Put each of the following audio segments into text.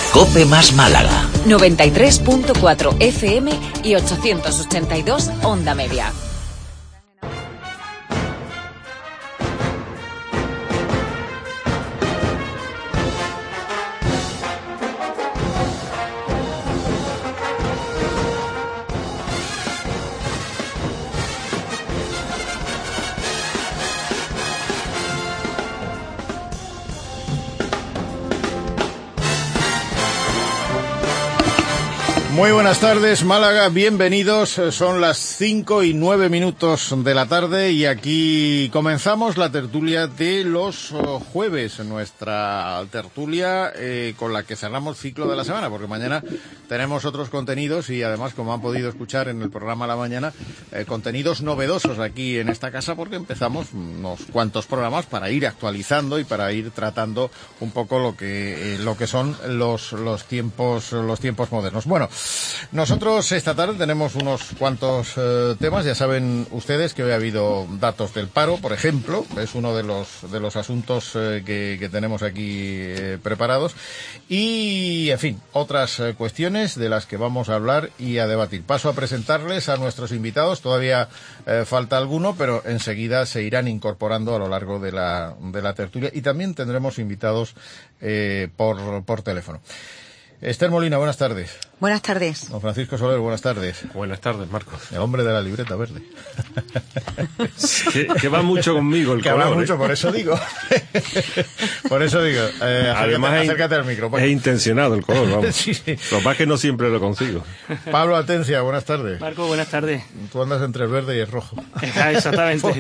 COPE más Málaga. 93.4 FM y 882 Onda Media. Muy buenas tardes, Málaga, bienvenidos. Son las 5:09 de la tarde y aquí comenzamos la tertulia de los jueves, nuestra tertulia con la que cerramos ciclo de la semana, porque mañana tenemos otros contenidos y además, como han podido escuchar en el programa a la mañana, contenidos novedosos aquí en esta casa, porque empezamos unos cuantos programas para ir actualizando y para ir tratando un poco lo que son los tiempos modernos. Bueno, nosotros esta tarde tenemos unos cuantos temas. Ya saben ustedes que hoy ha habido datos del paro, por ejemplo, es uno de los asuntos que tenemos aquí preparados, y en fin, otras cuestiones de las que vamos a hablar y a debatir. Paso a presentarles a nuestros invitados. Todavía falta alguno, pero enseguida se irán incorporando a lo largo de la tertulia, y también tendremos invitados por teléfono. Esther Molina, buenas tardes. Buenas tardes. Don Francisco Soler, buenas tardes. Buenas tardes, Marcos. El hombre de la libreta verde. que va mucho conmigo el color. Que va mucho, por eso digo. Por eso digo. Además, acércate al micro. Es intencionado el color, vamos. Sí. Lo más que no siempre lo consigo. Pablo Atencia, buenas tardes. Marco, buenas tardes. Tú andas entre el verde y el rojo. Exactamente.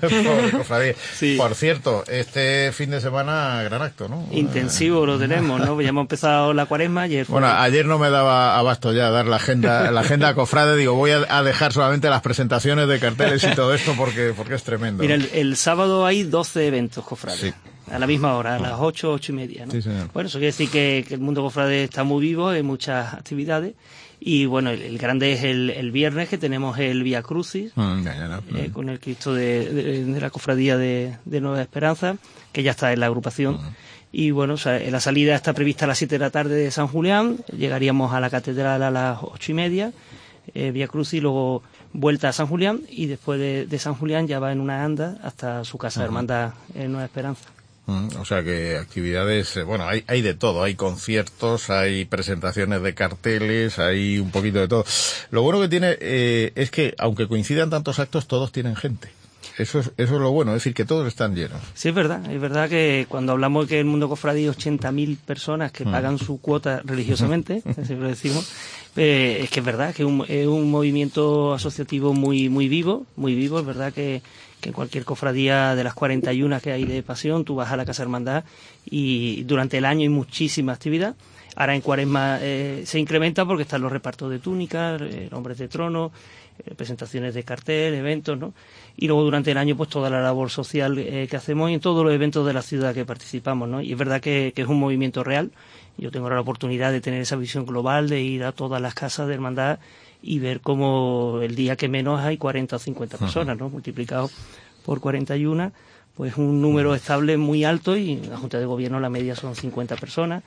Sí. Por cierto, este fin de semana, gran acto, ¿no? Intensivo lo tenemos, ¿no? Ya hemos empezado la cuaresma. Ayer no me daba abasto ya dar la agenda cofrade. Digo, voy a dejar solamente las presentaciones de carteles y todo esto porque es tremendo. Mira, el sábado hay 12 eventos cofrades. Sí. A la misma hora, a las 8:30, ¿no? Sí, señor. Bueno, eso quiere decir que el mundo cofrade está muy vivo, hay muchas actividades. Y bueno, el grande es el viernes, que tenemos el Vía Crucis, con el Cristo de la cofradía de Nueva Esperanza, que ya está en la agrupación. Y bueno, o sea, la salida está prevista a las 7 de la tarde de San Julián, llegaríamos a la catedral a las 8:30, Vía Crucis, y luego vuelta a San Julián, y después de San Julián ya va en una anda hasta su casa de hermandad en Nueva Esperanza. O sea que actividades, bueno, hay de todo, hay conciertos, hay presentaciones de carteles, hay un poquito de todo. Lo bueno que tiene es que, aunque coincidan tantos actos, todos tienen gente. Eso es lo bueno, es decir, que todos están llenos. Sí, es verdad que cuando hablamos de que el mundo cofradí hay 80.000 personas que pagan su cuota religiosamente, siempre decimos, es que es verdad que es un movimiento asociativo muy vivo, es verdad que en cualquier cofradía de las 41 que hay de Pasión, tú vas a la Casa Hermandad y durante el año hay muchísima actividad. Ahora en Cuaresma se incrementa porque están los repartos de túnicas, hombres de trono, presentaciones de cartel, eventos, ¿no? Y luego durante el año pues toda la labor social que hacemos y en todos los eventos de la ciudad que participamos, ¿no? Y es verdad que es un movimiento real. Yo tengo ahora la oportunidad de tener esa visión global, de ir a todas las casas de hermandad y ver cómo el día que menos hay 40 o 50 personas, ¿no? Multiplicado por 41, pues un número estable muy alto, y en la Junta de Gobierno la media son 50 personas.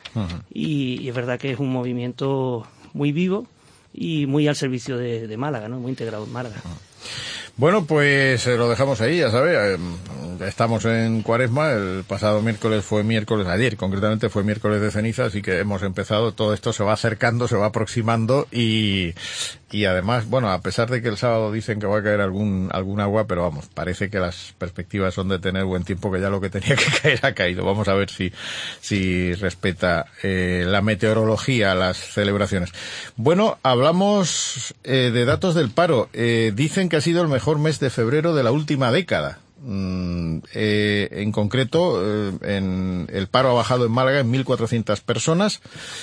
Y es verdad que es un movimiento muy vivo y muy al servicio de Málaga, ¿no? Muy integrado en Málaga. Bueno, pues lo dejamos ahí, ya sabe. Estamos en Cuaresma. El pasado ayer concretamente fue miércoles de ceniza, así que hemos empezado. Todo esto se va acercando, se va aproximando y además, bueno, a pesar de que el sábado dicen que va a caer algún agua, pero vamos, parece que las perspectivas son de tener buen tiempo, que ya lo que tenía que caer ha caído. Vamos a ver si respeta la meteorología las celebraciones. Bueno, hablamos de datos del paro. Dicen que ha sido el mejor mes de febrero de la última década. En concreto, el paro ha bajado en Málaga en 1.400 personas.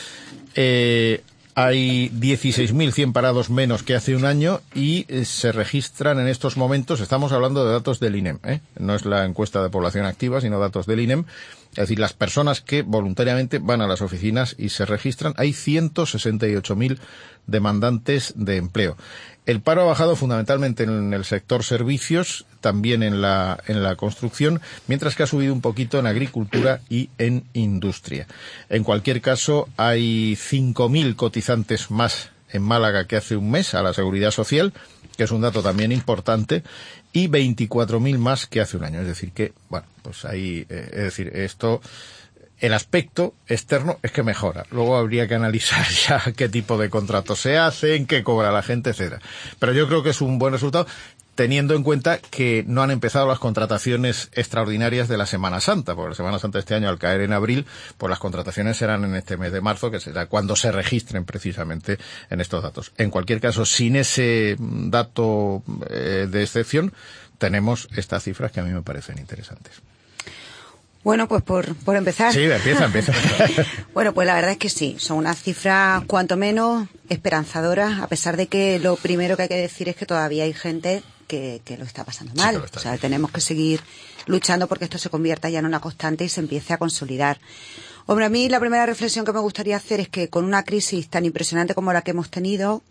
Hay 16.100 parados menos que hace un año y se registran en estos momentos, estamos hablando de datos del INEM, no es la encuesta de población activa, sino datos del INEM, es decir, las personas que voluntariamente van a las oficinas y se registran. Hay 168.000 demandantes de empleo. El paro ha bajado fundamentalmente en el sector servicios, también en la construcción, mientras que ha subido un poquito en agricultura y en industria. En cualquier caso, hay 5.000 cotizantes más en Málaga que hace un mes a la Seguridad Social, que es un dato también importante, y 24.000 más que hace un año. Es decir que, bueno, pues ahí, esto, el aspecto externo es que mejora. Luego habría que analizar ya qué tipo de contratos se hacen, qué cobra la gente, etcétera. Pero yo creo que es un buen resultado, teniendo en cuenta que no han empezado las contrataciones extraordinarias de la Semana Santa, porque la Semana Santa este año, al caer en abril, pues las contrataciones serán en este mes de marzo, que será cuando se registren precisamente en estos datos. En cualquier caso, sin ese dato de excepción, tenemos estas cifras que a mí me parecen interesantes. Bueno, pues por empezar. Sí, empieza. Bueno, pues la verdad es que sí, son unas cifras cuanto menos esperanzadoras, a pesar de que lo primero que hay que decir es que todavía hay gente que lo está pasando mal. Sí, o sea, tenemos que seguir luchando porque esto se convierta ya en una constante y se empiece a consolidar. Hombre, a mí la primera reflexión que me gustaría hacer es que con una crisis tan impresionante como la que hemos tenido,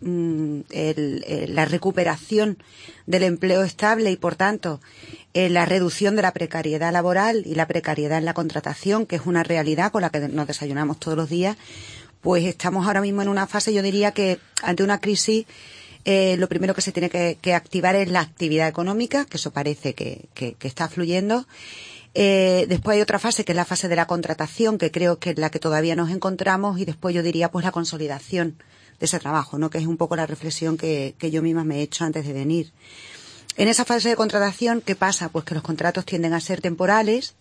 la recuperación del empleo estable y, por tanto, la reducción de la precariedad laboral y la precariedad en la contratación, que es una realidad con la que nos desayunamos todos los días, pues estamos ahora mismo en una fase, yo diría que ante una crisis, lo primero que se tiene que activar es la actividad económica, que eso parece que está fluyendo. Después hay otra fase, que es la fase de la contratación, que creo que es la que todavía nos encontramos, y después yo diría pues la consolidación de ese trabajo, ¿no? Que es un poco la reflexión que yo misma me he hecho antes de venir. En esa fase de contratación, ¿qué pasa? Pues que los contratos tienden a ser temporales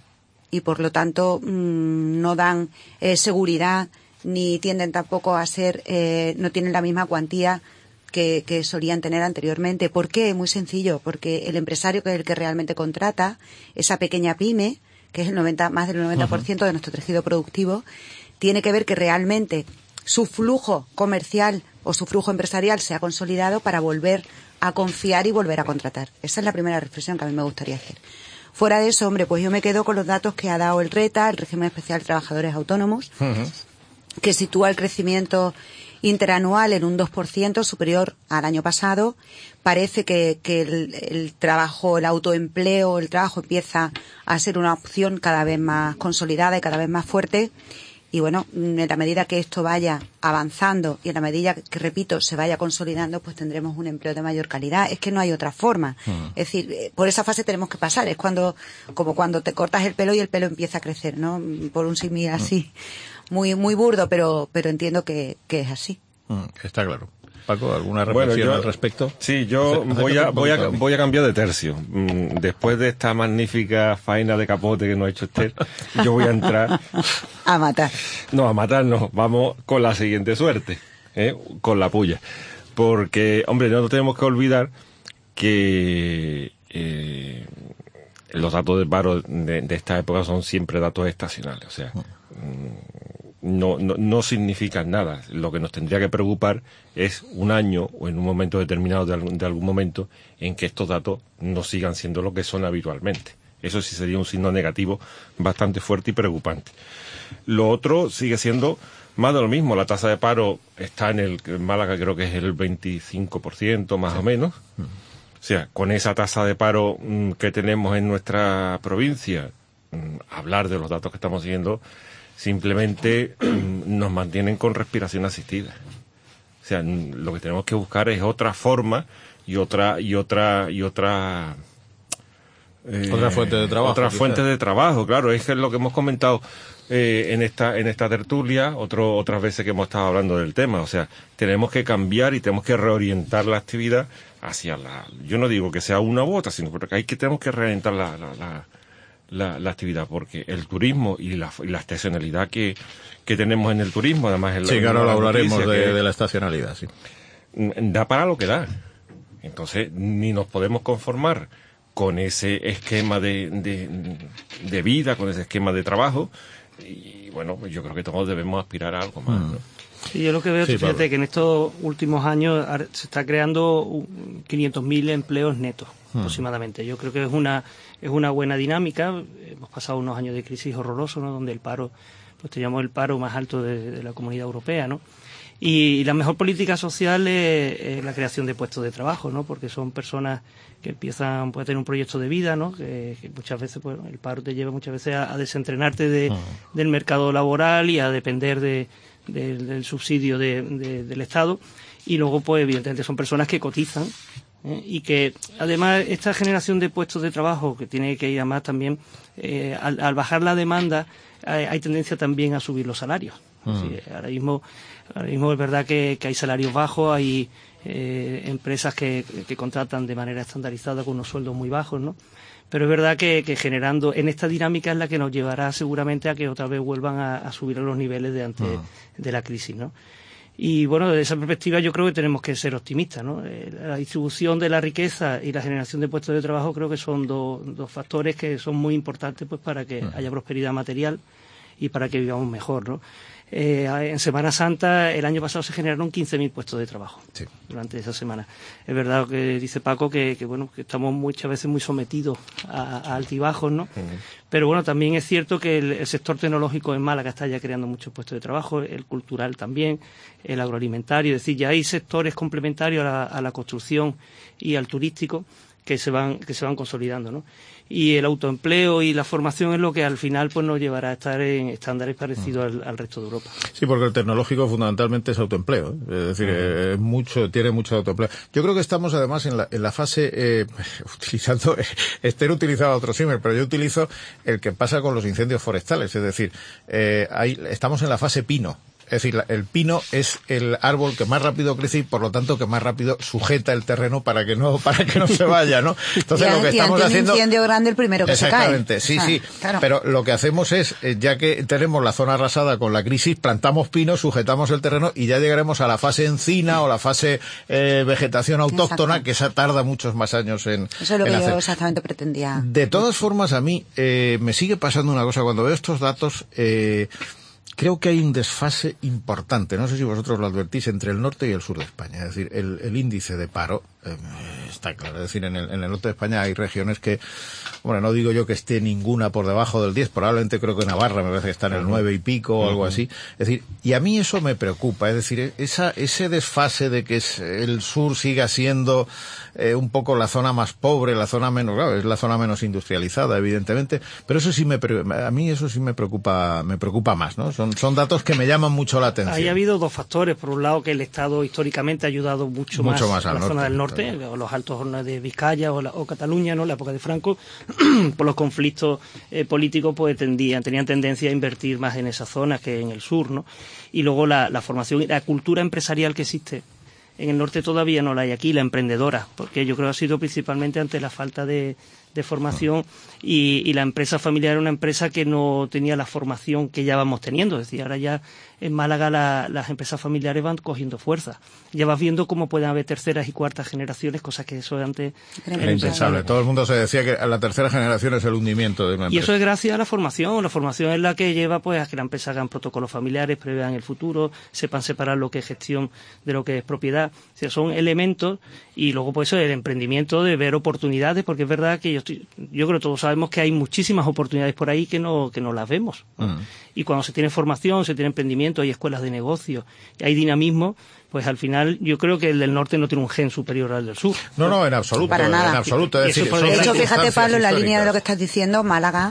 y por lo tanto no dan seguridad, ni tienden tampoco a ser, no tienen la misma cuantía que solían tener anteriormente. ¿Por qué? Muy sencillo, porque el empresario, que es el que realmente contrata, esa pequeña pyme, que es más del 90% de nuestro tejido productivo, tiene que ver que realmente su flujo comercial o su flujo empresarial se ha consolidado para volver a confiar y volver a contratar. Esa es la primera reflexión que a mí me gustaría hacer. Fuera de eso, hombre, pues yo me quedo con los datos que ha dado el RETA, el Régimen Especial de Trabajadores Autónomos, que sitúa el crecimiento interanual en un 2% superior al año pasado. Parece que el trabajo, el autoempleo, el trabajo empieza a ser una opción cada vez más consolidada y cada vez más fuerte. Y bueno, en la medida que esto vaya avanzando y en la medida que, repito, se vaya consolidando, pues tendremos un empleo de mayor calidad. Es que no hay otra forma. Es decir, por esa fase tenemos que pasar. Es como cuando te cortas el pelo y el pelo empieza a crecer, ¿no? Por un símil así, muy burdo, pero entiendo que es así. Está claro. Paco, ¿alguna reflexión al respecto? Sí, yo voy a cambiar de tercio. Después de esta magnífica faena de capote que nos ha hecho Esther, yo voy a entrar... A matar. No, a matar no. Vamos con la siguiente suerte, con la puya. Porque, hombre, no tenemos que olvidar que los datos del paro de esta época son siempre datos estacionales. O sea, no significan nada. Lo que nos tendría que preocupar es un año o en un momento determinado de algún momento en que estos datos no sigan siendo lo que son habitualmente. Eso sí sería un signo negativo bastante fuerte y preocupante. Lo otro sigue siendo más de lo mismo. La tasa de paro está en Málaga creo que es el 25% más o menos. O sea, con esa tasa de paro que tenemos en nuestra provincia, hablar de los datos que estamos siguiendo simplemente nos mantienen con respiración asistida. O sea, lo que tenemos que buscar es otra forma y otra fuente de trabajo. Otra fuente de trabajo, claro. Es que es lo que hemos comentado en esta tertulia, otras veces que hemos estado hablando del tema. O sea, tenemos que cambiar y tenemos que reorientar la actividad hacia yo no digo que sea una u otra, sino porque tenemos que reorientar la actividad, porque el turismo y la estacionalidad que tenemos en el turismo, además sí, claro, ahora hablaremos de la estacionalidad, sí. Da para lo que da. Entonces, ni nos podemos conformar con ese esquema de vida, con ese esquema de trabajo, y bueno, pues yo creo que todos debemos aspirar a algo más, ¿no? Sí, yo lo que veo, sí, fíjate que en estos últimos años se está creando 500.000 empleos netos, aproximadamente. Yo creo que es una buena dinámica. Hemos pasado unos años de crisis horrorosos, ¿no? Donde el paro, pues teníamos el paro más alto de la Comunidad Europea, ¿no? Y la mejor política social es la creación de puestos de trabajo, ¿no? Porque son personas que empiezan, puede tener un proyecto de vida, ¿no? Que muchas veces, pues, el paro te lleva muchas veces a desentrenarte del mercado laboral y a depender del subsidio del Estado. Y luego, pues, evidentemente son personas que cotizan, y que, además, esta generación de puestos de trabajo, que tiene que ir a más también, al bajar la demanda, hay tendencia también a subir los salarios. Sí, ahora mismo es verdad que hay salarios bajos, hay empresas que contratan de manera estandarizada con unos sueldos muy bajos, ¿no? Pero es verdad que generando en esta dinámica es la que nos llevará seguramente a que otra vez vuelvan a subir a los niveles de antes de la crisis, ¿no? Y bueno, desde esa perspectiva yo creo que tenemos que ser optimistas, ¿no? La distribución de la riqueza y la generación de puestos de trabajo creo que son dos factores que son muy importantes, pues, para que haya prosperidad material y para que vivamos mejor, ¿no? En Semana Santa el año pasado se generaron 15.000 puestos de trabajo durante esa semana. Es verdad que dice Paco que bueno, que estamos muchas veces muy sometidos a altibajos, ¿no? Pero bueno, también es cierto que el sector tecnológico en Málaga está ya creando muchos puestos de trabajo, el cultural también, el agroalimentario, es decir, ya hay sectores complementarios a la construcción y al turístico que se van consolidando, ¿no? Y el autoempleo y la formación es lo que al final, pues, nos llevará a estar en estándares parecidos al resto de Europa. Sí, porque el tecnológico fundamentalmente es autoempleo, es decir, tiene mucho autoempleo. Yo creo que estamos además en la fase, Esther utilizaba otro símil, pero yo utilizo el que pasa con los incendios forestales, es decir, estamos en la fase pino. Es decir, el pino es el árbol que más rápido crece y, por lo tanto, que más rápido sujeta el terreno para que no se vaya, ¿no? Entonces, lo que estamos haciendo... un incendio grande el primero que se cae. Exactamente, sí. Claro. Pero lo que hacemos es, ya que tenemos la zona arrasada con la crisis, plantamos pinos, sujetamos el terreno y ya llegaremos a la fase encina o la fase vegetación autóctona. Exacto. Que esa tarda muchos más años en Eso es lo que hacer. Yo exactamente pretendía. De todas formas, a mí me sigue pasando una cosa. Cuando veo estos datos... creo que hay un desfase importante, no sé si vosotros lo advertís, entre el norte y el sur de España. Es decir, el índice de paro está claro. Es decir, en el norte de España hay regiones que, bueno, no digo yo que esté ninguna por debajo del 10, probablemente creo que Navarra me parece que está en el 9 y pico o algo así. Es decir, y a mí eso me preocupa. Es decir, ese desfase de que el sur siga siendo un poco la zona más pobre, la zona menos, claro, es la zona menos industrializada, evidentemente, pero eso sí a mí eso sí me preocupa más, ¿no? Son datos que me llaman mucho la atención. Ahí ha habido dos factores. Por un lado, que el Estado históricamente ha ayudado mucho más a la zona del norte, o los altos hornos de Vizcaya o Cataluña, ¿no? En la época de Franco, por los conflictos políticos, pues tenían tendencia a invertir más en esas zonas que en el sur, ¿no? Y luego la formación y la cultura empresarial que existe en el norte todavía no la hay aquí, la emprendedora, porque yo creo que ha sido principalmente ante la falta de formación y la empresa familiar era una empresa que no tenía la formación que ya vamos teniendo. Es decir, ahora ya en Málaga las empresas familiares van cogiendo fuerza. Ya vas viendo cómo pueden haber terceras y cuartas generaciones, cosas que eso antes era impensable. Todo el mundo se decía que la tercera generación es el hundimiento de una empresa. Y eso es gracias a la formación. La formación es la que lleva, pues, a que la empresa hagan protocolos familiares, prevean el futuro, sepan separar lo que es gestión de lo que es propiedad. O sea, son elementos. Y luego, pues, eso, el emprendimiento de ver oportunidades, porque es verdad que yo creo que todos sabemos que hay muchísimas oportunidades por ahí que no las vemos, ¿no? Y cuando se tiene formación, se tiene emprendimiento, hay escuelas de negocio, hay dinamismo, pues al final yo creo que el del norte no tiene un gen superior al del sur. No, en absoluto. Para nada. En absoluto. De hecho, fíjate, Pablo, en la línea de lo que estás diciendo, Málaga,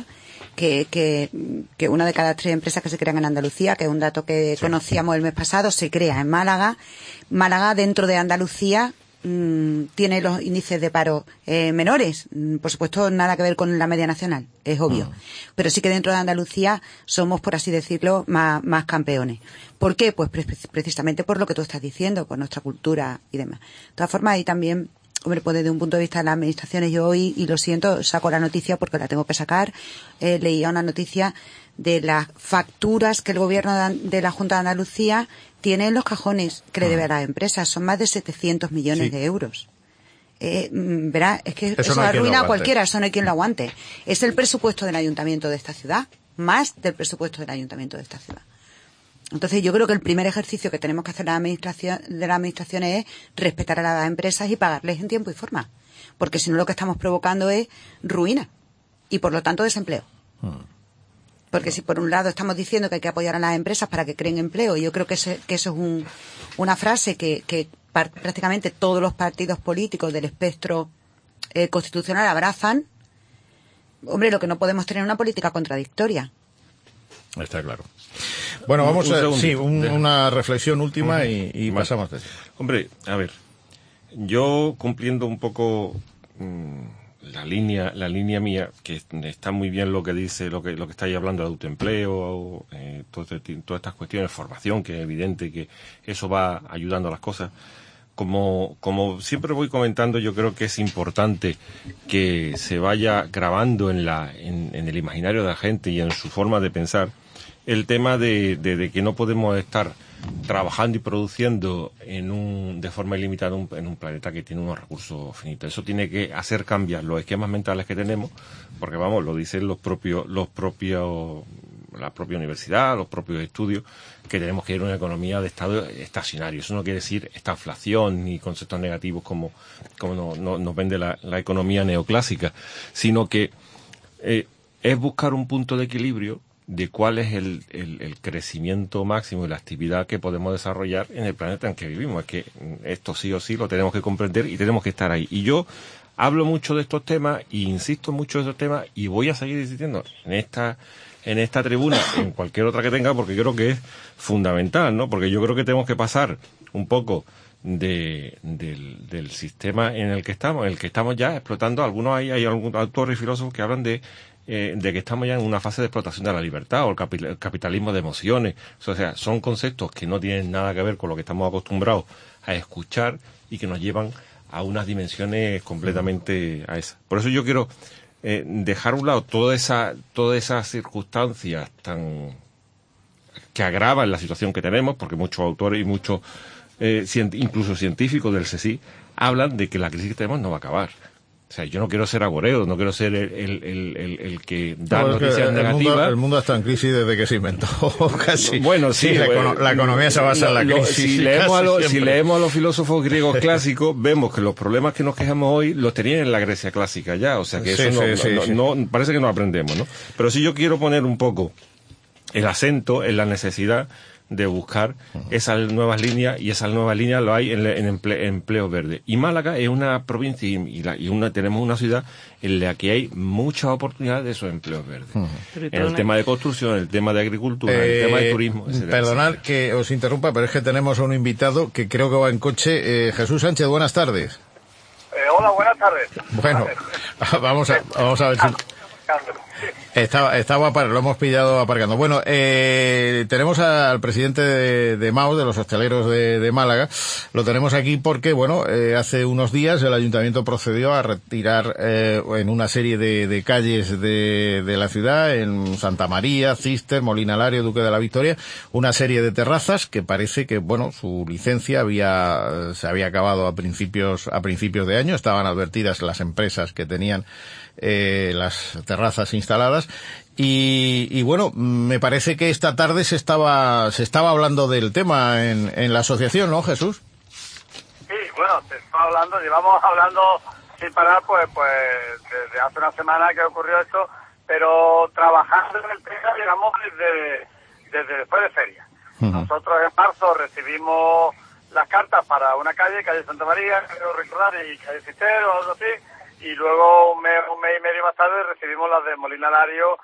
que una de cada 3 empresas que se crean en Andalucía, que es un dato que conocíamos el mes pasado, se crea en Málaga. Málaga, dentro de Andalucía, tiene los índices de paro menores. Por supuesto, nada que ver con la media nacional, es obvio. Pero sí que dentro de Andalucía somos, por así decirlo, más campeones. ¿Por qué? Pues precisamente por lo que tú estás diciendo, por nuestra cultura y demás. De todas formas, ahí también, hombre, pues desde un punto de vista de las administraciones, yo hoy, y lo siento, saco la noticia porque la tengo que sacar, leía una noticia de las facturas que el gobierno de la Junta de Andalucía tiene en los cajones que le debe a las empresas. Son más de 700 millones de euros. Verá, es que eso arruina a cualquiera, eso no hay quien lo aguante. Es el presupuesto del ayuntamiento de esta ciudad, más del presupuesto del ayuntamiento de esta ciudad. Entonces yo creo que el primer ejercicio que tenemos que hacer las administraciones es respetar a las empresas y pagarles en tiempo y forma. Porque si no, lo que estamos provocando es ruina y, por lo tanto, desempleo. Porque si por un lado estamos diciendo que hay que apoyar a las empresas para que creen empleo, y yo creo que eso es una frase que prácticamente todos los partidos políticos del espectro constitucional abrazan, hombre, lo que no podemos tener es una política contradictoria. Está claro. Bueno, vamos a una reflexión última y pasamos de eso. Hombre, a ver, yo cumpliendo un poco la línea mía, que está muy bien lo que dice, lo que estáis hablando de autoempleo, todas estas cuestiones, formación, que es evidente que eso va ayudando a las cosas. Como siempre voy comentando, yo creo que es importante que se vaya grabando en el imaginario de la gente y en su forma de pensar el tema de que no podemos estar trabajando y produciendo de forma ilimitada en un planeta que tiene unos recursos finitos. Eso tiene que hacer cambiar los esquemas mentales que tenemos, porque vamos, lo dicen la propia universidad, los propios estudios, que tenemos que ir a una economía de estado estacionario. Eso no quiere decir estaflación ni conceptos negativos como nos vende la economía neoclásica, sino que es buscar un punto de equilibrio de cuál es el crecimiento máximo y la actividad que podemos desarrollar en el planeta en que vivimos. Es que esto sí o sí lo tenemos que comprender y tenemos que estar ahí. Y yo hablo mucho de estos temas e insisto mucho en estos temas y voy a seguir insistiendo en esta tribuna, en cualquier otra que tenga, porque creo que es fundamental, ¿no? Porque yo creo que tenemos que pasar un poco del sistema en el que estamos ya explotando. Hay algunos autores y filósofos que hablan de que estamos ya en una fase de explotación de la libertad o el capitalismo de emociones. O sea, son conceptos que no tienen nada que ver con lo que estamos acostumbrados a escuchar y que nos llevan a unas dimensiones completamente a esas. Por eso yo quiero dejar a un lado todas esas circunstancias que agravan la situación que tenemos, porque muchos autores y muchos incluso científicos del CSIC hablan de que la crisis que tenemos no va a acabar. O sea, yo no quiero ser agorero, no quiero ser el que da noticias negativas. El mundo está en crisis desde que se inventó, casi. Bueno, sí. La economía se basa en la crisis. Si leemos a los filósofos griegos clásicos, vemos que los problemas que nos quejamos hoy los tenían en la Grecia clásica ya. O sea, que eso parece que no aprendemos, ¿no? Pero sí yo quiero poner un poco el acento en la necesidad de buscar esas nuevas líneas, y esas nuevas líneas lo hay en empleo verde. Y Málaga es una provincia tenemos una ciudad en la que hay muchas oportunidades de esos empleos verdes. En el tema de construcción, en el tema de agricultura, en el tema de turismo, etcétera. Perdonad que os interrumpa, pero es que tenemos a un invitado que creo que va en coche. Jesús Sánchez, buenas tardes. Hola, buenas tardes. Bueno, vamos a ver si... Lo hemos pillado aparcando. Bueno, tenemos al presidente de MAO, de los hosteleros de Málaga. Lo tenemos aquí porque, bueno, hace unos días el ayuntamiento procedió a retirar en una serie de calles de la ciudad, en Santa María, Cister, Molina Lario, Duque de la Victoria, una serie de terrazas que parece que, bueno, su licencia se había acabado a principios de año. Estaban advertidas las empresas que tenían las terrazas instaladas y bueno, me parece que esta tarde se estaba hablando del tema en la asociación, ¿no, Jesús? Sí, bueno, llevamos hablando sin parar pues desde hace una semana que ocurrió esto, pero trabajando en el tema llegamos desde después de feria. Nosotros en marzo recibimos las cartas para una calle Santa María, creo recordar, y calle Cister o algo así. Y luego un mes y medio más tarde recibimos las de Molina Lario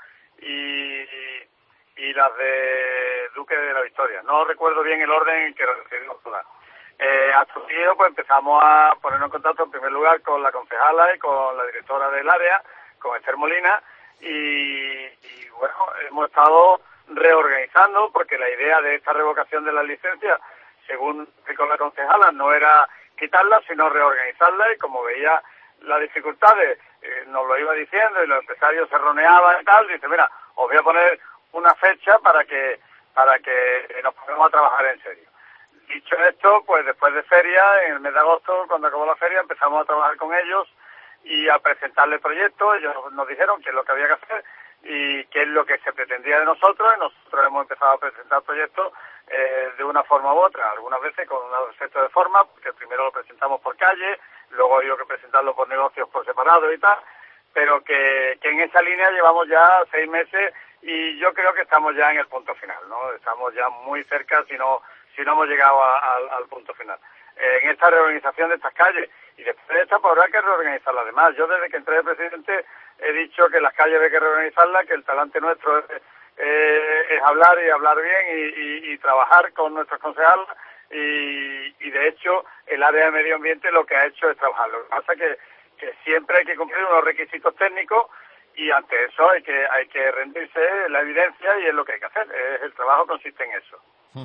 y las de Duque de la Victoria. No recuerdo bien el orden en que recibimos todas. Acto seguido, pues empezamos a ponernos en contacto en primer lugar con la concejala y con la directora del área, con Esther Molina, y bueno, hemos estado reorganizando, porque la idea de esta revocación de las licencias, según explicó la concejala, no era quitarlas, sino reorganizarlas, y como veía las dificultades, nos lo iba diciendo y los empresarios se roneaban y tal, dice, mira, os voy a poner una fecha para que nos pongamos a trabajar en serio. Dicho esto, pues después de feria, en el mes de agosto, cuando acabó la feria, empezamos a trabajar con ellos y a presentarles proyectos. Ellos nos dijeron qué es lo que había que hacer y qué es lo que se pretendía de nosotros, y nosotros hemos empezado a presentar proyectos de una forma u otra, algunas veces con un efecto de forma, porque primero lo presentamos por calle, luego ha habido que presentarlo por negocios por separado y tal, pero que en esa línea llevamos ya 6 meses y yo creo que estamos ya en el punto final, ¿no? Estamos ya muy cerca, si no hemos llegado al punto final. En esta reorganización de estas calles, y después de esta pues habrá que reorganizar las demás. Yo desde que entré de presidente he dicho que las calles hay que reorganizarlas, que el talante nuestro es hablar y hablar bien y trabajar con nuestros concejales, y de hecho el área de medio ambiente lo que ha hecho es trabajar. Lo que pasa es que siempre hay que cumplir unos requisitos técnicos, y ante eso hay que rendirse la evidencia, y es lo que hay que hacer. El trabajo consiste en eso.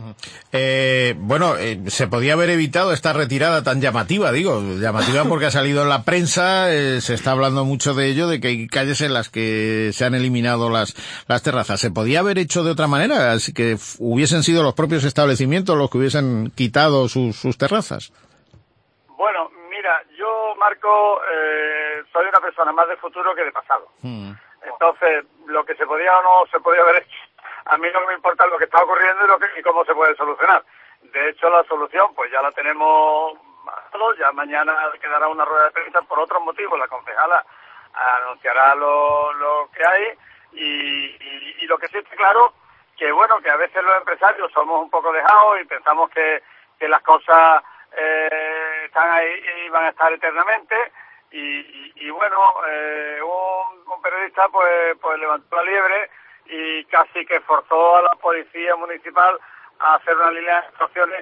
Se podía haber evitado esta retirada tan llamativa, llamativa porque ha salido en la prensa, se está hablando mucho de ello, de que hay calles en las que se han eliminado las terrazas. ¿Se podía haber hecho de otra manera? Así que hubiesen sido los propios establecimientos los que hubiesen quitado sus terrazas. Bueno, mira, yo, Marco, soy una persona más de futuro que de pasado. Entonces, lo que se podía o no se podía haber hecho, a mí no me importa lo que está ocurriendo y cómo se puede solucionar. De hecho, la solución pues ya la tenemos, ya mañana quedará una rueda de prensa por otros motivos. La concejala anunciará lo que hay, y lo que sí está claro, que bueno, que a veces los empresarios somos un poco dejados y pensamos que las cosas están ahí y van a estar eternamente, y bueno, un periodista pues levantó la liebre y casi que forzó a la policía municipal a hacer una línea de actuaciones,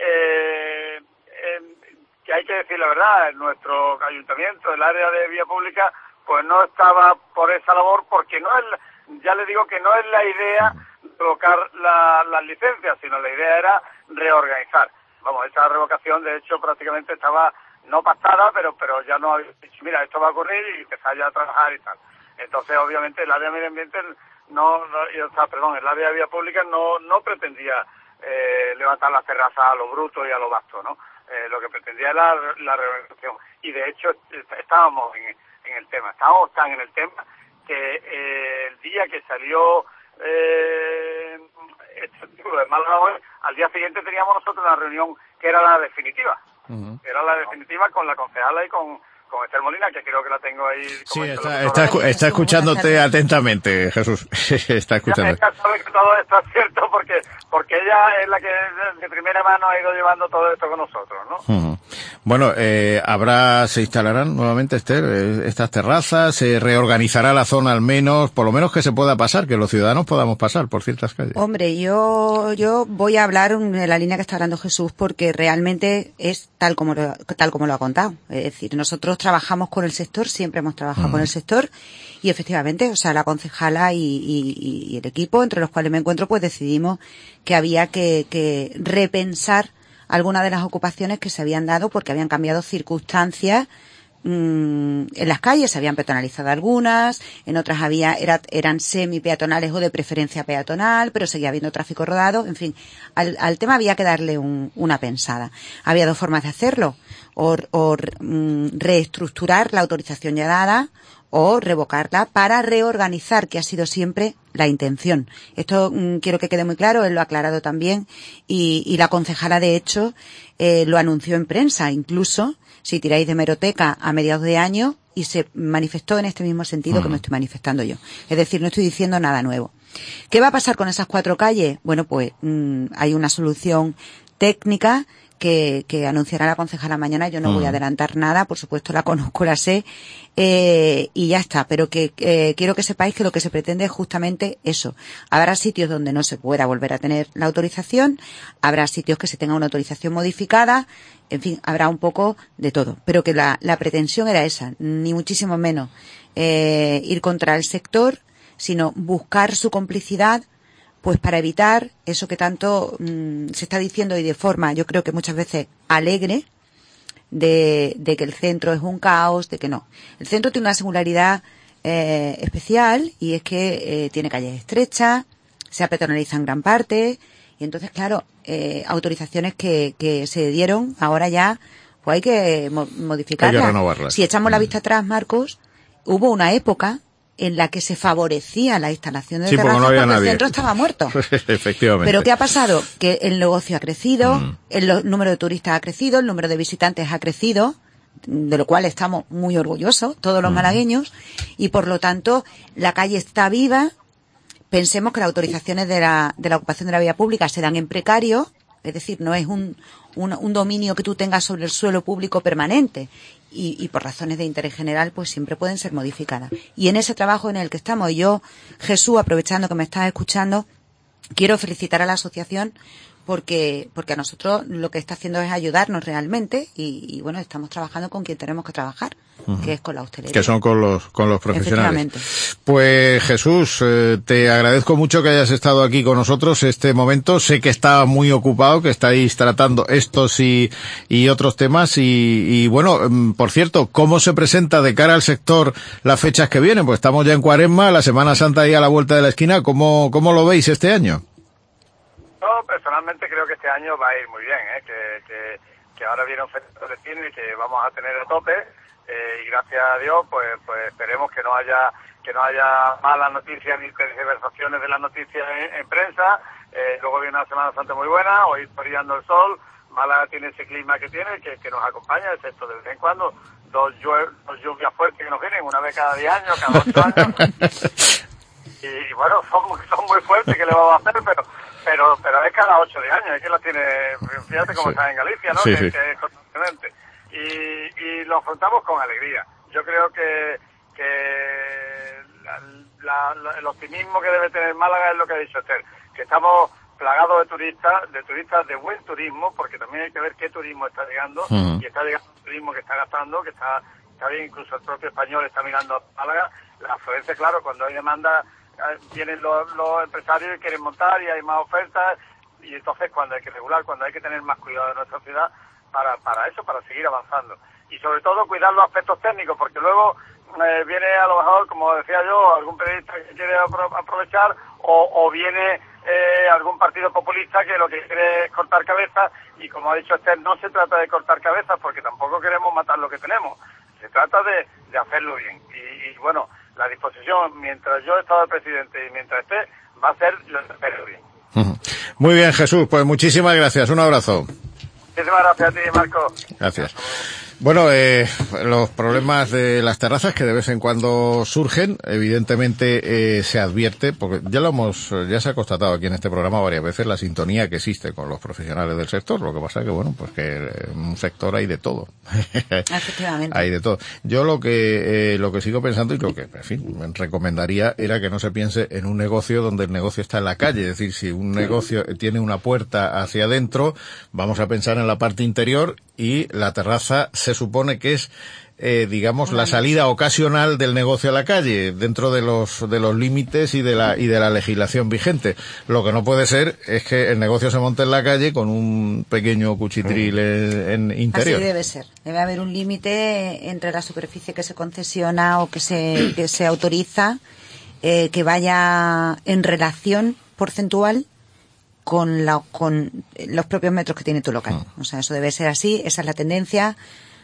que hay que decir la verdad, nuestro ayuntamiento, el área de vía pública, pues no estaba por esa labor, porque no es, ya le digo que no es la idea revocar las licencias, sino la idea era reorganizar. Vamos, esa revocación de hecho prácticamente estaba no pactada, pero ya no había dicho, mira, esto va a ocurrir, y empezar ya a trabajar y tal. Entonces, obviamente, el área de medio ambiente el área de vía pública no pretendía levantar las terrazas a lo bruto y a lo vasto, ¿no? Lo que pretendía era la reorganización. Y de hecho estábamos en el tema, estábamos tan en el tema que el día que salió este artículo de Málaga hoy, al día siguiente teníamos nosotros una reunión que era la definitiva. Era la definitiva con la concejala y con Esther Molina, que creo que la tengo ahí. Sí, está escuchándote atentamente, Jesús. Está escuchando. Ella sabe que todo esto es cierto porque ella es la que de primera mano ha ido llevando todo esto con nosotros, ¿no? Bueno, se instalarán nuevamente, Esther, estas terrazas, se reorganizará la zona al menos, por lo menos que se pueda pasar, que los ciudadanos podamos pasar por ciertas calles. Hombre, yo voy a hablar de la línea que está hablando Jesús, porque realmente es tal como lo ha contado. Es decir, nosotros trabajamos con el sector, siempre hemos trabajado con el sector, y efectivamente, o sea, la concejala y el equipo, entre los cuales me encuentro, pues decidimos que había que repensar algunas de las ocupaciones que se habían dado porque habían cambiado circunstancias en las calles, se habían peatonalizado algunas, en otras eran semi-peatonales o de preferencia peatonal, pero seguía habiendo tráfico rodado, en fin, al tema había que darle una pensada. Había dos formas de hacerlo, o reestructurar la autorización ya dada, o revocarla para reorganizar, que ha sido siempre la intención. Esto quiero que quede muy claro, él lo ha aclarado también, y la concejala de hecho lo anunció en prensa, incluso si tiráis de hemeroteca a mediados de año, y se manifestó en este mismo sentido que me estoy manifestando yo. Es decir, no estoy diciendo nada nuevo. ¿Qué va a pasar con esas 4 calles? Bueno, pues hay una solución técnica que anunciará la concejala mañana. Yo no voy a adelantar nada, por supuesto la conozco, la sé, y ya está. Pero que quiero que sepáis que lo que se pretende es justamente eso. Habrá sitios donde no se pueda volver a tener la autorización, habrá sitios que se tenga una autorización modificada, en fin, habrá un poco de todo. Pero que la pretensión era esa, ni muchísimo menos ir contra el sector, sino buscar su complicidad, pues para evitar eso que tanto se está diciendo, y de forma, yo creo que muchas veces alegre, de que el centro es un caos, de que no. El centro tiene una singularidad especial, y es que tiene calles estrechas, se apeatonaliza en gran parte, y entonces, claro, autorizaciones que se dieron, ahora ya pues hay que modificarlas. Hay que renovarlas. Si echamos la vista atrás, Marcos, hubo una época en la que se favorecía la instalación de terrazas porque el centro estaba muerto. Efectivamente. Pero ¿qué ha pasado? Que el negocio ha crecido, el número de turistas ha crecido, el número de visitantes ha crecido, de lo cual estamos muy orgullosos, todos los malagueños, y por lo tanto la calle está viva, pensemos que las autorizaciones de la ocupación de la vía pública se dan en precario, es decir, no es un dominio que tú tengas sobre el suelo público permanente y por razones de interés general pues siempre pueden ser modificadas. Y en ese trabajo en el que estamos, y yo, Jesús, aprovechando que me estás escuchando, quiero felicitar a la asociación porque a nosotros lo que está haciendo es ayudarnos realmente y bueno, estamos trabajando con quien tenemos que trabajar, que es con la hostelería. Que son con los profesionales. Pues Jesús, te agradezco mucho que hayas estado aquí con nosotros este momento. Sé que está muy ocupado, que estáis tratando estos y otros temas y bueno, por cierto, ¿cómo se presenta de cara al sector las fechas que vienen? Pues estamos ya en Cuaresma, la Semana Santa ahí a la vuelta de la esquina. ¿Cómo lo veis este año? Yo personalmente creo que este año va a ir muy bien, que ahora viene un festival de cine que vamos a tener a tope y gracias a Dios pues esperemos que no haya malas noticias ni tergiversaciones de las noticias en prensa. Luego viene una Semana Santa muy buena, hoy está brillando el sol, Málaga tiene ese clima que tiene, que nos acompaña, excepto de vez en cuando dos lluvias fuertes que nos vienen una vez cada 10 años, cada 8 años. Y bueno, son muy fuertes, que le vamos a hacer, pero es cada 8 de años, es que la tiene, fíjate cómo está en Galicia, ¿no? Sí, que es continente. Y lo afrontamos con alegría. Yo creo que el optimismo que debe tener Málaga es lo que ha dicho Esther, que estamos plagados de turistas de buen turismo, porque también hay que ver qué turismo está llegando, y está llegando un turismo que está gastando, que está bien, incluso el propio español está mirando a Málaga. La afluencia, claro, cuando hay demanda, vienen los empresarios y quieren montar y hay más ofertas, y entonces cuando hay que regular, cuando hay que tener más cuidado de nuestra ciudad para eso, para seguir avanzando. Y sobre todo cuidar los aspectos técnicos, porque luego viene a lo mejor, como decía yo, algún periodista que quiere aprovechar o viene algún partido populista que lo que quiere es cortar cabezas, y como ha dicho Esther, no se trata de cortar cabezas porque tampoco queremos matar lo que tenemos, se trata de hacerlo bien. Y bueno, la disposición, mientras yo he estado de presidente y mientras esté, va a ser lo de hacerlo bien. Muy bien, Jesús, pues muchísimas gracias, un abrazo. Muchísimas gracias a ti, Marco. Gracias. Bueno, los problemas de las terrazas que de vez en cuando surgen, evidentemente se advierte, porque ya se ha constatado aquí en este programa varias veces la sintonía que existe con los profesionales del sector. Lo que pasa es que, bueno, pues que en un sector hay de todo. Efectivamente. Hay de todo. Yo lo que sigo pensando y lo que, en fin, recomendaría era que no se piense en un negocio donde el negocio está en la calle. Es decir, si un negocio tiene una puerta hacia adentro, vamos a pensar en la parte interior, y la terraza se supone que es, digamos, la salida ocasional del negocio a la calle, dentro de los límites y de la legislación vigente. Lo que no puede ser es que el negocio se monte en la calle con un pequeño cuchitril en interior. Así debe ser. Debe haber un límite entre la superficie que se concesiona o que se autoriza, que vaya en relación porcentual con los propios metros que tiene tu local. O sea, eso debe ser así, esa es la tendencia,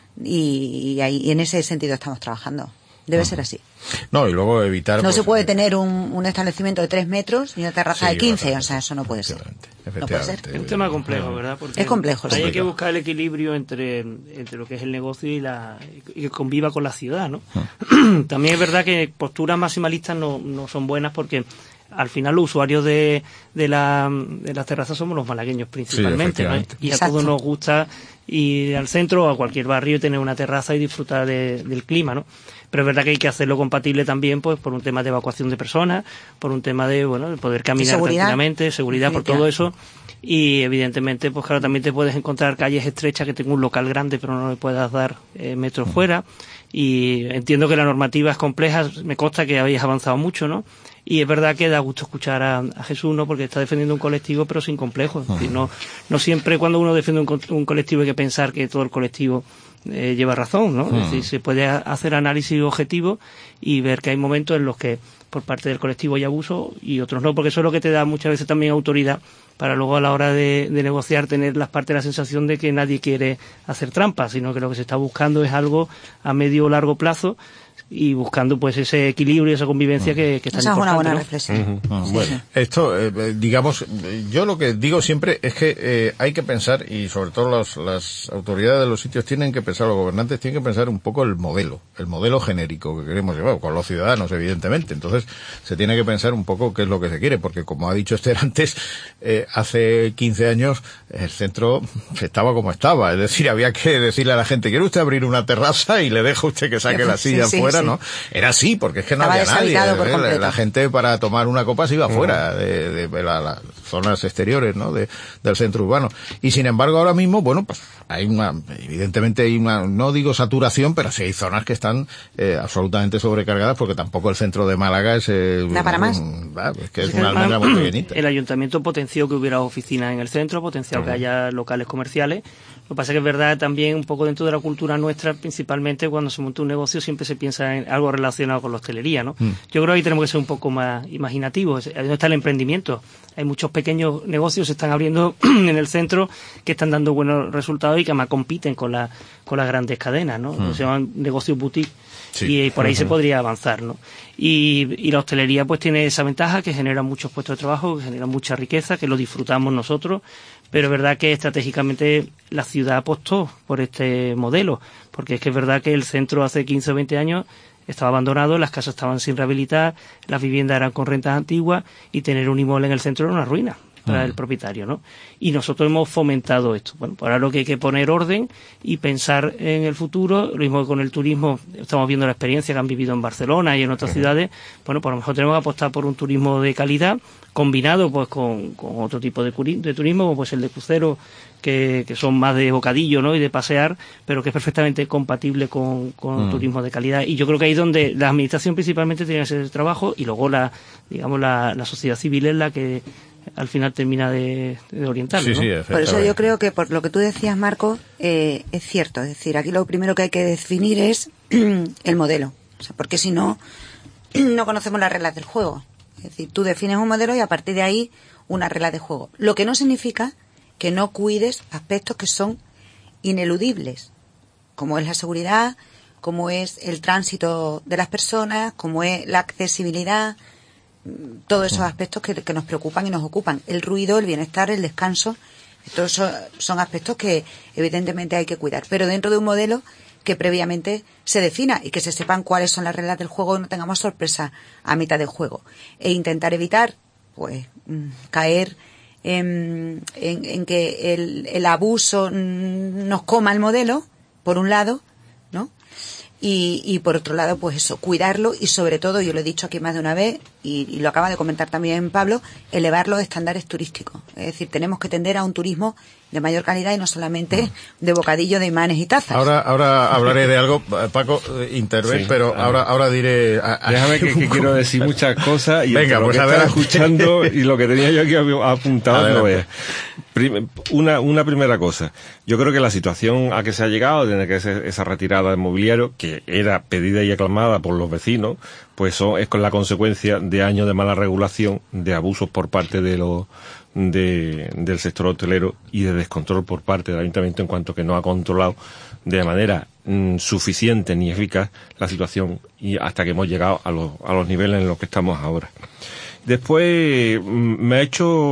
y en ese sentido estamos trabajando. Debe ser así. No, y luego evitar... No se puede tener un establecimiento de 3 metros y una terraza de 15, o sea, eso no puede ser. No puede ser. Es un tema complejo, ¿verdad? Porque es complejo. Hay que buscar el equilibrio entre lo que es el negocio y que conviva con la ciudad, ¿no? También es verdad que posturas maximalistas no son buenas, porque al final los usuarios de las terrazas somos los malagueños principalmente, ¿no? Y a todos nos gusta ir al centro o a cualquier barrio y tener una terraza y disfrutar del clima, ¿no? Pero es verdad que hay que hacerlo compatible también, pues, por un tema de evacuación de personas, por un tema de poder caminar tranquilamente, seguridad, por todo eso. Y evidentemente, pues claro, también te puedes encontrar calles estrechas que tengan un local grande pero no le puedas dar metros fuera. Y entiendo que la normativa es compleja, me consta que habéis avanzado mucho, ¿no? Y es verdad que da gusto escuchar a Jesús, ¿no? Porque está defendiendo un colectivo, pero sin complejos. Es decir, no siempre cuando uno defiende un colectivo hay que pensar que todo el colectivo lleva razón, ¿no? Es decir, se puede hacer análisis objetivo y ver que hay momentos en los que por parte del colectivo hay abuso y otros no, porque eso es lo que te da muchas veces también autoridad para luego a la hora de negociar tener las partes la sensación de que nadie quiere hacer trampas, sino que lo que se está buscando es algo a medio o largo plazo y buscando pues ese equilibrio y esa convivencia que es tan importante. Esa es una buena ¿no? reflexión. Bueno, esto, digamos, yo lo que digo siempre es que hay que pensar, y sobre todo las autoridades de los sitios tienen que pensar, los gobernantes tienen que pensar un poco el modelo genérico que queremos llevar, con los ciudadanos, evidentemente. Entonces, se tiene que pensar un poco qué es lo que se quiere, porque como ha dicho Esther antes, hace 15 años el centro estaba como estaba, es decir, había que decirle a la gente, ¿quiere usted abrir una terraza y le deja usted que saque la silla fuera? ¿No? Era así, porque es que no había nadie. La gente para tomar una copa se iba fuera de las zonas exteriores, ¿no? Del centro urbano. Y sin embargo, ahora mismo, bueno, pues evidentemente hay una, no digo saturación, pero sí hay zonas que están absolutamente sobrecargadas, porque tampoco el centro de Málaga es da para más. Es que es una almendra muy pequeñita. El ayuntamiento potenció que hubiera oficinas en el centro, potenció que haya locales comerciales. Lo que pasa es que es verdad también un poco dentro de la cultura nuestra, principalmente cuando se monta un negocio siempre se piensa en algo relacionado con la hostelería, ¿no? Yo creo que ahí tenemos que ser un poco más imaginativos. Ahí no está el emprendimiento. Hay muchos pequeños negocios que se están abriendo en el centro que están dando buenos resultados y que además compiten con las grandes cadenas, ¿no? Se llaman negocios boutique. Sí. Y por ahí se podría avanzar, ¿no? Y la hostelería pues tiene esa ventaja, que genera muchos puestos de trabajo, que genera mucha riqueza, que lo disfrutamos nosotros, pero es verdad que estratégicamente la ciudad apostó por este modelo, porque es que es verdad que el centro hace 15 o 20 años estaba abandonado, las casas estaban sin rehabilitar, las viviendas eran con rentas antiguas y tener un inmueble en el centro era una ruina para el propietario, ¿no? Y nosotros hemos fomentado esto. Bueno, pues ahora lo que hay que poner orden y pensar en el futuro, lo mismo que con el turismo, estamos viendo la experiencia que han vivido en Barcelona y en otras ciudades, bueno, pues a lo mejor tenemos que apostar por un turismo de calidad, combinado pues con otro tipo de turismo, como pues el de crucero, que son más de bocadillo, ¿no? Y de pasear, pero que es perfectamente compatible con turismo de calidad. Y yo creo que ahí es donde la administración principalmente tiene que hacer ese trabajo, y luego la sociedad civil es la que al final termina de orientarlo, ¿no? Sí, por eso yo creo que por lo que tú decías, Marco, es cierto. Es decir, aquí lo primero que hay que definir es el modelo. O sea, porque si no, no conocemos las reglas del juego. Es decir, tú defines un modelo y a partir de ahí una regla de juego. Lo que no significa que no cuides aspectos que son ineludibles, como es la seguridad, como es el tránsito de las personas, como es la accesibilidad, todos esos aspectos que nos preocupan y nos ocupan. El ruido, el bienestar, el descanso, todos esos son aspectos que evidentemente hay que cuidar, pero dentro de un modelo que previamente se defina y que se sepan cuáles son las reglas del juego y no tengamos sorpresa a mitad del juego. E intentar evitar, pues, caer en que el abuso nos coma el modelo, por un lado, ¿no? Y por otro lado, pues eso, cuidarlo y sobre todo, yo lo he dicho aquí más de una vez y lo acaba de comentar también Pablo, elevar los estándares turísticos. Es decir, tenemos que tender a un turismo de mayor calidad y no solamente de bocadillo, de imanes y tazas. Ahora hablaré de algo, Paco, interven, sí, pero ahora diré... Déjame que quiero decir muchas cosas y venga, pues lo que estaba escuchando y lo que tenía yo aquí apuntado no es. Una primera cosa. Yo creo que la situación a que se ha llegado, de que esa retirada de mobiliario, que era pedida y aclamada por los vecinos, pues es con la consecuencia de años de mala regulación, de abusos por parte del sector hotelero y de descontrol por parte del ayuntamiento, en cuanto que no ha controlado de manera suficiente ni eficaz la situación, y hasta que hemos llegado a los niveles en los que estamos ahora. Después me ha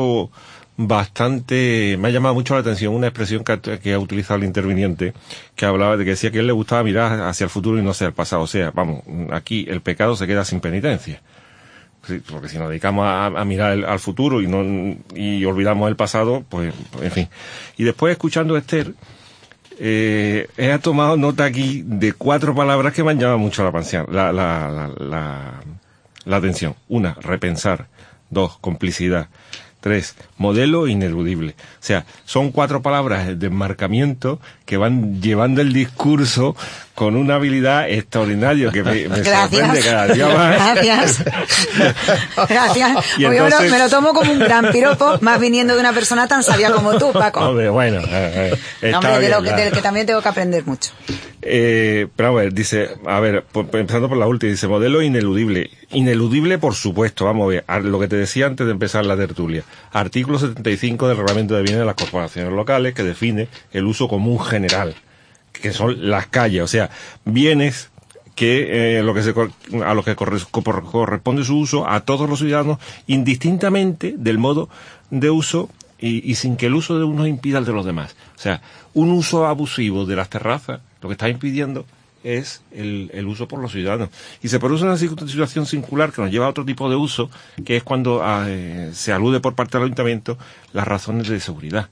llamado mucho la atención una expresión que ha utilizado el interviniente, que hablaba de que decía que a él le gustaba mirar hacia el futuro y no hacia el pasado. O sea, vamos, aquí el pecado se queda sin penitencia. Sí, porque si nos dedicamos a mirar al futuro y olvidamos el pasado, pues en fin. Y después, escuchando a Esther, he tomado nota aquí de 4 palabras que me han llamado mucho la atención. 1, repensar. 2, complicidad. 3, modelo ineludible. O sea, son 4 palabras de enmarcamiento que van llevando el discurso con una habilidad extraordinaria que me sorprende cada día más. Gracias. Entonces... me lo tomo como un gran piropo, más viniendo de una persona tan sabia como tú, Paco. Hombre, bueno. Del que también tengo que aprender mucho. Pero a ver, dice, empezando por la última, dice modelo ineludible. Ineludible, por supuesto, vamos a ver, lo que te decía antes de empezar la tertulia. Artículo 75 del Reglamento de Bienes de las Corporaciones Locales, que define el uso común general, que son las calles, o sea, bienes que a lo que corresponde su uso a todos los ciudadanos, indistintamente del modo de uso y sin que el uso de unos impida el de los demás. O sea, un uso abusivo de las terrazas lo que está impidiendo es el uso por los ciudadanos. Y se produce una situación singular que nos lleva a otro tipo de uso, que es cuando se alude por parte del ayuntamiento las razones de seguridad.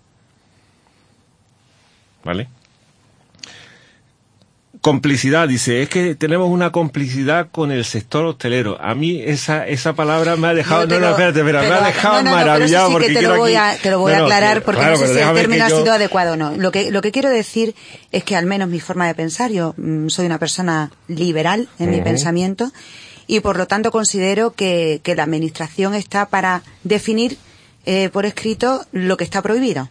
¿Vale? Complicidad, dice, es que tenemos una complicidad con el sector hostelero. A mí esa palabra me ha dejado, me ha dejado maravillado. Pero sí que te lo voy a aclarar porque claro, no sé si el término ha sido adecuado o no. Lo que quiero decir es que al menos mi forma de pensar, yo soy una persona liberal en mi pensamiento y por lo tanto considero que la administración está para definir por escrito lo que está prohibido.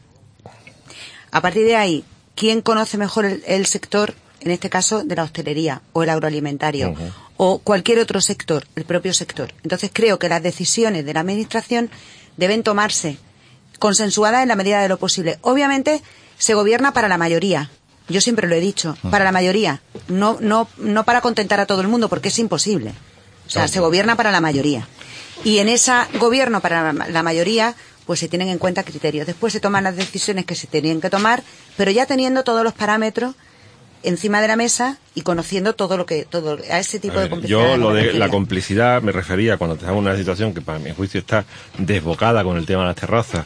A partir de ahí, ¿quién conoce mejor el sector? En este caso, de la hostelería o el agroalimentario o cualquier otro sector, el propio sector. Entonces creo que las decisiones de la administración deben tomarse consensuadas en la medida de lo posible. Obviamente se gobierna para la mayoría. Yo siempre lo he dicho, para la mayoría, no para contentar a todo el mundo, porque es imposible. O sea, se gobierna para la mayoría. Y en ese gobierno para la mayoría, pues se tienen en cuenta criterios. Después se toman las decisiones que se tenían que tomar, pero ya teniendo todos los parámetros encima de la mesa y conociendo todo a ese tipo de complicidad. Yo lo de la complicidad me refería cuando tenemos una situación que para mi juicio está desbocada con el tema de las terrazas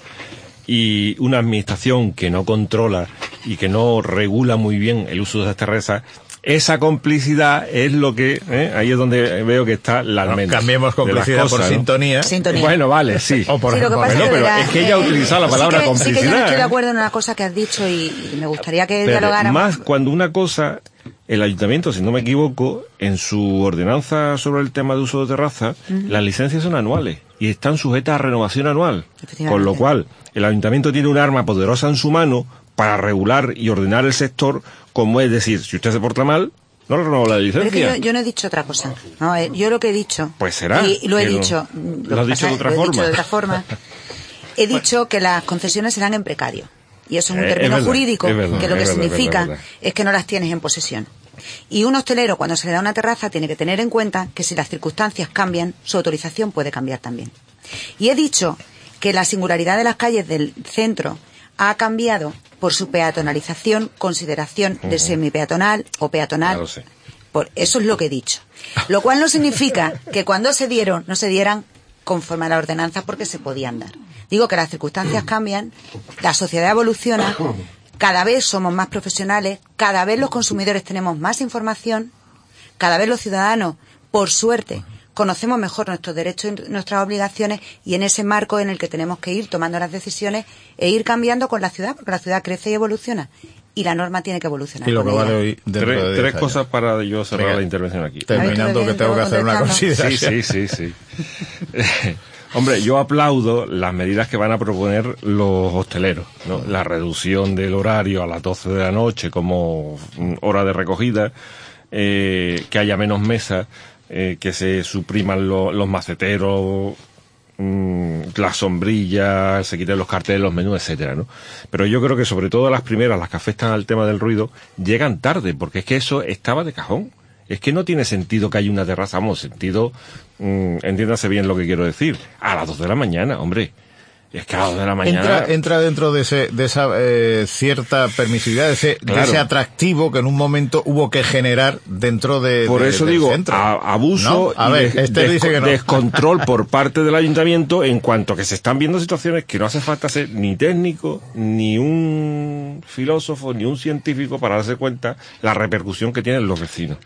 y una administración que no controla y que no regula muy bien el uso de esas terrazas. Esa complicidad es lo que, ahí es donde veo que está la almendra. Cambiemos complicidad cosas, por sintonía. Bueno, vale, sí. O por ejemplo, pero es que ella ha utilizado la palabra complicidad. Sí que yo no estoy de acuerdo en una cosa que has dicho y me gustaría que dialogáramos. Más cuando una cosa, el ayuntamiento, si no me equivoco, en su ordenanza sobre el tema de uso de terraza, las licencias son anuales y están sujetas a renovación anual. Con lo cual, el ayuntamiento tiene un arma poderosa en su mano para regular y ordenar el sector, como es decir, si usted se porta mal, no le renuevo la licencia. Pero es que yo no he dicho otra cosa. No, yo lo que he dicho... Pues será. Y lo he dicho... ¿Lo has dicho de otra forma? Lo he dicho de otra forma. He dicho que las concesiones serán en precario. Y eso es un término jurídico, que lo que significa es que no las tienes en posesión. Y un hostelero, cuando se le da una terraza, tiene que tener en cuenta que si las circunstancias cambian, su autorización puede cambiar también. Y he dicho que la singularidad de las calles del centro ha cambiado por su peatonalización, consideración de semipeatonal o peatonal. Por eso es lo que he dicho. Lo cual no significa que cuando se dieron, no se dieran conforme a la ordenanza porque se podían dar. Digo que las circunstancias cambian, la sociedad evoluciona, cada vez somos más profesionales, cada vez los consumidores tenemos más información, cada vez los ciudadanos, por suerte, conocemos mejor nuestros derechos y nuestras obligaciones y en ese marco en el que tenemos que ir tomando las decisiones e ir cambiando con la ciudad, porque la ciudad crece y evoluciona y la norma tiene que evolucionar. Y lo que vale hoy tres cosas para yo cerrar la intervención aquí. Terminando que tengo que hacer una consideración. Sí. Hombre, yo aplaudo las medidas que van a proponer los hosteleros, ¿no? La reducción del horario a las 12 de la noche como hora de recogida, que haya menos mesas, que se supriman los maceteros, las sombrillas, se quiten los carteles, los menús, etcétera, ¿no? Pero yo creo que sobre todo las primeras, las que afectan al tema del ruido, llegan tarde, porque es que eso estaba de cajón. Es que no tiene sentido que haya una terraza, entiéndase bien lo que quiero decir, a las 2 de la mañana, hombre. Es que a las 2 de la mañana... Entra dentro de esa cierta permisividad, de ese atractivo que en un momento hubo que generar dentro Por eso digo, abuso y descontrol por parte del ayuntamiento en cuanto a que se están viendo situaciones que no hace falta ser ni técnico, ni un filósofo, ni un científico para darse cuenta la repercusión que tienen los vecinos.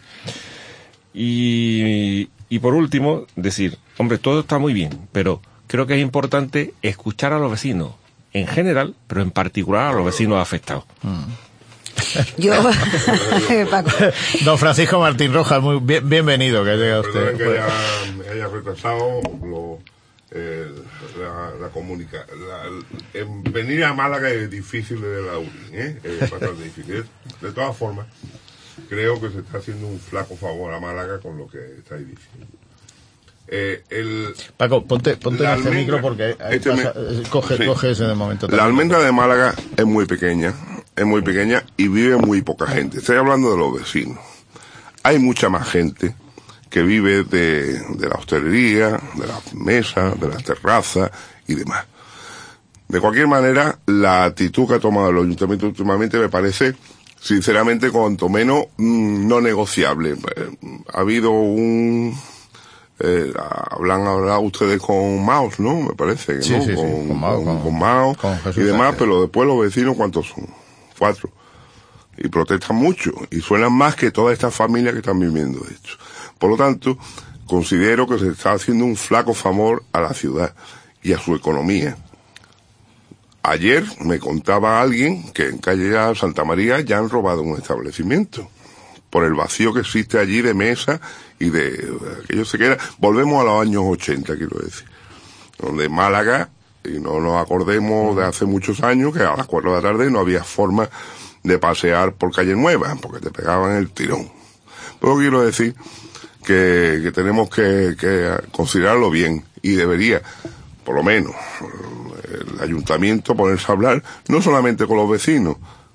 Y por último, decir, hombre, todo está muy bien, pero... creo que es importante escuchar a los vecinos en general, pero en particular a los vecinos afectados. Yo, Paco. Don Francisco Martín Rojas, muy bienvenido, que haya llegado usted. Que haya retrasado la comunicación. Venir a Málaga es difícil de la URI, es bastante difícil. De todas formas, creo que se está haciendo un flaco favor a Málaga con lo que estáis diciendo. Paco, ponte en este micro porque coge ese de momento. La almendra de Málaga es muy pequeña y vive muy poca gente. Estoy hablando de los vecinos. hay mucha más gente que vive de la hostelería, de las mesas, de las terrazas y demás. De cualquier manera, la actitud que ha tomado el ayuntamiento últimamente me parece, sinceramente, cuanto menos no negociable. Ha habido hablan hablado ustedes con Maos, ¿no? Me parece, ¿no? Sí, con Maos y demás, pero después los vecinos, ¿cuántos son? 4. Y protestan mucho, y suenan más que todas estas familias que están viviendo esto. Por lo tanto, considero que se está haciendo un flaco favor a la ciudad y a su economía. Ayer me contaba alguien que en calle Santa María ya han robado un establecimiento por el vacío que existe allí de mesa y de aquello se queda. Volvemos a los años 80, quiero decir, donde Málaga, y no nos acordemos de hace muchos años, que a las 4 de la tarde no había forma de pasear por calle Nueva, porque te pegaban el tirón. Pero quiero decir que tenemos que considerarlo bien, y debería, por lo menos, el ayuntamiento ponerse a hablar, no solamente con los vecinos,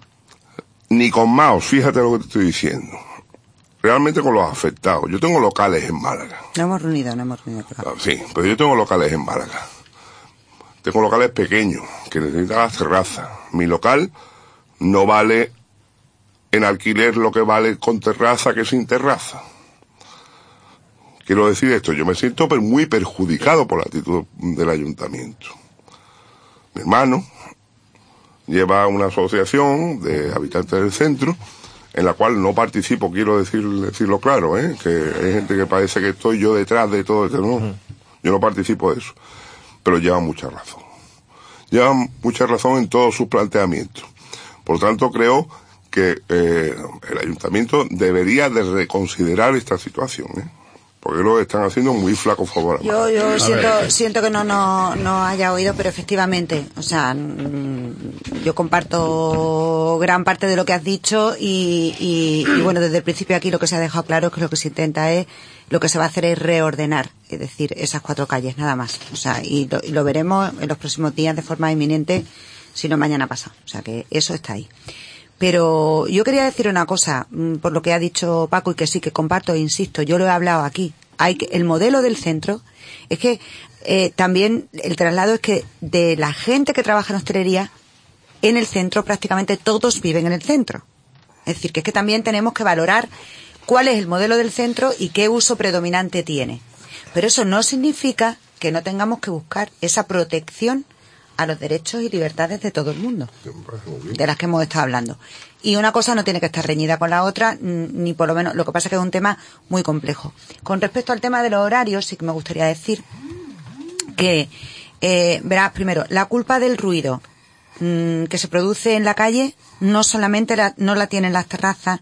ni con Maos, fíjate lo que te estoy diciendo, realmente con los afectados. Yo tengo locales en Málaga. No hemos reunido. Sí, pero yo tengo locales en Málaga. Tengo locales pequeños, que necesitan las terrazas. Mi local no vale en alquiler lo que vale con terraza que sin terraza. Quiero decir esto, yo me siento muy perjudicado por la actitud del ayuntamiento. Mi hermano lleva una asociación de habitantes del centro, en la cual no participo, quiero decirlo claro, que hay gente que parece que estoy yo detrás de todo esto, no, yo no participo de eso, pero lleva mucha razón. Lleva mucha razón en todos sus planteamientos. Por lo tanto, creo que el ayuntamiento debería de reconsiderar esta situación, porque lo están haciendo muy flaco favor. Yo siento que no haya oído, pero efectivamente, o sea, yo comparto gran parte de lo que has dicho y bueno, desde el principio aquí lo que se ha dejado claro es que lo que se intenta lo que se va a hacer es reordenar, es decir, esas 4 calles, nada más. O sea, y lo veremos en los próximos días de forma inminente, si no mañana pasado. O sea, que eso está ahí. Pero yo quería decir una cosa, por lo que ha dicho Paco, y que sí que comparto e insisto, yo lo he hablado aquí. El modelo del centro es que también el traslado es que de la gente que trabaja en hostelería, en el centro prácticamente todos viven en el centro. Es decir, que es que también tenemos que valorar cuál es el modelo del centro y qué uso predominante tiene. Pero eso no significa que no tengamos que buscar esa protección a los derechos y libertades de todo el mundo, de las que hemos estado hablando. Y una cosa no tiene que estar reñida con la otra, ni por lo menos, lo que pasa es que es un tema muy complejo. Con respecto al tema de los horarios, sí que me gustaría decir que, verás, primero, la culpa del ruido que se produce en la calle no solamente no la tienen las terrazas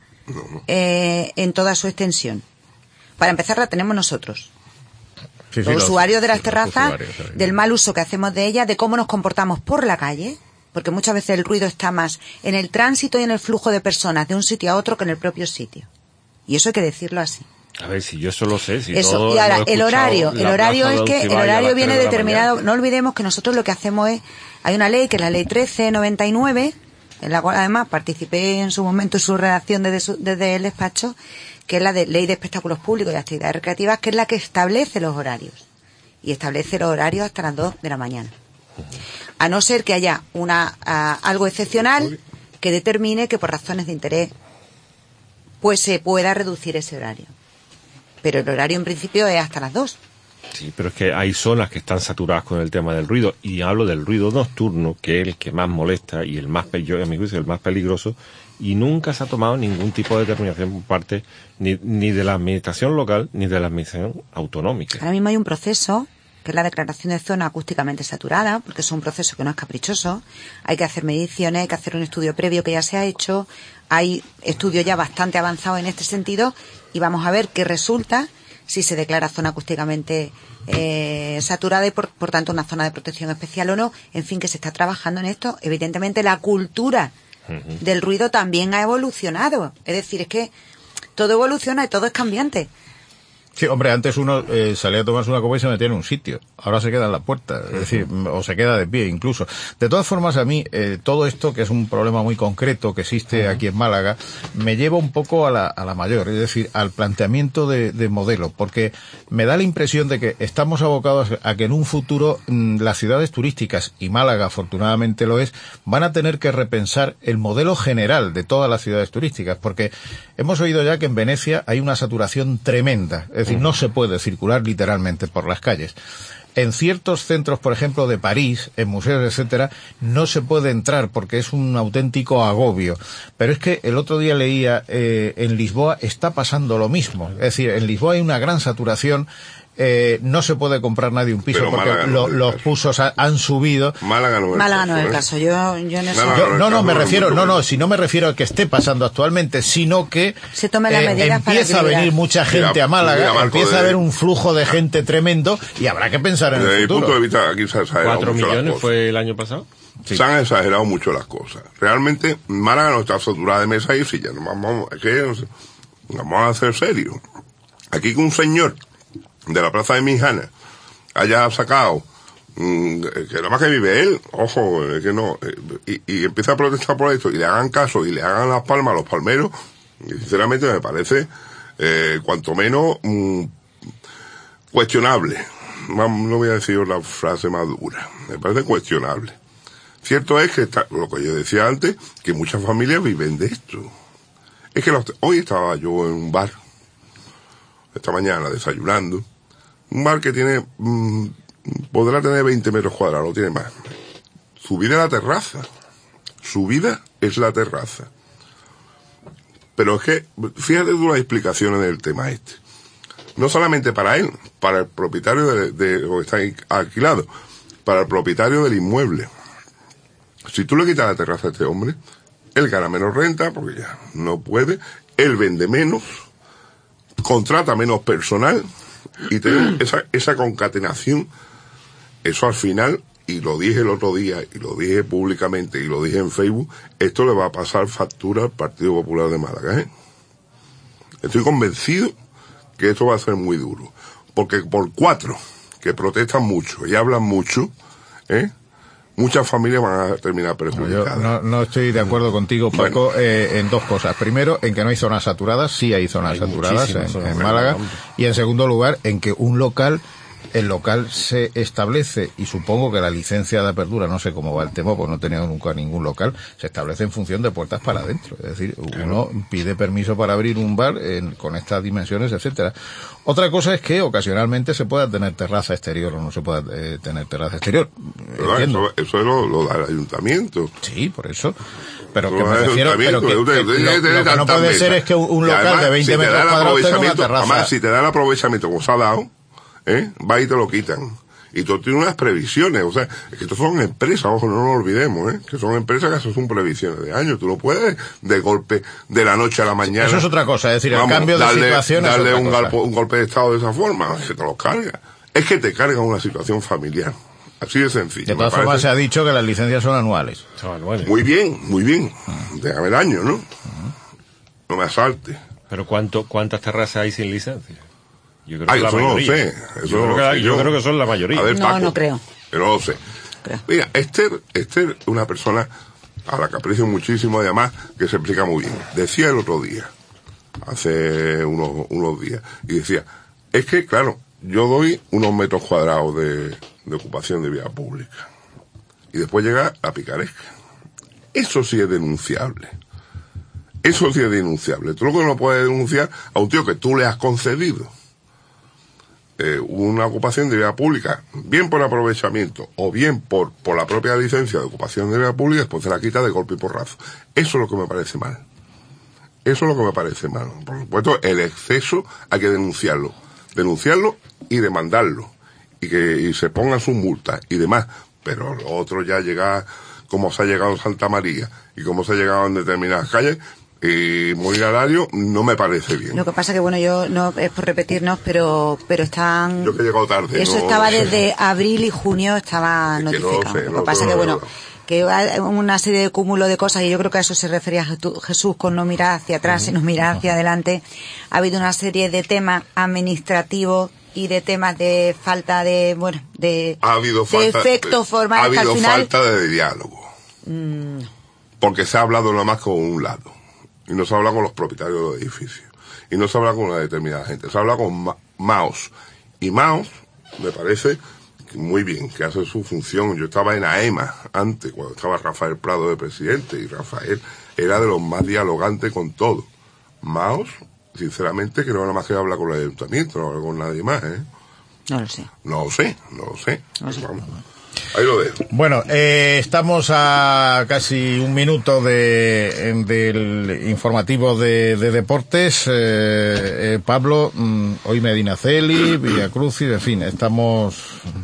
en toda su extensión. Para empezar, la tenemos nosotros. Los usuarios de las terrazas, del mal uso que hacemos de ellas, de cómo nos comportamos por la calle, porque muchas veces el ruido está más en el tránsito y en el flujo de personas de un sitio a otro que en el propio sitio. Y eso hay que decirlo así. A ver, si yo eso lo sé. Si eso, y ahora, el horario es que el horario viene determinado. No olvidemos que nosotros lo que hacemos hay una ley, que es la ley 1399, en la cual además participé en su momento en su redacción desde el despacho, que es la de Ley de Espectáculos Públicos y Actividades Recreativas, que es la que establece los horarios. Y establece los horarios hasta las 2 de la mañana. A no ser que haya algo excepcional que determine que por razones de interés pues se pueda reducir ese horario. Pero el horario en principio es hasta las 2. Sí, pero es que hay zonas que están saturadas con el tema del ruido, y hablo del ruido nocturno, que es el que más molesta y el más, yo a mi juicio, el más peligroso, y nunca se ha tomado ningún tipo de determinación por parte ni de la administración local ni de la administración autonómica. Ahora mismo hay un proceso, que es la declaración de zona acústicamente saturada, porque es un proceso que no es caprichoso. Hay que hacer mediciones, hay que hacer un estudio previo que ya se ha hecho, hay estudios ya bastante avanzados en este sentido, y vamos a ver qué resulta si se declara zona acústicamente saturada y por tanto una zona de protección especial o no. En fin, que se está trabajando en esto. Evidentemente la cultura del ruido también ha evolucionado. Es decir, es que todo evoluciona y todo es cambiante. Sí, hombre, antes uno salía a tomarse una copa y se metía en un sitio. Ahora se queda en la puerta, es decir, o se queda de pie incluso. De todas formas, a mí, todo esto, que es un problema muy concreto que existe aquí en Málaga, me lleva un poco a la mayor, es decir, al planteamiento de modelo, porque me da la impresión de que estamos abocados a que en un futuro las ciudades turísticas, y Málaga afortunadamente lo es, van a tener que repensar el modelo general de todas las ciudades turísticas, porque hemos oído ya que en Venecia hay una saturación tremenda. Es decir, no se puede circular literalmente por las calles. En ciertos centros, por ejemplo, de París, en museos, etcétera, no se puede entrar porque es un auténtico agobio. Pero es que el otro día leía, en Lisboa está pasando lo mismo. Es decir, en Lisboa hay una gran saturación. No se puede comprar nadie un piso. Pero porque los pisos han subido. Málaga no es el caso. Yo en eso... Si no me refiero a que esté pasando actualmente, sino que se tome las medidas empieza a venir mucha gente a Málaga, empieza a haber un flujo de gente tremendo y habrá que pensar en el futuro. Punto de vista, aquí se 4 millones fue el año pasado. Sí. Se han exagerado mucho las cosas. Realmente Málaga no está saturada de mesas y sillas. Vamos a ser serios. Aquí que un señor de la plaza de Mijana haya sacado que nada más que vive él, ojo, que no, y empieza a protestar por esto y le hagan caso y le hagan las palmas a los palmeros, y sinceramente me parece cuanto menos cuestionable. No voy a decir la frase más dura, me parece cuestionable. Cierto es que lo que yo decía antes, que muchas familias viven de esto. Es que hoy estaba yo en un bar, esta mañana desayunando, un bar que tiene, podrá tener 20 metros cuadrados, no tiene más. Su vida es la terraza. Su vida es la terraza. Pero es que, fíjate tú las explicaciones del tema este. No solamente para él, para el propietario de lo que está alquilado, para el propietario del inmueble. Si tú le quitas la terraza a este hombre, él gana menos renta, porque ya no puede, él vende menos, contrata menos personal, y tenemos esa concatenación. Eso al final, y lo dije el otro día, y lo dije públicamente, y lo dije en Facebook, esto le va a pasar factura al Partido Popular de Málaga, ¿eh? Estoy convencido que esto va a ser muy duro, porque por 4 que protestan mucho y hablan mucho, muchas familias van a terminar perjudicadas. Yo no estoy de acuerdo contigo, Paco, en 2 cosas. Primero, en que no hay zonas saturadas. Sí hay zonas saturadas en Málaga. Y en segundo lugar, en que el local se establece, y supongo que la licencia de apertura, no sé cómo va el tema, porque no he tenido nunca ningún local, se establece en función de puertas para adentro. Es decir, uno pide permiso para abrir un bar con estas dimensiones, etcétera. Otra cosa es que ocasionalmente se pueda tener terraza exterior o no se pueda tener terraza exterior. Eso lo da el ayuntamiento. Sí, por eso. Pero que me refiero, lo que no puede ser es que un local además, de 20 metros cuadrados tenga una terraza. Además, si te da el aprovechamiento como se ha dado, va y te lo quitan. Y tú tienes unas previsiones, o sea, es que estos son empresas, ojo, no nos olvidemos, que son empresas que son previsiones de años. Tú no puedes de golpe, de la noche a la mañana. Eso es otra cosa, es decir, el cambio de situación darle es un golpe de estado de esa forma, es que te lo carga. Es que te carga una situación familiar. Así de sencillo. De todas formas se ha dicho que las licencias son anuales. Son anuales. Muy bien. Déjame el año, ¿no? No me asalte. Pero ¿cuántas terrazas hay sin licencia? Yo creo que la mayoría. Yo creo que son la mayoría. A ver, Paco, no creo. Yo no lo sé. Mira, Esther es una persona a la que aprecio muchísimo, además, que se explica muy bien. Decía el otro día, hace unos días, y decía, es que, claro, yo doy unos metros cuadrados de ocupación de vía pública. Y después llega la picaresca. Eso sí es denunciable. Eso sí es denunciable. Tú lo que no puedes denunciar a un tío que tú le has concedido una ocupación de vía pública, bien por aprovechamiento o bien por la propia licencia de ocupación de vía pública, después se la quita de golpe y porrazo. Eso es lo que me parece mal. Por supuesto, el exceso hay que denunciarlo y demandarlo, y se pongan sus multas y demás. Pero lo otro ya llega, como se ha llegado en Santa María y como se ha llegado en determinadas calles, y muy galario, no me parece bien. Lo que pasa que, bueno, yo no es por repetirnos, pero están... Yo que he llegado tarde. Eso estaba desde abril y junio, estaba notificado. Lo que pasa que, bueno, que hay una serie de cúmulo de cosas, y yo creo que a eso se refería Jesús con no mirar hacia atrás, sino mirar hacia adelante. Ha habido una serie de temas administrativos y de temas de falta de, bueno, de efectos formales. Ha habido al final, falta de diálogo. Porque se ha hablado nada más con un lado. Y no se habla con los propietarios de los edificios. Y no se habla con una determinada gente. Se habla con Maos. Y Maos, me parece muy bien, que hace su función. Yo estaba en AEMA antes, cuando estaba Rafael Prado de presidente, y Rafael era de los más dialogantes con todo. Maos, sinceramente, que no nada más que habla con el ayuntamiento, no habla con nadie más, ¿eh? No lo sé. No lo sé. Vamos. Ahí lo dejo. Bueno, estamos a casi un minuto del informativo de deportes. Pablo, hoy Medinaceli, Villacrucis, en fin, estamos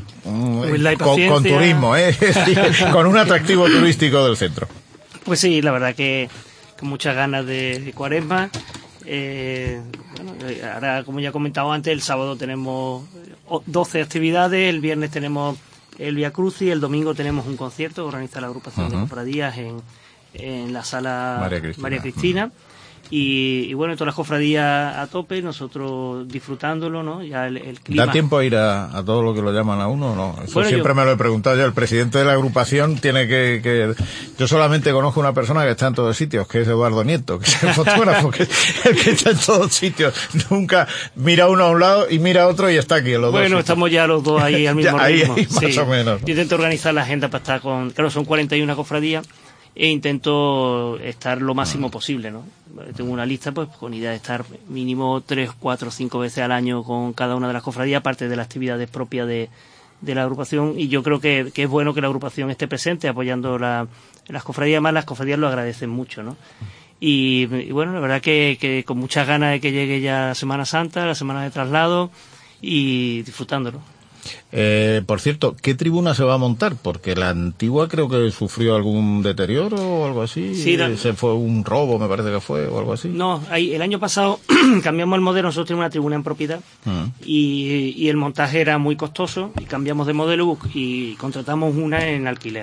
con turismo, con un atractivo turístico del centro. Pues sí, la verdad que con muchas ganas de Cuaresma. Bueno, ahora, como ya he comentado antes, el sábado tenemos 12 actividades, el viernes tenemos el Villacrucis, el domingo tenemos un concierto que organiza la agrupación de cofradías en la sala María Cristina. Y bueno, todas las cofradías a tope, nosotros disfrutándolo, ¿no? Ya el clima. ¿Da tiempo a ir a todo lo que lo llaman a uno o no? Eso siempre me lo he preguntado yo. El presidente de la agrupación tiene que... Yo solamente conozco una persona que está en todos sitios, que es Eduardo Nieto, que es el fotógrafo, que es el que está en todos sitios. Nunca mira uno a un lado y mira a otro y está aquí en los dos. Bueno, estamos ya los dos ahí al mismo ritmo. Ahí más o menos, ¿no? Yo intento organizar la agenda para estar con... Claro, son 41 cofradías. E intento estar lo máximo posible, ¿no? Tengo una lista pues con idea de estar mínimo 3, 4, 5 veces al año con cada una de las cofradías, aparte de las actividades propias de la agrupación, y yo creo que es bueno que la agrupación esté presente apoyando las cofradías, más las cofradías lo agradecen mucho, ¿no? Y bueno, la verdad que con muchas ganas de que llegue ya Semana Santa, la semana de traslado, y disfrutándolo. Por cierto, ¿qué tribuna se va a montar? Porque la antigua creo que sufrió algún deterioro o algo así. Sí, se fue un robo, me parece que fue, o algo así. No, el año pasado cambiamos el modelo. Nosotros tenemos una tribuna en propiedad y el montaje era muy costoso y cambiamos de modelo y contratamos una en alquiler.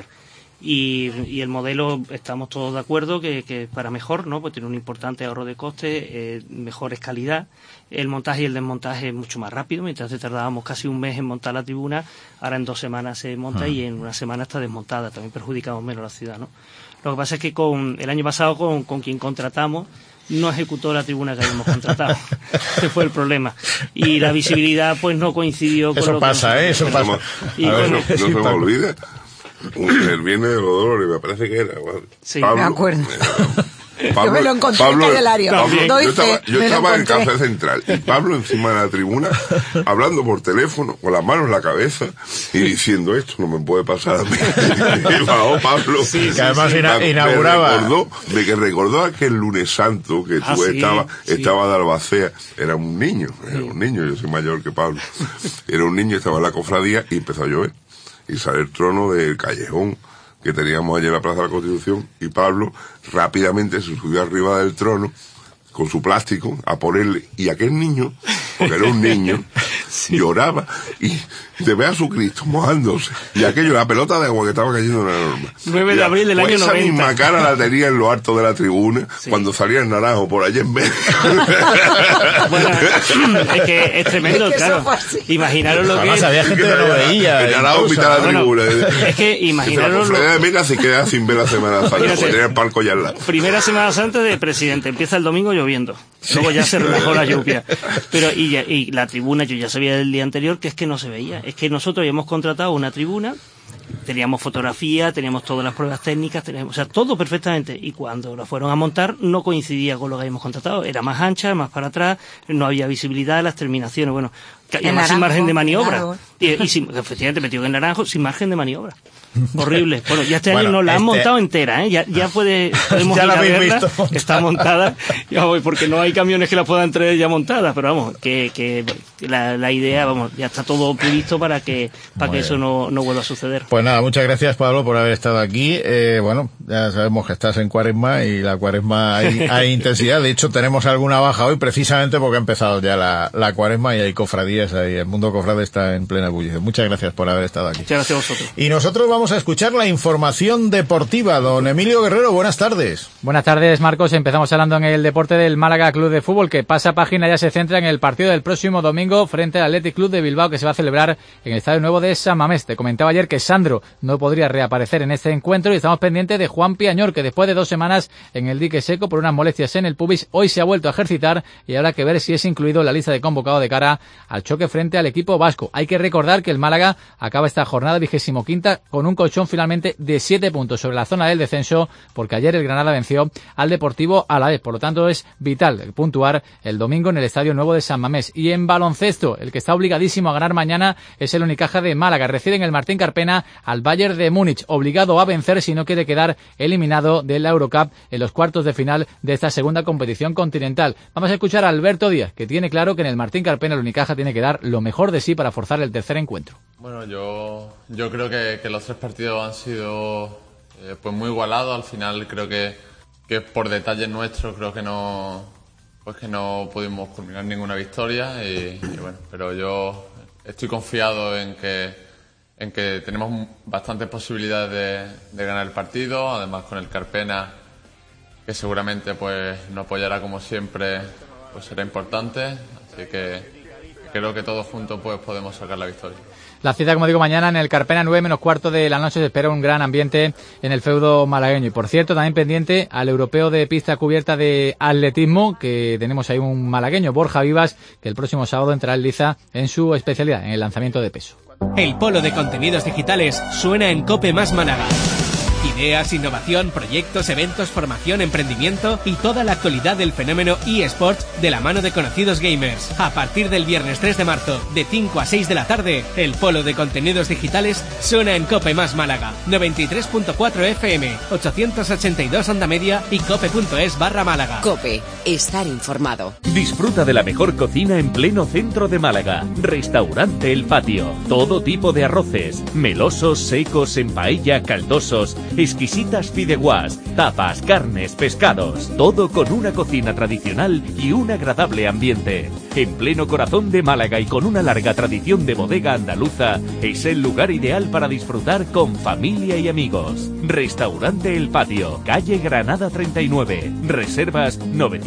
Y el modelo, estamos todos de acuerdo que para mejor, ¿no? Pues tiene un importante ahorro de coste, mejores calidad. El montaje y el desmontaje es mucho más rápido. Mientras tardábamos casi un mes en montar la tribuna, ahora en 2 semanas se monta y en 1 semana está desmontada. También perjudicamos menos la ciudad, ¿no? Lo que pasa es que el año pasado con quien contratamos no ejecutó la tribuna que habíamos contratado. Ese fue el problema. Y la visibilidad pues no coincidió con eso pasa, eso pasa. Y bueno, no se me olvide. El viernes de los Dolores, me parece que era. Sí, Pablo, me acuerdo. Pablo, yo me lo encontré en Candelario. Yo estaba en Café Central y Pablo encima de la tribuna hablando por teléfono con las manos en la cabeza y diciendo esto no me puede pasar a mí. Y bajó Pablo, que además inauguraba me recordó aquel lunes santo que tú estaba de albacea. Era un niño, yo soy mayor que Pablo. Era un niño, estaba en la cofradía y empezó a llover y sale el trono del callejón que teníamos allí en la Plaza de la Constitución, y Pablo rápidamente se subió arriba del trono con su plástico a ponerle, y aquel niño, porque era un niño, lloraba y te ve a su Cristo mojándose, y aquello, la pelota de agua que estaba cayendo en la norma. 9 de abril del año 90. Esa misma cara la tenía en lo alto de la tribuna cuando salía el naranjo por allí en medio. Bueno, es que es tremendo, claro. Imaginaros lo que es. Había gente que no veía. El naranjo mitad de la tribuna. Es que imaginaros mira, se queda sin ver la Semana Santa, porque tenía el palco ya al lado. Primera Semana Santa de presidente, empieza el domingo lloviendo. Luego ya se relajó la lluvia. Pero y la tribuna, yo ya sabía del día anterior que es que no se veía. Es que nosotros habíamos contratado una tribuna, teníamos fotografía, teníamos todas las pruebas técnicas, o sea, todo perfectamente. Y cuando la fueron a montar no coincidía con lo que habíamos contratado. Era más ancha, más para atrás, no había visibilidad, las terminaciones, bueno, que había más sin margen de maniobra. Claro. Y efectivamente metido en naranjo, sin margen de maniobra. Horrible. Bueno, ya este año nos la han montado entera, ¿eh? Ya podemos ya ir la a verla, visto. que está montada, porque no hay camiones que la puedan traer ya montada, pero vamos, que la idea, vamos, ya está todo previsto para que eso no vuelva a suceder. Pues nada, muchas gracias, Pablo, por haber estado aquí. Bueno, ya sabemos que estás en Cuaresma y la Cuaresma hay intensidad. De hecho, tenemos alguna baja hoy precisamente porque ha empezado ya la Cuaresma y hay cofradías ahí. El mundo cofrade está en plena ebullición. Muchas gracias por haber estado aquí. Muchas gracias a vosotros. Y nosotros vamos a escuchar la información deportiva. Don Emilio Guerrero, buenas tardes. Buenas tardes, Marcos. Empezamos hablando en el deporte del Málaga Club de Fútbol, que pasa página, ya se centra en el partido del próximo domingo frente al Athletic Club de Bilbao, que se va a celebrar en el Estadio Nuevo de San Mamés. Te comentaba ayer que Sandro no podría reaparecer en este encuentro y estamos pendientes de Juan Piañor, que después de 2 semanas en el dique seco por unas molestias en el pubis, hoy se ha vuelto a ejercitar y habrá que ver si es incluido en la lista de convocado de cara al choque frente al equipo vasco. Hay que recordar que el Málaga acaba esta jornada 25ª con un colchón finalmente de 7 puntos sobre la zona del descenso, porque ayer el Granada venció al Deportivo Alavés. Por lo tanto, es vital puntuar el domingo en el Estadio Nuevo de San Mamés. Y en baloncesto, el que está obligadísimo a ganar mañana es el Unicaja de Málaga. Recibe en el Martín Carpena al Bayern de Múnich, obligado a vencer si no quiere quedar eliminado de la Eurocup en los cuartos de final de esta segunda competición continental. Vamos a escuchar a Alberto Díaz, que tiene claro que en el Martín Carpena el Unicaja tiene que dar lo mejor de sí para forzar el tercer encuentro. Bueno, yo creo que los 3 partidos han sido pues muy igualados. Al final creo que por detalles nuestros creo que no pudimos culminar ninguna victoria y bueno, pero yo estoy confiado en que tenemos bastantes posibilidades de ganar el partido. Además, con el Carpena, que seguramente pues nos apoyará como siempre, pues será importante. Así que creo que todos juntos pues podemos sacar la victoria. La cita, como digo, mañana en el Carpena, 9:15 de la noche. Se espera un gran ambiente en el feudo malagueño. Y por cierto, también pendiente al europeo de pista cubierta de atletismo, que tenemos ahí un malagueño, Borja Vivas, que el próximo sábado entrará en liza en su especialidad, en el lanzamiento de peso. El polo de contenidos digitales suena en COPE más Málaga. Ideas, innovación, proyectos, eventos, formación, emprendimiento y toda la actualidad del fenómeno eSports de la mano de conocidos gamers. A partir del viernes 3 de marzo, de 5 a 6 de la tarde, el polo de contenidos digitales suena en COPE más Málaga. 93.4 FM, 882 onda media y cope.es/Málaga. COPE, estar informado. Disfruta de la mejor cocina en pleno centro de Málaga. Restaurante El Patio. Todo tipo de arroces, melosos, secos, en paella, caldosos, exquisitas fideuás, tapas, carnes, pescados. Todo con una cocina tradicional y un agradable ambiente. En pleno corazón de Málaga y con una larga tradición de bodega andaluza, es el lugar ideal para disfrutar con familia y amigos. Restaurante El Patio, calle Granada 39. Reservas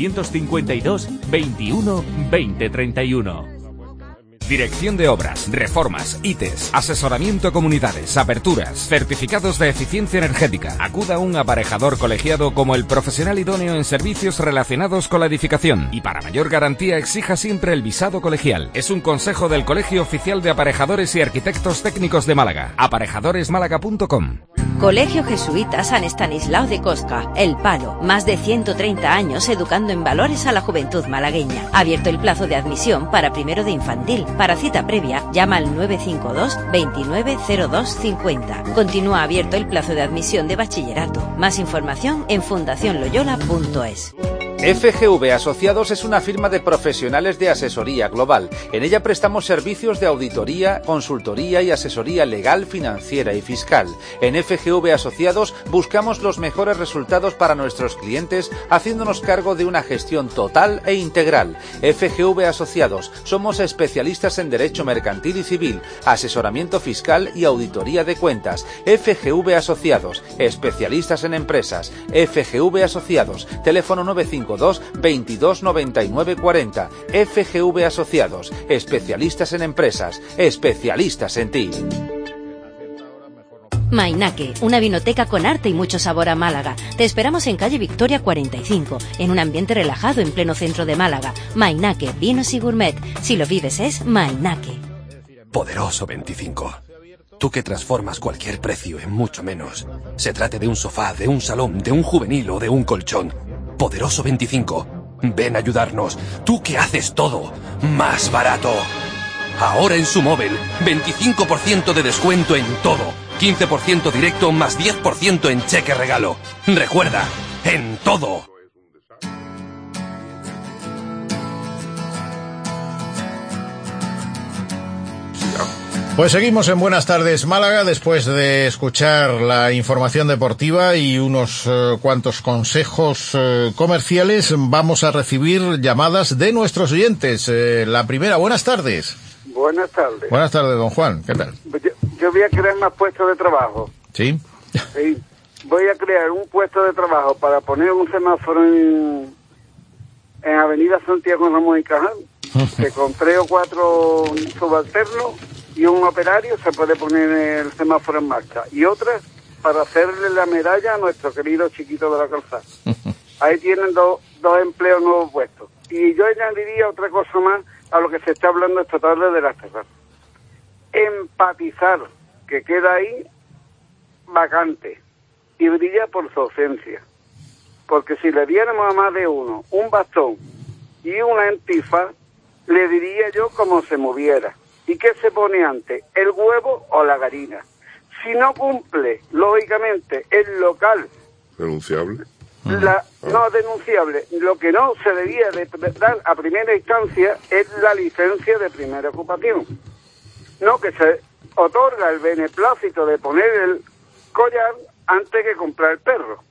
952 21 20 31. Dirección de Obras, Reformas, ITES, asesoramiento a comunidades, aperturas, certificados de eficiencia energética. Acuda a un aparejador colegiado como el profesional idóneo en servicios relacionados con la edificación. Y para mayor garantía exija siempre el visado colegial. Es un consejo del Colegio Oficial de Aparejadores y Arquitectos Técnicos de Málaga. Aparejadoresmálaga.com. Colegio Jesuita San Estanislao de Cosca, El Palo. Más de 130 años educando en valores a la juventud malagueña. Abierto el plazo de admisión para primero de infantil. Para cita previa, llama al 952 290250. Continúa abierto el plazo de admisión de bachillerato. Más información en fundacionloyola.es. FGV Asociados es una firma de profesionales de asesoría global. En ella prestamos servicios de auditoría, consultoría y asesoría legal, financiera y fiscal. En FGV Asociados buscamos los mejores resultados para nuestros clientes, haciéndonos cargo de una gestión total e integral. FGV Asociados, somos especialistas en derecho mercantil y civil, asesoramiento fiscal y auditoría de cuentas. FGV Asociados, especialistas en empresas. FGV Asociados, teléfono 952 22 99 40. FGV Asociados, especialistas en empresas, especialistas en ti. Mainaque, una vinoteca con arte y mucho sabor a Málaga. Te esperamos en calle Victoria 45, en un ambiente relajado en pleno centro de Málaga. Mainaque, vinos y gourmet. Si lo vives es Mainaque. Poderoso 25. Tú que transformas cualquier precio en mucho menos. Se trate de un sofá, de un salón, de un juvenil o de un colchón. Poderoso 25. Ven a ayudarnos. Tú que haces todo más barato. Ahora en su móvil, 25% de descuento en todo. 15% directo más 10% en cheque regalo. Recuerda, en todo. Pues seguimos en Buenas Tardes Málaga después de escuchar la información deportiva y unos cuantos consejos comerciales. Vamos a recibir llamadas de nuestros oyentes. La primera, buenas tardes. Buenas tardes. Buenas tardes, don Juan. ¿Qué tal? Yo voy a crear más puestos de trabajo. ¿Sí? Sí. Voy a crear un puesto de trabajo para poner un semáforo en Avenida Santiago Ramón y Cajal, que con 3 o 4 subalternos y un operario se puede poner el semáforo en marcha. Y otras para hacerle la medalla a nuestro querido Chiquito de la Calzada. Ahí tienen dos empleos nuevos puestos. Y yo añadiría otra cosa más a lo que se está hablando esta tarde de las terrazas. Empatizar, que queda ahí vacante y brilla por su ausencia. Porque si le diéramos a más de uno un bastón y una entifa, le diría yo cómo se moviera. ¿Y qué se pone antes? ¿El huevo o la gallina? Si no cumple, lógicamente, el local... ¿Denunciable? No denunciable. Lo que no se debía de dar a primera instancia es la licencia de primera ocupación. No, que se otorga el beneplácito de poner el collar antes que comprar el perro.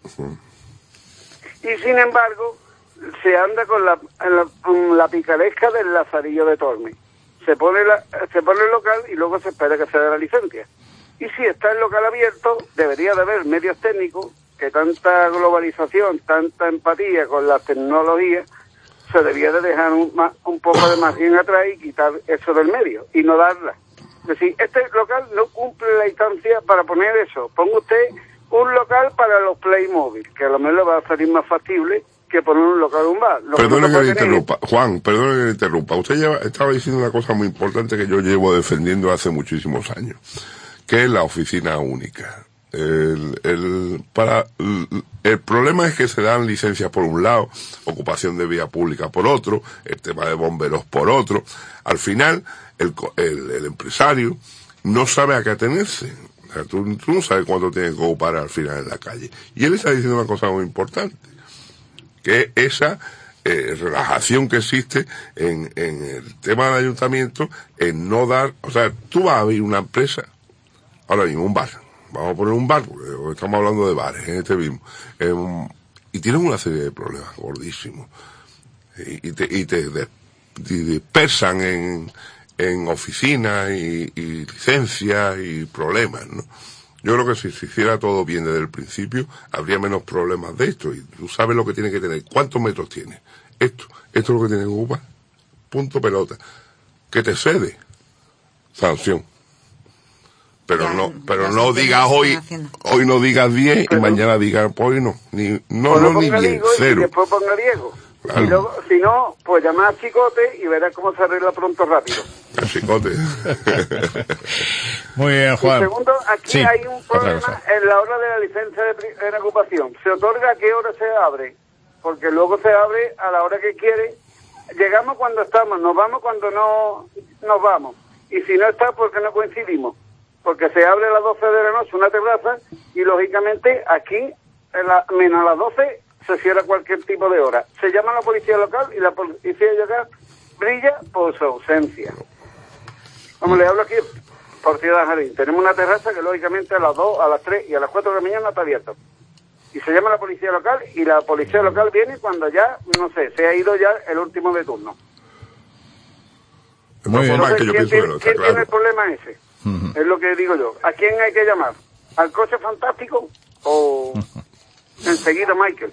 Y sin embargo, se anda con la picaresca del Lazarillo de Tormes. Se pone el local y luego se espera que se dé la licencia. Y si está el local abierto, debería de haber medios técnicos que tanta globalización, tanta empatía con las tecnologías, se debía de dejar un poco de margen atrás y quitar eso del medio y no darla. Es decir, este local no cumple la instancia para poner eso. Ponga usted un local para los Playmobil, que a lo mejor le va a salir más factible que poner un local de un bar. Perdone que le interrumpa. Juan, perdone que le interrumpa. Usted estaba diciendo una cosa muy importante que yo llevo defendiendo hace muchísimos años, que es la oficina única. El problema es que se dan licencias por un lado, ocupación de vía pública por otro, el tema de bomberos por otro. Al final, el empresario no sabe a qué atenerse. O sea, tú no sabes cuánto tienes que ocupar al final en la calle. Y él está diciendo una cosa muy importante, que esa relajación que existe en el tema del ayuntamiento, en no dar... O sea, tú vas a abrir una empresa, ahora mismo un bar, vamos a poner un bar, porque estamos hablando de bares en este mismo, y tienes una serie de problemas gordísimos, y te dispersan en oficinas y licencias y problemas, ¿no? Yo creo que si se hiciera todo bien desde el principio, habría menos problemas de esto. Y tú sabes lo que tiene que tener. ¿Cuántos metros tiene? Esto es lo que tiene que ocupar. Punto, pelota. Que te cede. Sanción. Pero ya, no digas hoy no digas 10 y mañana digas hoy no. Ni bien, cero. Y después ponga Diego. Claro. Y luego, si no, pues llama a Chicote y verás cómo se arregla pronto rápido. A Chicote. Muy bien, Juan. Y segundo, aquí hay un problema en la hora de la licencia de ocupación. ¿Se otorga a qué hora se abre? Porque luego se abre a la hora que quiere. Llegamos cuando estamos, nos vamos cuando no nos vamos. Y si no está, porque no coincidimos. Porque se abre a las 12 de la noche una terraza y, lógicamente, aquí, menos a las 12... se cierra cualquier tipo de hora. Se llama a la policía local y la policía local brilla por su ausencia. Como le hablo aquí por Ciudad Jardín, tenemos una terraza que lógicamente a las 2, a las 3 y a las 4 de la mañana está abierta. Y se llama a la policía local y la policía local viene cuando ya, no sé, se ha ido ya el último de turno. Entonces, ¿quién tiene el problema ese? Es lo que digo yo. ¿A quién hay que llamar? ¿Al coche fantástico o enseguida Michael?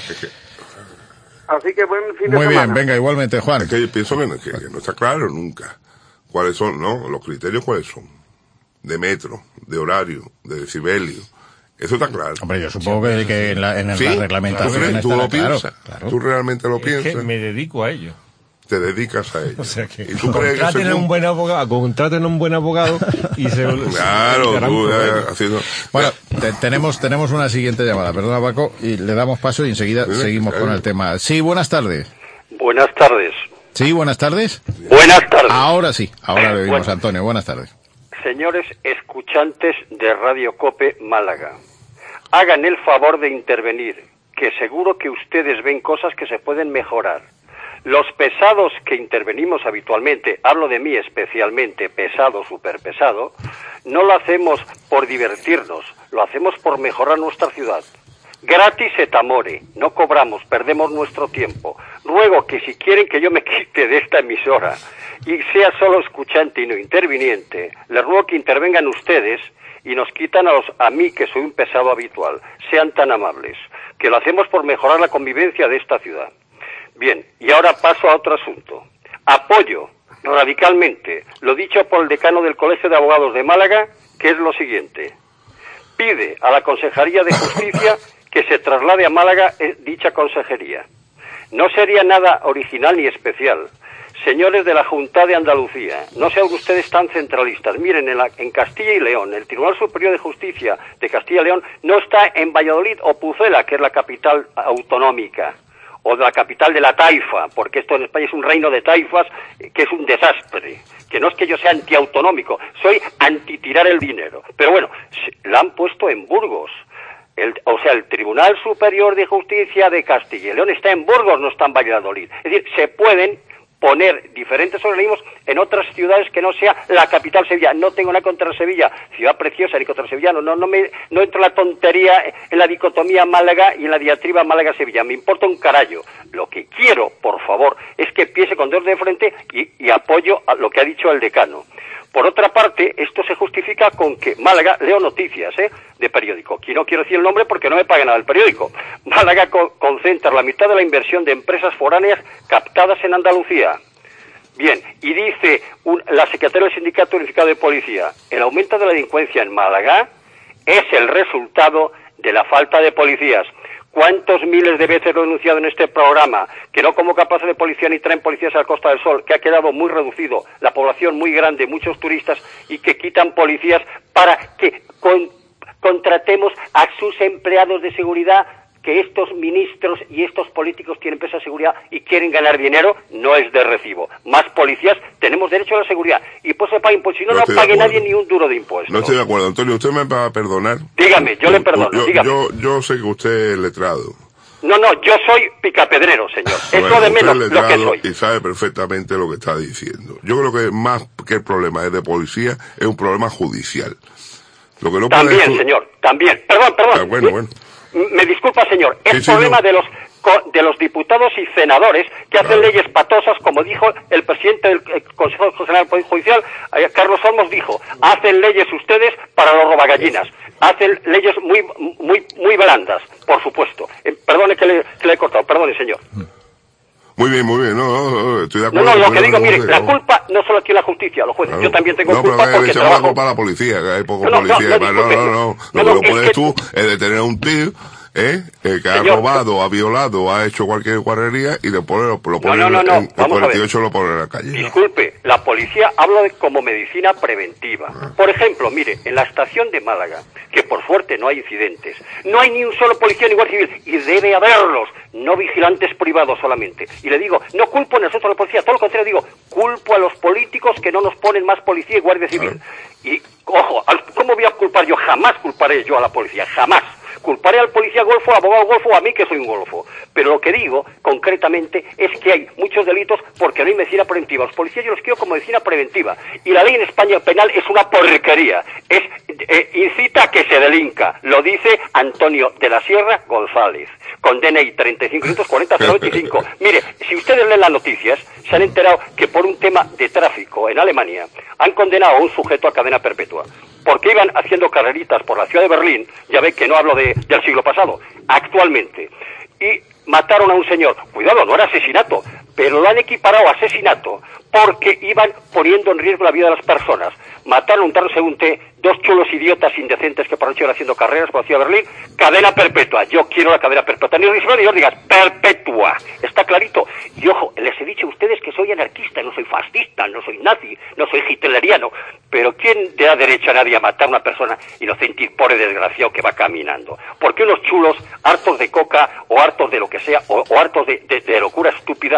Así que buen fin de semana. Muy bien, venga, igualmente, Juan. Es que yo pienso que no está claro nunca cuáles son, ¿no? Los criterios cuáles son. De metro, de horario, de decibelio. Eso está claro. Hombre, yo supongo que en la reglamentación tú lo piensas. Claro. Tú realmente lo piensas. Es que me dedico a ello. Te dedicas a ello. O sea que ¿Y tú crees contraten a un buen abogado y se claro, tú haciendo... Bueno, tenemos una siguiente llamada, perdona Paco, y le damos paso y enseguida seguimos con el tema. Sí, buenas tardes. Buenas tardes. Sí, buenas tardes. Buenas tardes. Ahora sí, ahora le oímos, Antonio, buenas tardes. Señores escuchantes de Radio Cope Málaga, hagan el favor de intervenir, que seguro que ustedes ven cosas que se pueden mejorar. Los pesados que intervenimos habitualmente, hablo de mí especialmente, pesado, superpesado, no lo hacemos por divertirnos, lo hacemos por mejorar nuestra ciudad. Gratis et amore, no cobramos, perdemos nuestro tiempo. Ruego que si quieren que yo me quite de esta emisora y sea solo escuchante y no interviniente, les ruego que intervengan ustedes y nos quitan a mí, que soy un pesado habitual. Sean tan amables, que lo hacemos por mejorar la convivencia de esta ciudad. Bien, y ahora paso a otro asunto. Apoyo radicalmente lo dicho por el decano del Colegio de Abogados de Málaga, que es lo siguiente. Pide a la Consejería de Justicia que se traslade a Málaga dicha consejería. No sería nada original ni especial. Señores de la Junta de Andalucía, no sean ustedes tan centralistas. Miren, en Castilla y León, el Tribunal Superior de Justicia de Castilla y León no está en Valladolid o Pucela, que es la capital autonómica, o de la capital de la taifa, porque esto en España es un reino de taifas que es un desastre. Que no es que yo sea antiautonómico, soy anti-tirar el dinero. Pero bueno, la han puesto en Burgos. El Tribunal Superior de Justicia de Castilla y León está en Burgos, no está en Valladolid. Es decir, se pueden poner diferentes organismos en otras ciudades que no sea la capital Sevilla. No tengo nada contra Sevilla, ciudad preciosa, ni contra Sevilla. No entro en la tontería, en la dicotomía Málaga y en la diatriba Málaga-Sevilla. Me importa un carallo. Lo que quiero, por favor, es que empiece con dos de frente y apoyo a lo que ha dicho el decano. Por otra parte, esto se justifica con que Málaga, leo noticias de periódico, aquí no quiero decir el nombre porque no me paga nada el periódico. Málaga concentra la mitad de la inversión de empresas foráneas captadas en Andalucía. Bien, y dice la secretaria del Sindicato Unificado de Policía, el aumento de la delincuencia en Málaga es el resultado de la falta de policías. ¿Cuántos miles de veces lo he denunciado en este programa? Que no convoca plaza de policía ni traen policías a la Costa del Sol, que ha quedado muy reducido, la población muy grande, muchos turistas, y que quitan policías para que contratemos a sus empleados de seguridad, que estos ministros y estos políticos tienen empresas de seguridad y quieren ganar dinero, no es de recibo. Más policías, tenemos derecho a la seguridad. Y pues se paga impuestos. Si no pague nadie ni un duro de impuestos. No estoy de acuerdo, Antonio. ¿Usted me va a perdonar? Dígame, yo le perdono, dígame. Yo sé que usted es letrado. No, yo soy picapedrero, señor. Bueno, es lo de menos lo que soy. Y sabe perfectamente lo que está diciendo. Yo creo que más que el problema es de policía, es un problema judicial. Lo que no también, puede... señor, también. Perdón. Ah, bueno. Me disculpa, señor. Es problema de los diputados y senadores que hacen leyes patosas, como dijo el presidente del Consejo General del Poder Judicial, Carlos Olmos, dijo, hacen leyes ustedes para los robagallinas. Hacen leyes muy blandas, por supuesto. Perdone que le he cortado. Perdone, señor. Muy bien, no, estoy de acuerdo. Lo que digo, mire, la culpa no solo aquí en la justicia, los jueces, yo también tengo culpa porque trabajo... No, pero culpa a la policía, que hay poco policía. No, lo que puedes tú es detener a un tío, que ha robado, ha violado, ha hecho cualquier guarrería y después lo pone en 48 lo pone en la calle. Disculpe, la policía habla como medicina preventiva. Por ejemplo, mire, en la estación de Málaga, que por suerte no hay incidentes, no hay ni un solo policía ni guardia civil, y debe haberlos, no vigilantes privados solamente. Y le digo, no culpo en el centro de la policía, todo lo contrario, digo, culpo a los políticos que no nos ponen más policía y guardia civil. Y, ojo, ¿cómo voy a culpar yo? Jamás culparé yo a la policía, jamás. Culparé al policía golfo, al abogado golfo, o a mí que soy un golfo. Pero lo que digo, concretamente, es que hay muchos delitos porque no hay medicina preventiva. Los policías yo los quiero como medicina preventiva. Y la ley en España penal es una porquería. Incita a que se delinca. Lo dice Antonio de la Sierra González, con DNI 3540-025. Mire, si ustedes leen las noticias, se han enterado que por un tema de tráfico en Alemania han condenado a un sujeto a cadena perpetua. Porque iban haciendo carreritas por la ciudad de Berlín, ya ve que no hablo del siglo pasado, actualmente, y mataron a un señor. Cuidado, no era asesinato, pero lo han equiparado a asesinato porque iban poniendo en riesgo la vida de las personas. Mataron a un transeúnte, dos chulos idiotas indecentes que por noche iban haciendo carreras por la ciudad de Berlín, cadena perpetua. Yo quiero la cadena perpetua. Ni yo digas, perpetua. Está clarito. Y ojo, les he dicho a ustedes que soy anarquista, no soy fascista, no soy nazi, no soy hitleriano. Pero ¿quién le da derecho a nadie a matar a una persona inocente y pobre desgraciado que va caminando? Porque unos chulos, hartos de coca, o hartos de lo que sea, o hartos de locura estúpida,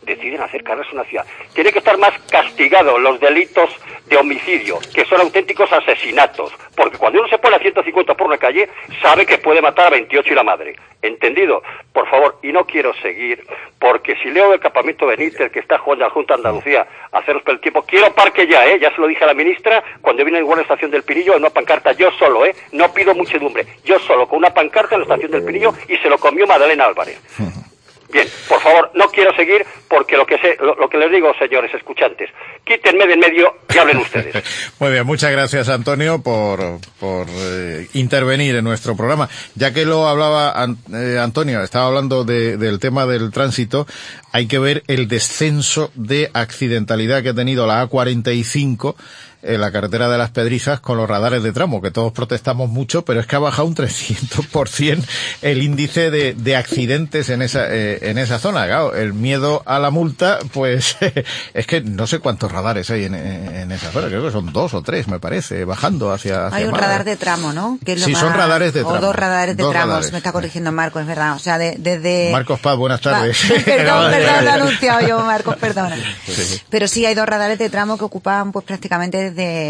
deciden hacer cargas en una ciudad. Tiene que estar más castigados los delitos de homicidio, que son auténticos asesinatos, porque cuando uno se pone a 150 por una calle, sabe que puede matar a 28 y la madre. ¿Entendido? Por favor, y no quiero seguir, porque si leo el campamento Benítez, que está jugando a la Junta de Andalucía, a haceros por el tiempo, quiero parque ya, ya se lo dije a la ministra, cuando vine a la estación del Pinillo, en una pancarta, yo solo, no pido muchedumbre, yo solo, con una pancarta en la estación del Pinillo, y se lo comió Madalena Álvarez. Bien, por favor, no quiero seguir porque lo que les digo, señores escuchantes, quítenme de en medio y hablen ustedes. Muy bien, muchas gracias, Antonio, por intervenir en nuestro programa. Ya que lo hablaba Antonio, estaba hablando del tema del tránsito, hay que ver el descenso de accidentalidad que ha tenido la A45 en la carretera de Las Pedrizas con los radares de tramo, que todos protestamos mucho, pero es que ha bajado un 300% el índice de accidentes en esa zona. Claro, el miedo a la multa, pues es que no sé cuántos radares hay en esa zona, creo que son 2 o 3, me parece, bajando hacia hay un Málaga. Radar de tramo, ¿no? Que es lo sí, más... son radares de tramo. O 2 radares de tramos, radares. me está corrigiendo Marcos, es verdad. O sea, desde... Marcos Paz, buenas tardes. Perdón, lo he anunciado yo, Marcos, perdona. Sí. Pero sí, hay 2 radares de tramo que ocupan pues prácticamente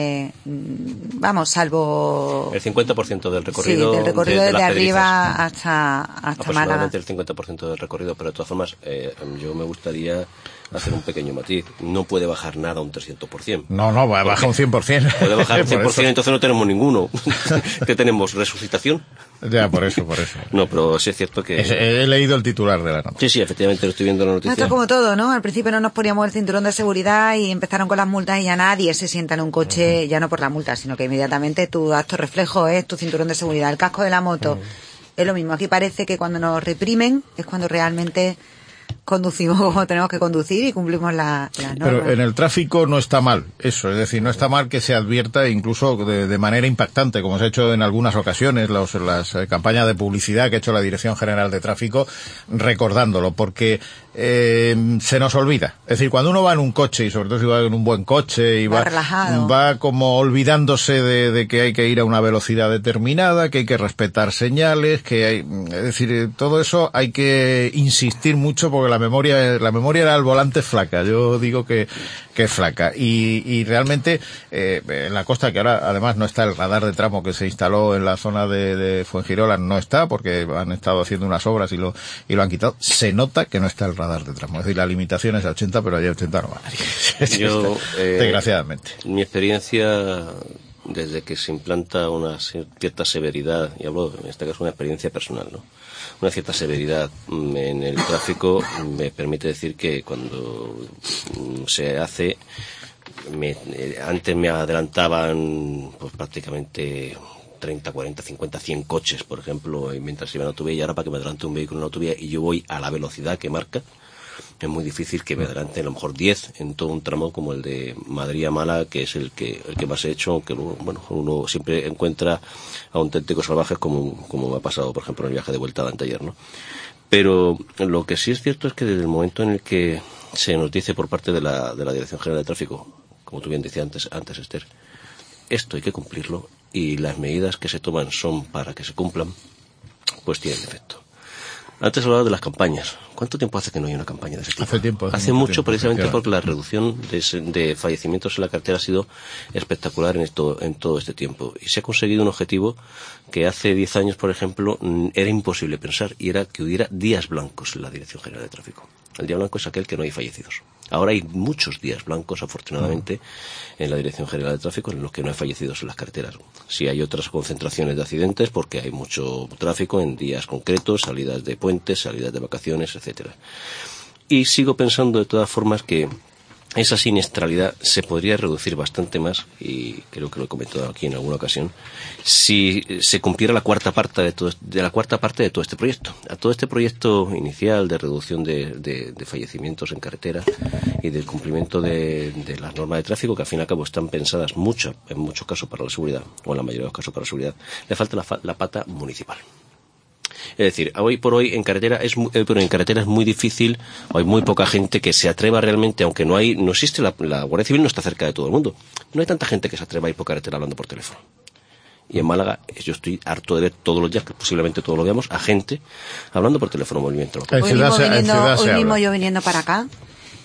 salvo el 50% del recorrido. Sí, del recorrido desde arriba hasta Málaga. El 50% del recorrido, pero de todas formas, yo me gustaría hacer un pequeño matiz. No puede bajar nada un 300%. No, baja un 100%. Puede bajar un 100%, entonces no tenemos ninguno. ¿Qué tenemos? ¿Resucitación? Ya, por eso. No, pero sí es cierto que... He leído el titular de la noticia. Sí, efectivamente, lo estoy viendo en la noticia. Esto es como todo, ¿no? Al principio no nos poníamos el cinturón de seguridad y empezaron con las multas y ya nadie se sienta en un coche, ya no por la multa, sino que inmediatamente tu acto reflejo es tu cinturón de seguridad, el casco de la moto. Es lo mismo, aquí parece que cuando nos reprimen es cuando realmente conducimos como tenemos que conducir y cumplimos las normas. Pero en el tráfico no está mal eso, es decir, no está mal que se advierta incluso de manera impactante, como se ha hecho en algunas ocasiones, las campañas de publicidad que ha hecho la Dirección General de Tráfico, recordándolo, porque se nos olvida. Es decir, cuando uno va en un coche, y sobre todo si va en un buen coche, y va como olvidándose de que hay que ir a una velocidad determinada, que hay que respetar señales, es decir, todo eso hay que insistir mucho porque la memoria al volante es flaca. Yo digo que es flaca. Y realmente, en la costa, que ahora además no está el radar de tramo que se instaló en la zona de Fuengirola, no está, porque han estado haciendo unas obras y lo han quitado. Se nota que no está el radar de tramo. Es decir, la limitación es a 80, pero allá 80 no va nadie. Yo, desgraciadamente. Mi experiencia, desde que se implanta una cierta severidad, y hablo en este caso una experiencia personal, ¿no? Una cierta severidad en el tráfico me permite decir que cuando se hace, antes me adelantaban pues prácticamente 30, 40, 50, 100 coches, por ejemplo, mientras iba en autovía, y ahora para que me adelante un vehículo en autovía y yo voy a la velocidad que marca, es muy difícil que me adelante a lo mejor 10 en todo un tramo como el de Madrid a Málaga, que es el que más he hecho, aunque uno siempre encuentra auténticos salvajes como me ha pasado, por ejemplo, en el viaje de vuelta de anteayer, ¿no? Pero lo que sí es cierto es que desde el momento en el que se nos dice por parte de la Dirección General de Tráfico, como tú bien decías antes, Esther, esto hay que cumplirlo y las medidas que se toman son para que se cumplan, pues tienen efecto. Antes hablaba de las campañas. ¿Cuánto tiempo hace que no hay una campaña de ese tipo? Hace mucho, precisamente porque la reducción de fallecimientos en la carretera ha sido espectacular en todo este tiempo. Y se ha conseguido un objetivo que hace 10 años, por ejemplo, era imposible pensar, y era que hubiera días blancos en la Dirección General de Tráfico. El día blanco es aquel que no hay fallecidos. Ahora hay muchos días blancos, afortunadamente, en la Dirección General de Tráfico, en los que no hay fallecidos en las carreteras. Sí hay otras concentraciones de accidentes, porque hay mucho tráfico en días concretos, salidas de puentes, salidas de vacaciones, etcétera. Y sigo pensando, de todas formas, que esa siniestralidad se podría reducir bastante más, y creo que lo he comentado aquí en alguna ocasión, si se cumpliera la cuarta parte de todo este proyecto. A todo este proyecto inicial de reducción de fallecimientos en carretera y del cumplimiento de las normas de tráfico, que al fin y al cabo están pensadas en muchos casos para la seguridad, o en la mayoría de los casos para la seguridad, le falta la pata municipal. Es decir, hoy por hoy en carretera es muy difícil, o hay muy poca gente que se atreva realmente, aunque no existe la Guardia Civil, no está cerca de todo el mundo. No hay tanta gente que se atreva a ir por carretera hablando por teléfono. Y en Málaga yo estoy harto de ver todos los días, que posiblemente todos lo veamos, a gente hablando por teléfono en movimiento local. Hoy mismo yo viniendo para acá,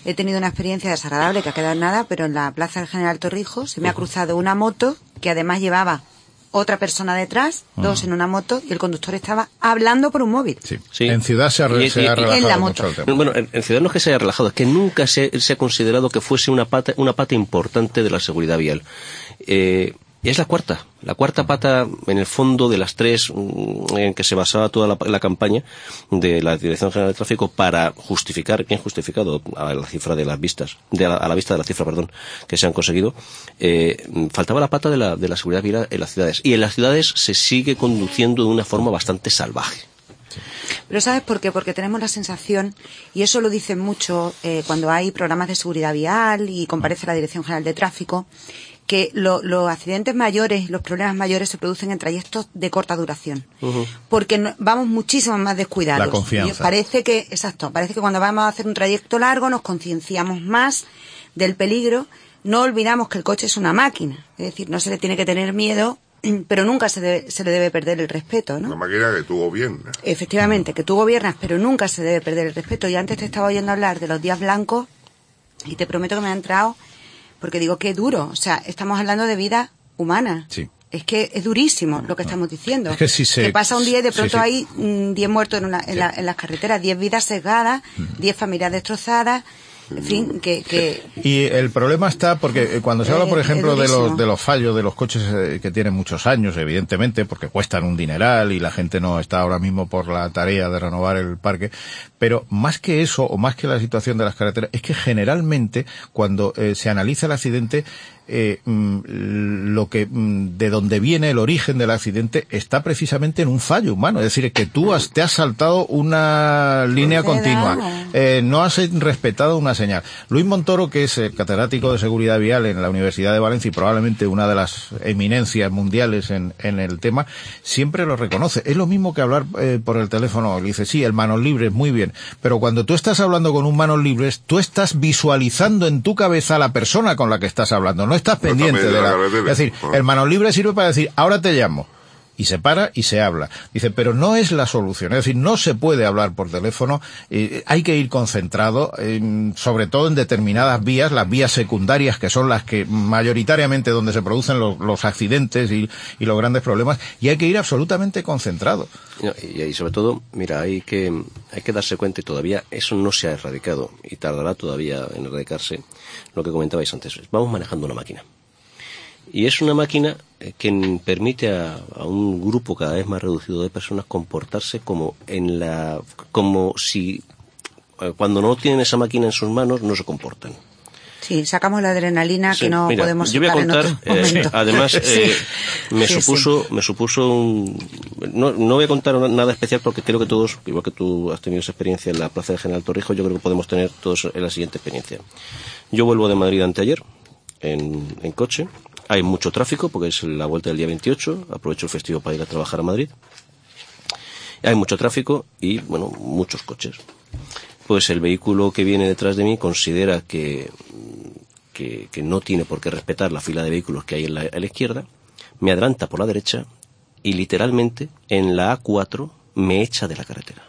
he tenido una experiencia desagradable que ha quedado en nada, pero en la Plaza del General Torrijos se me ha cruzado una moto que además llevaba otra persona detrás, dos en una moto, y el conductor estaba hablando por un móvil. Sí. En ciudad se ha relajado en la mucho el tema. Bueno, en ciudad no es que se haya relajado, es que nunca se ha considerado que fuese una pata importante de la seguridad vial. Es la cuarta pata, en el fondo, de las tres en que se basaba toda la campaña de la Dirección General de Tráfico para justificar, bien justificado, a la cifra de las vistas, a la vista de la cifra, que se han conseguido. Faltaba la pata de la seguridad vial en las ciudades. Y en las ciudades se sigue conduciendo de una forma bastante salvaje. Pero ¿sabes por qué? Porque tenemos la sensación, y eso lo dicen mucho cuando hay programas de seguridad vial y comparece la Dirección General de Tráfico, que los accidentes mayores, los problemas mayores se producen en trayectos de corta duración. Porque vamos muchísimo más descuidados. La confianza. Parece que cuando vamos a hacer un trayecto largo nos concienciamos más del peligro, no olvidamos que el coche es una máquina, es decir, no se le tiene que tener miedo, pero nunca se le debe perder el respeto, ¿no? Una máquina que tú gobiernas. Efectivamente, que tú gobiernas, pero nunca se debe perder el respeto. Y antes te estaba oyendo hablar de los días blancos y te prometo que me ha entrado, porque digo, qué duro. O sea, estamos hablando de vida humana. Sí. Es que es durísimo lo que estamos diciendo. Es que si que pasa un día y de pronto hay 10 muertos en las carreteras, 10 vidas sesgadas, 10 familias destrozadas. En fin, Y el problema está porque cuando se habla, por ejemplo, de los fallos de los coches que tienen muchos años, evidentemente, porque cuestan un dineral y la gente no está ahora mismo por la tarea de renovar el parque, pero más que eso, o más que la situación de las carreteras, es que generalmente cuando se analiza el accidente, lo que de donde viene el origen del accidente está precisamente en un fallo humano, es decir, que tú te has saltado una línea continua, no has respetado una señal. Luis Montoro, que es catedrático de seguridad vial en la Universidad de Valencia y probablemente una de las eminencias mundiales en el tema, siempre lo reconoce. Es lo mismo que hablar por el teléfono. Le dice, sí, el manos libres, muy bien, pero cuando tú estás hablando con un manos libres, tú estás visualizando en tu cabeza a la persona con la que estás hablando, no estás pendiente de la... Es decir, el manos libre sirve para decir, ahora te llamo. Y se para y se habla. Dice, pero no es la solución. Es decir, no se puede hablar por teléfono. Hay que ir concentrado, sobre todo en determinadas vías, las vías secundarias, que son las que mayoritariamente donde se producen los accidentes y los grandes problemas, y hay que ir absolutamente concentrado. Y sobre todo, mira, hay que darse cuenta, y todavía eso no se ha erradicado, y tardará todavía en erradicarse, lo que comentabais antes. Vamos manejando una máquina. Y es una máquina que permite a un grupo cada vez más reducido de personas comportarse como si cuando no tienen esa máquina en sus manos no se comportan. Sí, sacamos la adrenalina que no podemos sacar. Yo voy a contar, en otro momento. Además, me supuso no voy a contar nada especial porque creo que todos, igual que tú has tenido esa experiencia en la Plaza del General Torrijos, yo creo que podemos tener todos en la siguiente experiencia. Yo vuelvo de Madrid anteayer en coche. Hay mucho tráfico porque es la vuelta del día 28, aprovecho el festivo para ir a trabajar a Madrid. Hay mucho tráfico y, bueno, muchos coches. Pues el vehículo que viene detrás de mí considera que no tiene por qué respetar la fila de vehículos que hay a la izquierda, me adelanta por la derecha y literalmente en la A4 me echa de la carretera.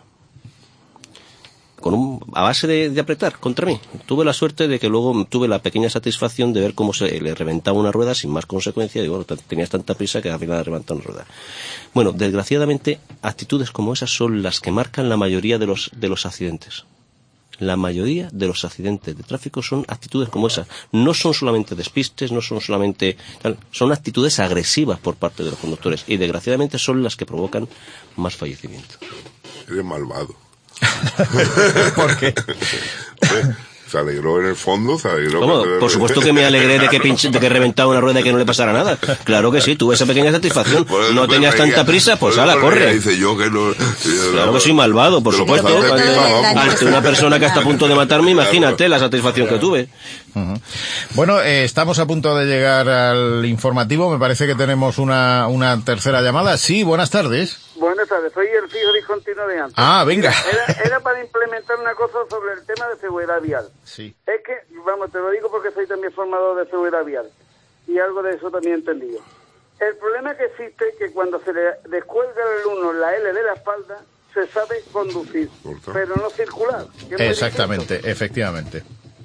A base de apretar contra mí. Tuve la suerte de que luego tuve la pequeña satisfacción de ver cómo se le reventaba una rueda sin más consecuencia. Digo, bueno, tenías tanta prisa que al final le reventaba una rueda. Bueno, desgraciadamente, actitudes como esas son las que marcan la mayoría de los accidentes. La mayoría de los accidentes de tráfico son actitudes como esas. No son solamente despistes, no son solamente... son actitudes agresivas por parte de los conductores. Y desgraciadamente son las que provocan más fallecimientos. Eres malvado. ¿Por qué? Se alegró en el fondo, ¿Cómo? Por supuesto que me alegré de que reventaba una rueda y que no le pasara nada. Claro que sí, tuve esa pequeña satisfacción. No tenías tanta prisa, pues ala, corre. Dice yo que no, claro que soy malvado, por supuesto. Ante una persona que está a punto de matarme, imagínate la satisfacción que tuve. Bueno, estamos a punto de llegar al informativo. Me parece que tenemos una tercera llamada. Sí, buenas tardes. Buenas tardes, soy el fijo discontinuo de antes. Ah, venga. Era para implementar una cosa sobre el tema de seguridad vial. Sí. Es que, vamos, te lo digo porque soy también formador de seguridad vial. Y algo de eso también he entendido. El problema que existe es que cuando se le descuelga al alumno la L de la espalda, se sabe conducir, pero no circular. Exactamente, efectivamente.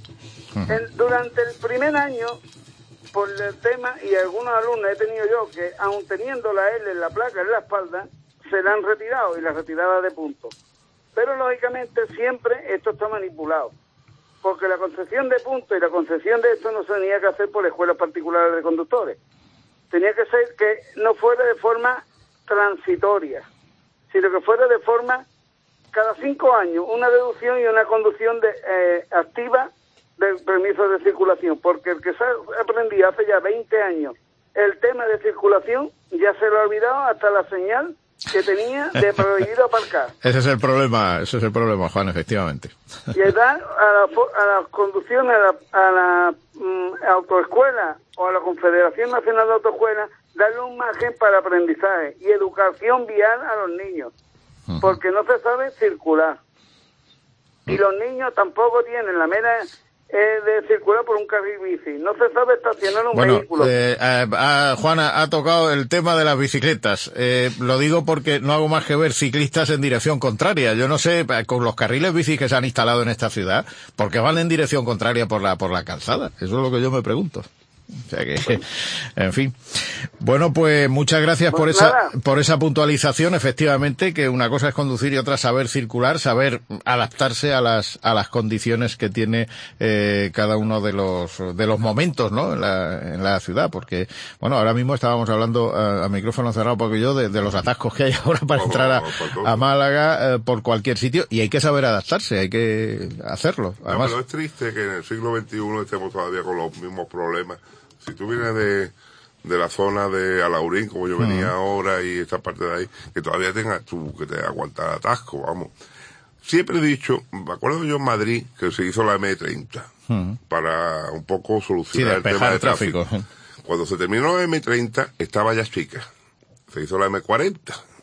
Durante el primer año, por el tema, y algunos alumnos he tenido yo que, aun teniendo la L en la placa, en la espalda, se la han retirado, y la retirada de puntos. Pero, lógicamente, siempre esto está manipulado. Porque la concesión de puntos y la concesión de esto no se tenía que hacer por escuelas particulares de conductores. Tenía que ser que no fuera de forma transitoria, sino que fuera de forma, cada 5 años, una deducción y una conducción activa del permiso de circulación. Porque el que se aprendía hace ya 20 años el tema de circulación, ya se lo ha olvidado hasta la señal que tenía de prohibido aparcar. Ese es el problema, Juan, efectivamente. Y dar a las conducciones, a la autoescuela o a la Confederación Nacional de Autoescuelas, darle un margen para aprendizaje y educación vial a los niños, porque no se sabe circular. Y los niños tampoco tienen la mera de circular por un carril bici. No se sabe estacionar un vehículo. Juan ha tocado el tema de las bicicletas. Lo digo porque no hago más que ver ciclistas en dirección contraria. Yo no sé, con los carriles bici que se han instalado en esta ciudad, ¿por qué van en dirección contraria por la calzada? Eso es lo que yo me pregunto. O sea que, en fin. Bueno, pues muchas gracias por esa puntualización. Efectivamente, que una cosa es conducir y otra saber circular, saber adaptarse a las condiciones que tiene cada uno de los momentos, ¿no? En la ciudad, porque bueno, ahora mismo estábamos hablando a micrófono cerrado porque yo de los atascos que hay ahora para entrar a Málaga por cualquier sitio, y hay que saber adaptarse, hay que hacerlo. Además, pero es triste que en el siglo XXI estemos todavía con los mismos problemas. Si tú vienes de la zona de Alaurín, como yo venía ahora, y esta parte de ahí, que todavía tengas tú que te aguantar atasco, vamos. Siempre he dicho, me acuerdo yo en Madrid, que se hizo la M30, para un poco solucionar el tema de tráfico. Cuando se terminó la M30, estaba ya chica. Se hizo la M40.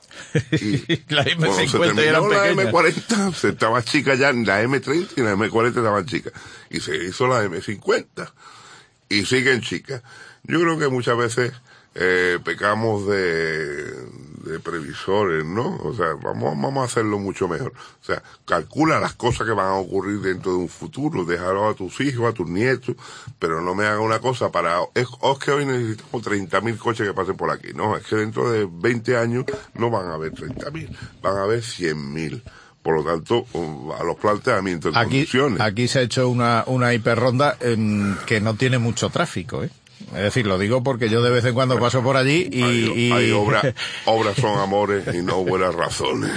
Y la M50 cuando se terminó la M40, se estaba chica ya en la M30 y en la M40 estaban chicas. Y se hizo la M50. Y siguen chicas. Yo creo que muchas veces pecamos de previsores, ¿no? O sea, vamos a hacerlo mucho mejor. O sea, calcula las cosas que van a ocurrir dentro de un futuro, déjalo a tus hijos, a tus nietos, pero no me haga una cosa es que hoy necesitamos 30.000 coches que pasen por aquí. No, es que dentro de 20 años no van a haber 30.000, van a haber 100.000. Por lo tanto, a los planteamientos de condiciones. Aquí se ha hecho una hiperronda que no tiene mucho tráfico, ¿eh? Es decir, lo digo porque yo de vez en cuando paso por allí y... Hay obras son amores y no buenas razones.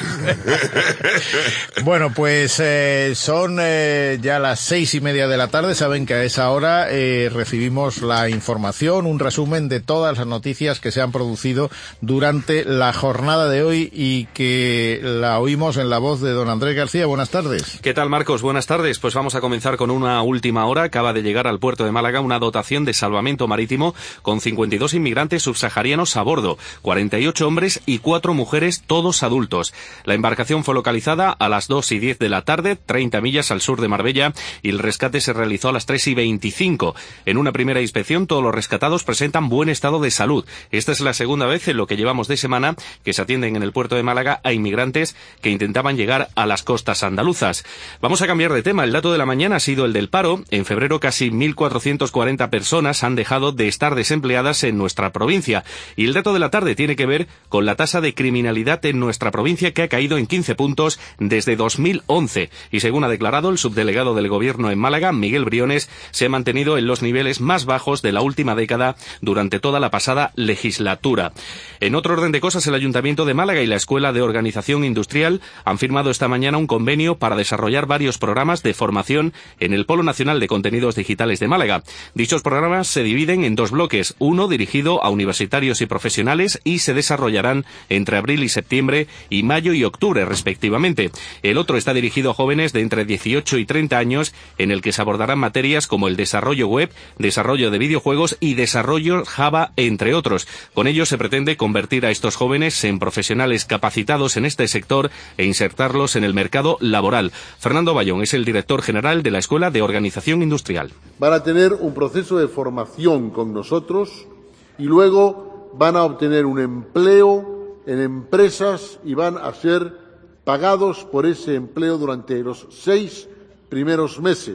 Bueno, pues son ya las 6:30 de la tarde. Saben que a esa hora recibimos la información, un resumen de todas las noticias que se han producido durante la jornada de hoy y que la oímos en la voz de don Andrés García. Buenas tardes. ¿Qué tal, Marcos? Buenas tardes. Pues vamos a comenzar con una última hora. Acaba de llegar al puerto de Málaga una dotación de salvamento marítimo con 52 inmigrantes subsaharianos a bordo, 48 hombres y 4 mujeres, todos adultos. La embarcación fue localizada a las 2:10 de la tarde, 30 millas al sur de Marbella, y el rescate se realizó a las 3:25. En una primera inspección, todos los rescatados presentan buen estado de salud. Esta es la segunda vez en lo que llevamos de semana que se atienden en el puerto de Málaga a inmigrantes que intentaban llegar a las costas andaluzas. Vamos a cambiar de tema. El dato de la mañana ha sido el del paro. En febrero casi 1.440 personas han dejado de estar desempleadas en nuestra provincia. Y el dato de la tarde tiene que ver con la tasa de criminalidad en nuestra provincia, que ha caído en 15 puntos desde 2011. Y según ha declarado el subdelegado del Gobierno en Málaga, Miguel Briones, se ha mantenido en los niveles más bajos de la última década durante toda la pasada legislatura. En otro orden de cosas, el Ayuntamiento de Málaga y la Escuela de Organización Industrial han firmado esta mañana un convenio para desarrollar varios programas de formación en el Polo Nacional de Contenidos Digitales de Málaga. Dichos programas se dividen en dos bloques, uno dirigido a universitarios y profesionales y se desarrollarán entre abril y septiembre y mayo y octubre respectivamente. El otro está dirigido a jóvenes de entre 18 y 30 años, en el que se abordarán materias como el desarrollo web, desarrollo de videojuegos y desarrollo Java, entre otros. Con ello se pretende convertir a estos jóvenes en profesionales capacitados en este sector e insertarlos en el mercado laboral. Fernando Bayón es el director general de la Escuela de Organización Industrial. Van a tener un proceso de formación con nosotros y luego van a obtener un empleo en empresas y van a ser pagados por ese empleo durante los 6 primeros meses.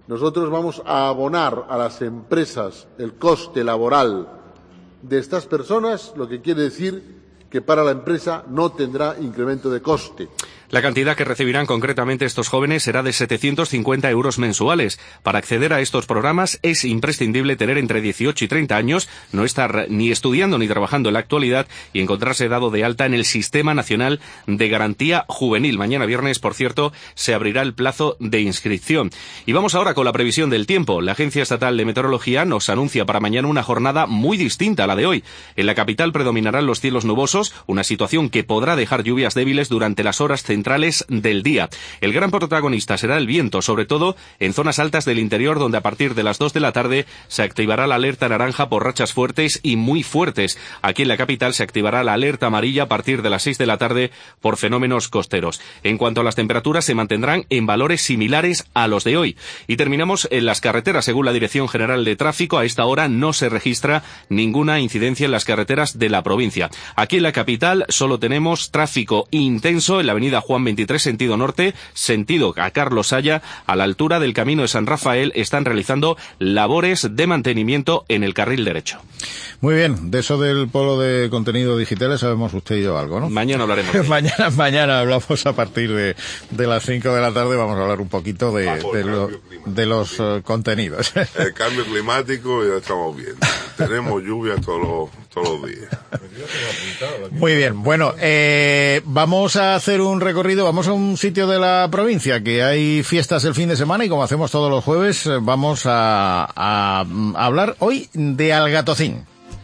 Nosotros vamos a abonar a las empresas el coste laboral de estas personas, lo que quiere decir que para la empresa no tendrá incremento de coste. La cantidad que recibirán concretamente estos jóvenes será de 750 euros mensuales. Para acceder a estos programas es imprescindible tener entre 18 y 30 años, no estar ni estudiando ni trabajando en la actualidad y encontrarse dado de alta en el Sistema Nacional de Garantía Juvenil. Mañana viernes, por cierto, se abrirá el plazo de inscripción. Y vamos ahora con la previsión del tiempo. La Agencia Estatal de Meteorología nos anuncia para mañana una jornada muy distinta a la de hoy. En la capital predominarán los cielos nubosos, una situación que podrá dejar lluvias débiles durante las horas centrales del día. El gran protagonista será el viento, sobre todo en zonas altas del interior, donde a partir de las 2 de la tarde se activará la alerta naranja por rachas fuertes y muy fuertes. Aquí en la capital se activará la alerta amarilla a partir de las 6 de la tarde por fenómenos costeros. En cuanto a las temperaturas, se mantendrán en valores similares a los de hoy. Y terminamos en las carreteras. Según la Dirección General de Tráfico, a esta hora no se registra ninguna incidencia en las carreteras de la provincia. Aquí en la capital solo tenemos tráfico intenso en la avenida Juan 23, sentido norte, sentido a Carlos Haya, a la altura del Camino de San Rafael. Están realizando labores de mantenimiento en el carril derecho. Muy bien, de eso del polo de contenido digitales sabemos usted y yo algo, ¿no? Mañana hablaremos de mañana hablamos a partir de las 5 de la tarde, vamos a hablar un poquito de los contenidos. El cambio climático ya estamos viendo. Tenemos lluvia todos los días. Muy bien, bueno, vamos a hacer un recorrido, vamos a un sitio de la provincia que hay fiestas el fin de semana y como hacemos todos los jueves, vamos a hablar hoy de Algatocín.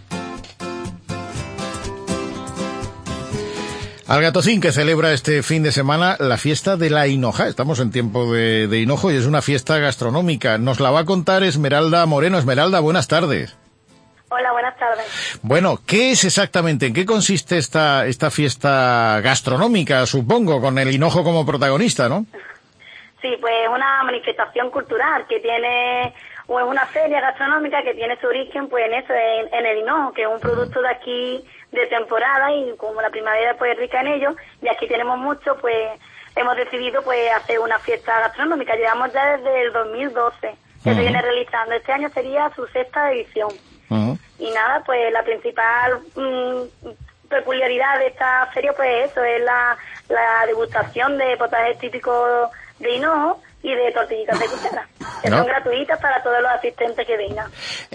Algatocín, que celebra este fin de semana la fiesta de la hinoja. Estamos en tiempo de hinojo y es una fiesta gastronómica. Nos la va a contar Esmeralda Moreno. Esmeralda, buenas tardes. Hola, buenas tardes. Bueno, ¿qué es exactamente? ¿En qué consiste esta fiesta gastronómica, supongo, con el hinojo como protagonista, no? Sí, pues una manifestación cultural que tiene, o es una feria gastronómica que tiene su origen pues en eso, en el hinojo, que es un producto de aquí de temporada y como la primavera pues rica en ello, y aquí tenemos mucho, pues hemos decidido pues hacer una fiesta gastronómica. Llevamos ya desde el 2012 que se viene realizando. Este año sería su 6ª edición. Y nada, pues la principal peculiaridad de esta feria pues eso, es la degustación de potajes típicos de hinojo y de tortillitas de cuchara, que son gratuitas para todos los asistentes que vengan.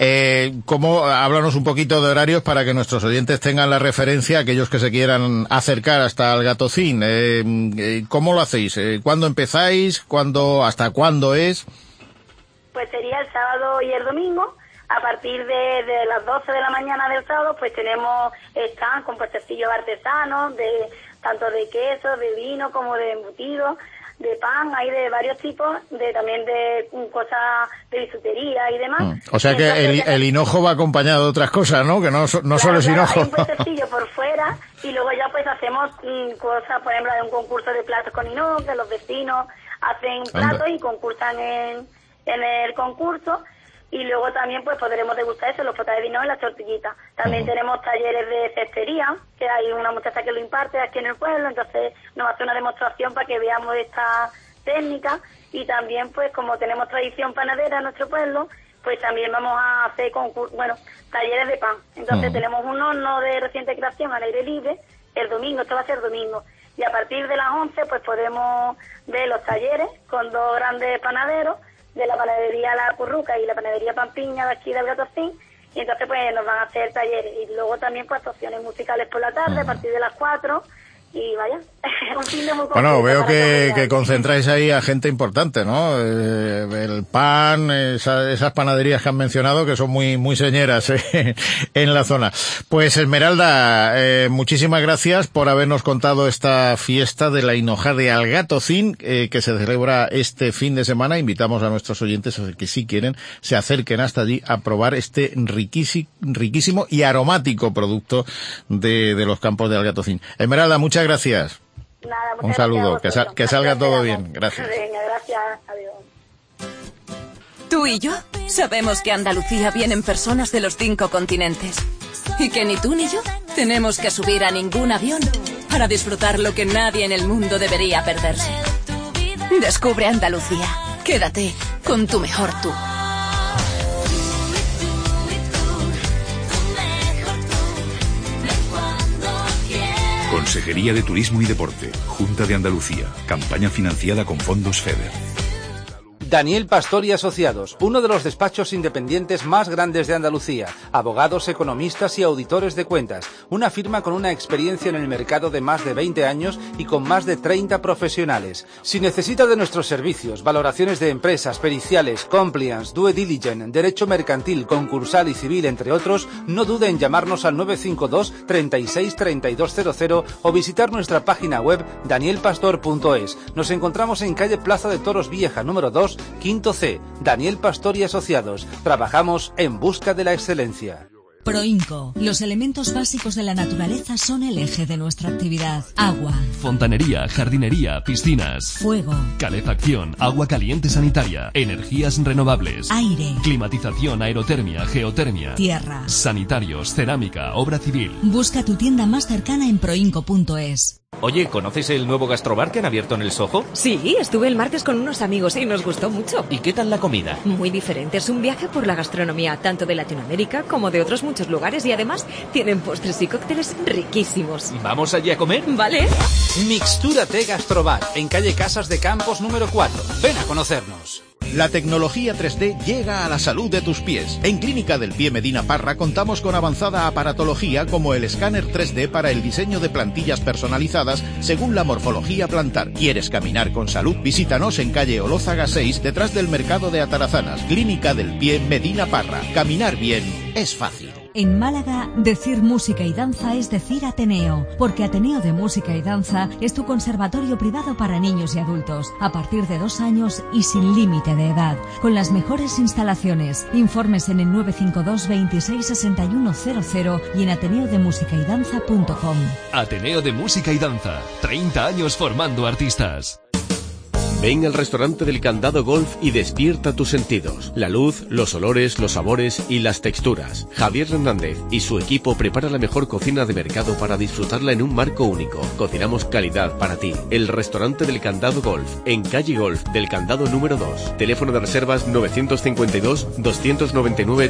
Háblanos un poquito de horarios para que nuestros oyentes tengan la referencia, aquellos que se quieran acercar hasta Algatocín. ¿Cómo lo hacéis? ¿Cuándo empezáis? ¿Hasta cuándo es? Pues sería el sábado y el domingo. A partir de las 12 de la mañana del sábado, pues tenemos stand con puestecillos artesanos, tanto de queso, de vino, como de embutido, de pan, hay de varios tipos, también de cosas de bisutería y demás. O sea que el hinojo va acompañado de otras cosas, ¿no? Que no solo es hinojo. Hay un puestecillo por fuera y luego ya pues hacemos cosas, por ejemplo, de un concurso de platos con hinojo, que los vecinos hacen platos y concursan en el concurso. Y luego también pues podremos degustar eso, los potajes de hinojo y las tortillitas. También tenemos talleres de cestería, que hay una muchacha que lo imparte aquí en el pueblo, entonces nos hace una demostración para que veamos esta técnica. Y también pues como tenemos tradición panadera en nuestro pueblo, pues también vamos a hacer talleres de pan. Entonces tenemos un horno de reciente creación al aire libre, el domingo, esto va a ser domingo. Y a partir de las 11 pues podemos ver los talleres con 2 grandes panaderos, de la panadería La Curruca y la panadería Pampiña de aquí del Algatocín, y entonces pues nos van a hacer talleres y luego también pues actuaciones musicales por la tarde a partir de las 4 y vaya, un fin de muy completo. Bueno, veo que concentráis ahí a gente importante, ¿no? El pan, esas panaderías que han mencionado que son muy señeras en la zona. Pues Esmeralda, muchísimas gracias por habernos contado esta fiesta de la hinoja de Algatocín que se celebra este fin de semana. Invitamos a nuestros oyentes a que si quieren se acerquen hasta allí a probar este riquísimo y aromático producto de los campos de Algatocín. Esmeralda, muchas gracias. Nada, un saludo, que salga todo bien. Gracias. Venga, gracias. Adiós. Tú y yo sabemos que a Andalucía vienen personas de los 5 continentes. Y que ni tú ni yo tenemos que subir a ningún avión para disfrutar lo que nadie en el mundo debería perderse. Descubre Andalucía. Quédate con tu mejor tú. Consejería de Turismo y Deporte, Junta de Andalucía, campaña financiada con fondos FEDER. Daniel Pastor y Asociados, uno de los despachos independientes más grandes de Andalucía, abogados, economistas y auditores de cuentas, una firma con una experiencia en el mercado de más de 20 años y con más de 30 profesionales. Si necesita de nuestros servicios, valoraciones de empresas, periciales, compliance, due diligence, derecho mercantil, concursal y civil, entre otros, no dude en llamarnos al 952 36 3200 o visitar nuestra página web danielpastor.es. Nos encontramos en calle Plaza de Toros Vieja, número 2, Quinto C, Daniel Pastor y Asociados. Trabajamos en busca de la excelencia. Proinco. Los elementos básicos de la naturaleza son el eje de nuestra actividad. Agua. Fontanería, jardinería, piscinas. Fuego. Calefacción, agua caliente sanitaria. Energías renovables. Aire. Climatización, aerotermia, geotermia. Tierra. Sanitarios, cerámica, obra civil. Busca tu tienda más cercana en proinco.es. Oye, ¿conoces el nuevo gastrobar que han abierto en el Soho? Sí, estuve el martes con unos amigos y nos gustó mucho. ¿Y qué tal la comida? Muy diferente, es un viaje por la gastronomía, tanto de Latinoamérica como de otros muchos lugares, y además tienen postres y cócteles riquísimos. ¿Vamos allí a comer? Vale. Mixtúrate Gastrobar, en calle Casas de Campos número 4. Ven a conocernos. La tecnología 3D llega a la salud de tus pies. En Clínica del Pie Medina Parra contamos con avanzada aparatología como el escáner 3D para el diseño de plantillas personalizadas según la morfología plantar. ¿Quieres caminar con salud? Visítanos en calle Olózaga 6, detrás del mercado de Atarazanas. Clínica del Pie Medina Parra. Caminar bien es fácil. En Málaga, decir música y danza es decir Ateneo, porque Ateneo de Música y Danza es tu conservatorio privado para niños y adultos, a partir de 2 años y sin límite de edad, con las mejores instalaciones. Informes en el 952 26 61 00 y en ateneodemusicaYdanza.com. Ateneo de Música y Danza. 30 años formando artistas. Ven al restaurante del Candado Golf y despierta tus sentidos. La luz, los olores, los sabores y las texturas. Javier Hernández y su equipo preparan la mejor cocina de mercado para disfrutarla en un marco único. Cocinamos calidad para ti. El restaurante del Candado Golf, en calle Golf del Candado número 2. Teléfono de reservas 952 299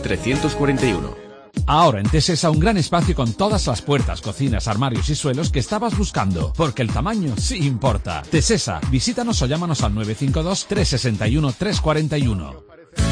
341. Ahora en Tesesa un gran espacio con todas las puertas, cocinas, armarios y suelos que estabas buscando, porque el tamaño sí importa. Tesesa, visítanos o llámanos al 952 361 341.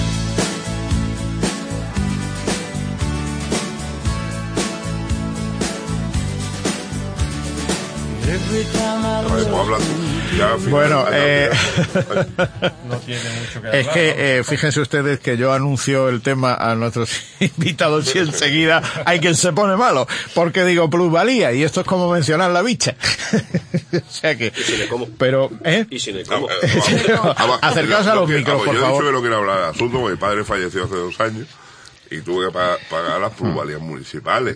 Bueno, no tiene mucho que hablar. es que fíjense ustedes que yo anuncio el tema a nuestros invitados y enseguida hay quien se pone malo, porque digo plusvalía y esto es como mencionar la bicha. O sea que, ¿Y si le como? Pero, ¿Y si le como? Acercaos a los micros, por yo favor. he dicho que no quiero hablar del asunto, porque mi padre falleció hace 2 años y tuve que pagar las plusvalías municipales.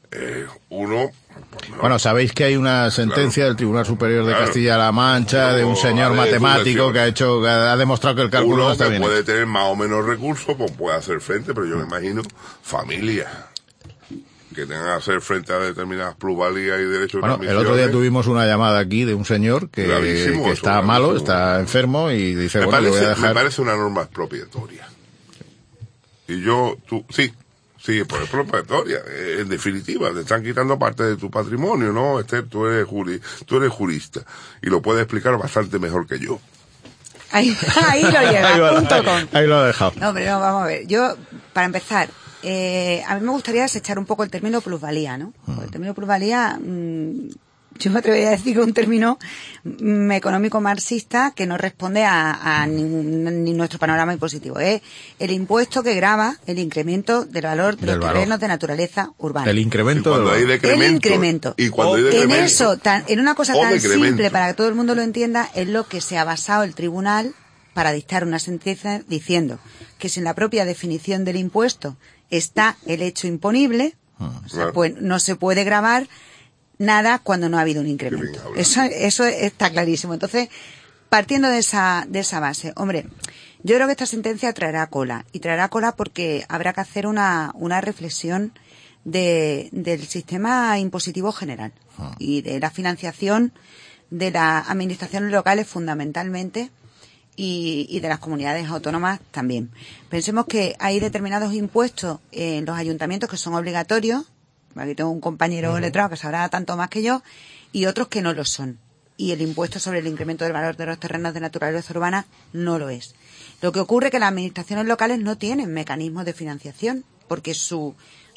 Bueno, sabéis que hay una sentencia del Tribunal Superior de Castilla-La Mancha de un señor matemático que ha demostrado que el cálculo uno está que bien. puede tener más o menos recursos, pues puede hacer frente, pero yo me imagino familias que tengan que hacer frente a determinadas plusvalías y derechos de Bueno, el otro día tuvimos una llamada aquí de un señor que está malo, está enfermo y dice, bueno, le voy a dejar... Me parece una norma expropiatoria. Y sí, por expropiatoria. En definitiva, te están quitando parte de tu patrimonio, ¿no? Tú eres jurista y lo puedes explicar bastante mejor que yo. Ahí lo llega, Ahí lo ha dejado. No, pero no, vamos a ver. Yo, para empezar, a mí me gustaría desechar un poco el término plusvalía, ¿no? Porque el término plusvalía, yo me atrevería a decir que es un término económico marxista que no responde a ni nuestro panorama impositivo. Es el impuesto que grava el incremento del valor de los terrenos de naturaleza urbana. El incremento del valor. El incremento. Y cuando hay decremento. En eso, en una cosa tan decremento. simple para que todo el mundo lo entienda, es lo que se ha basado el tribunal para dictar una sentencia diciendo que si en la propia definición del impuesto está el hecho imponible, pues no se puede gravar nada cuando no ha habido un incremento. Eso está clarísimo. Entonces, partiendo de esa base, hombre, yo creo que esta sentencia traerá cola. Y traerá cola porque habrá que hacer una reflexión del sistema impositivo general y de la financiación de las administraciones locales fundamentalmente y de las comunidades autónomas también. Pensemos que hay determinados impuestos en los ayuntamientos que son obligatorios. Aquí tengo un compañero letrado que sabrá tanto más que yo, y otros que no lo son. Y el impuesto sobre el incremento del valor de los terrenos de naturaleza urbana no lo es. Lo que ocurre es que las administraciones locales no tienen mecanismos de financiación, porque su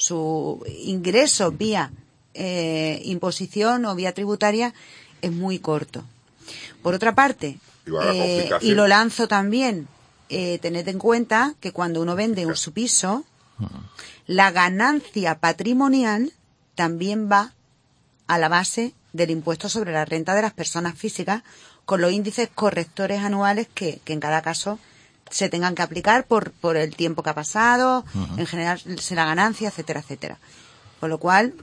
ingreso vía imposición o vía tributaria es muy corto. Por otra parte, y lo lanzo también, tened en cuenta que cuando uno vende su piso, la ganancia patrimonial también va a la base del impuesto sobre la renta de las personas físicas, con los índices correctores anuales que en cada caso se tengan que aplicar por el tiempo que ha pasado, en general la ganancia, etcétera, etcétera. Con lo cual,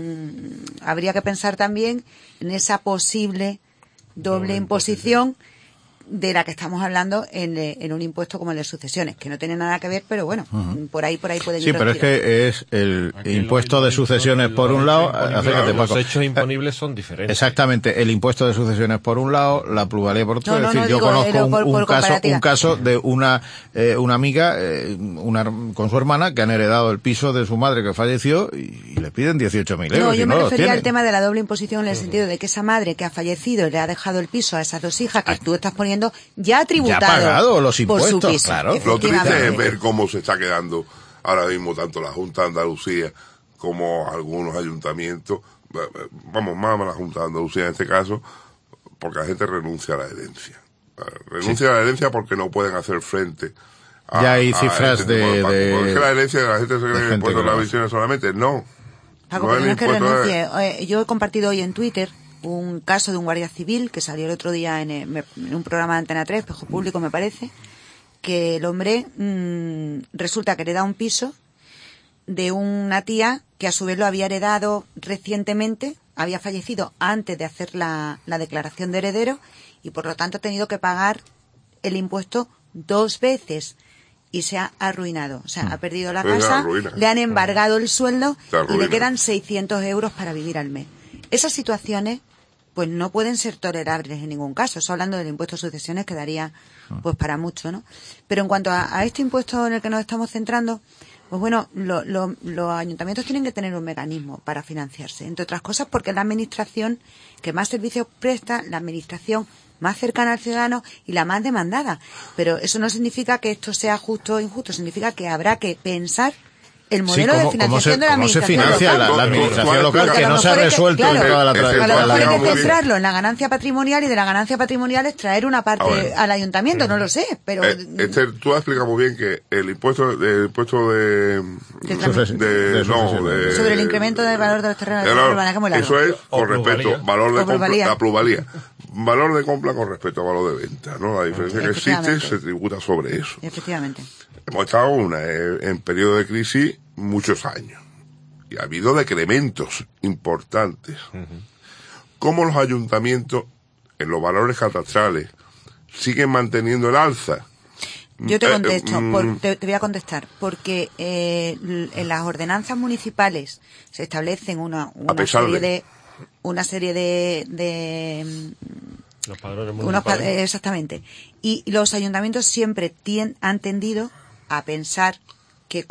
habría que pensar también en esa posible doble imposición de la que estamos hablando en un impuesto como el de sucesiones, que no tiene nada que ver, pero bueno, por ahí pueden ir. Sí, pero es que es el impuesto de sucesiones por un lado. Los hechos imponibles son diferentes. Exactamente, el impuesto de sucesiones por un lado, la plusvalía por otro. Es decir, yo conozco un caso de una amiga con su hermana que han heredado el piso de su madre que falleció y le piden 18.000 euros. No, yo me refería al tema de la doble imposición en el sentido de que esa madre que ha fallecido y le ha dejado el piso a esas dos hijas que tú estás poniendo ya tributado, ya pagado los impuestos, por su piso. Claro. Lo triste es ver cómo se está quedando ahora mismo tanto la Junta de Andalucía como algunos ayuntamientos, vamos más a la Junta de Andalucía en este caso, porque la gente renuncia a la herencia. Renuncia a la herencia porque no pueden hacer frente a... Ya hay cifras de... Porque es que la herencia, la gente se cree que el impuesto de las visiones solamente, no. Paco, no es que renuncie. Yo he compartido hoy en Twitter un caso de un guardia civil que salió el otro día en un programa de Antena 3, Espejo Público me parece, que el hombre resulta que hereda un piso de una tía que a su vez lo había heredado recientemente, había fallecido antes de hacer la declaración de heredero y por lo tanto ha tenido que pagar el impuesto 2 veces y se ha arruinado. O sea, ha perdido la casa, le han embargado el sueldo y le quedan 600 euros para vivir al mes. Esas situaciones pues no pueden ser tolerables en ningún caso. Eso hablando del impuesto de sucesiones quedaría pues para mucho, ¿no? Pero en cuanto a este impuesto en el que nos estamos centrando, pues bueno, los ayuntamientos tienen que tener un mecanismo para financiarse, entre otras cosas porque es la administración que más servicios presta, la administración más cercana al ciudadano y la más demandada. Pero eso no significa que esto sea justo o injusto, significa que habrá que pensar el modelo de financiación de la administración local. ¿Cómo se financia la administración local que no se ha resuelto en toda la trayectoria? A lo mejor hay que centrarlo en la ganancia patrimonial y de la ganancia patrimonial extraer una parte al ayuntamiento, no lo sé, pero... tú has explicado muy bien que el impuesto sobre el incremento del valor de los terrenos de urbana, ¿cómo eso es con respecto al valor de compra, la plusvalía. Valor de compra con respecto al valor de venta, ¿no? La diferencia que existe se tributa sobre eso. Efectivamente. Hemos estado en periodo de crisis muchos años y ha habido decrementos importantes. ¿Cómo los ayuntamientos en los valores catastrales siguen manteniendo el alza? Yo te contesto, te voy a contestar, porque en las ordenanzas municipales se establecen una serie de los padrones municipales. Exactamente. Y los ayuntamientos siempre han tendido a pensar que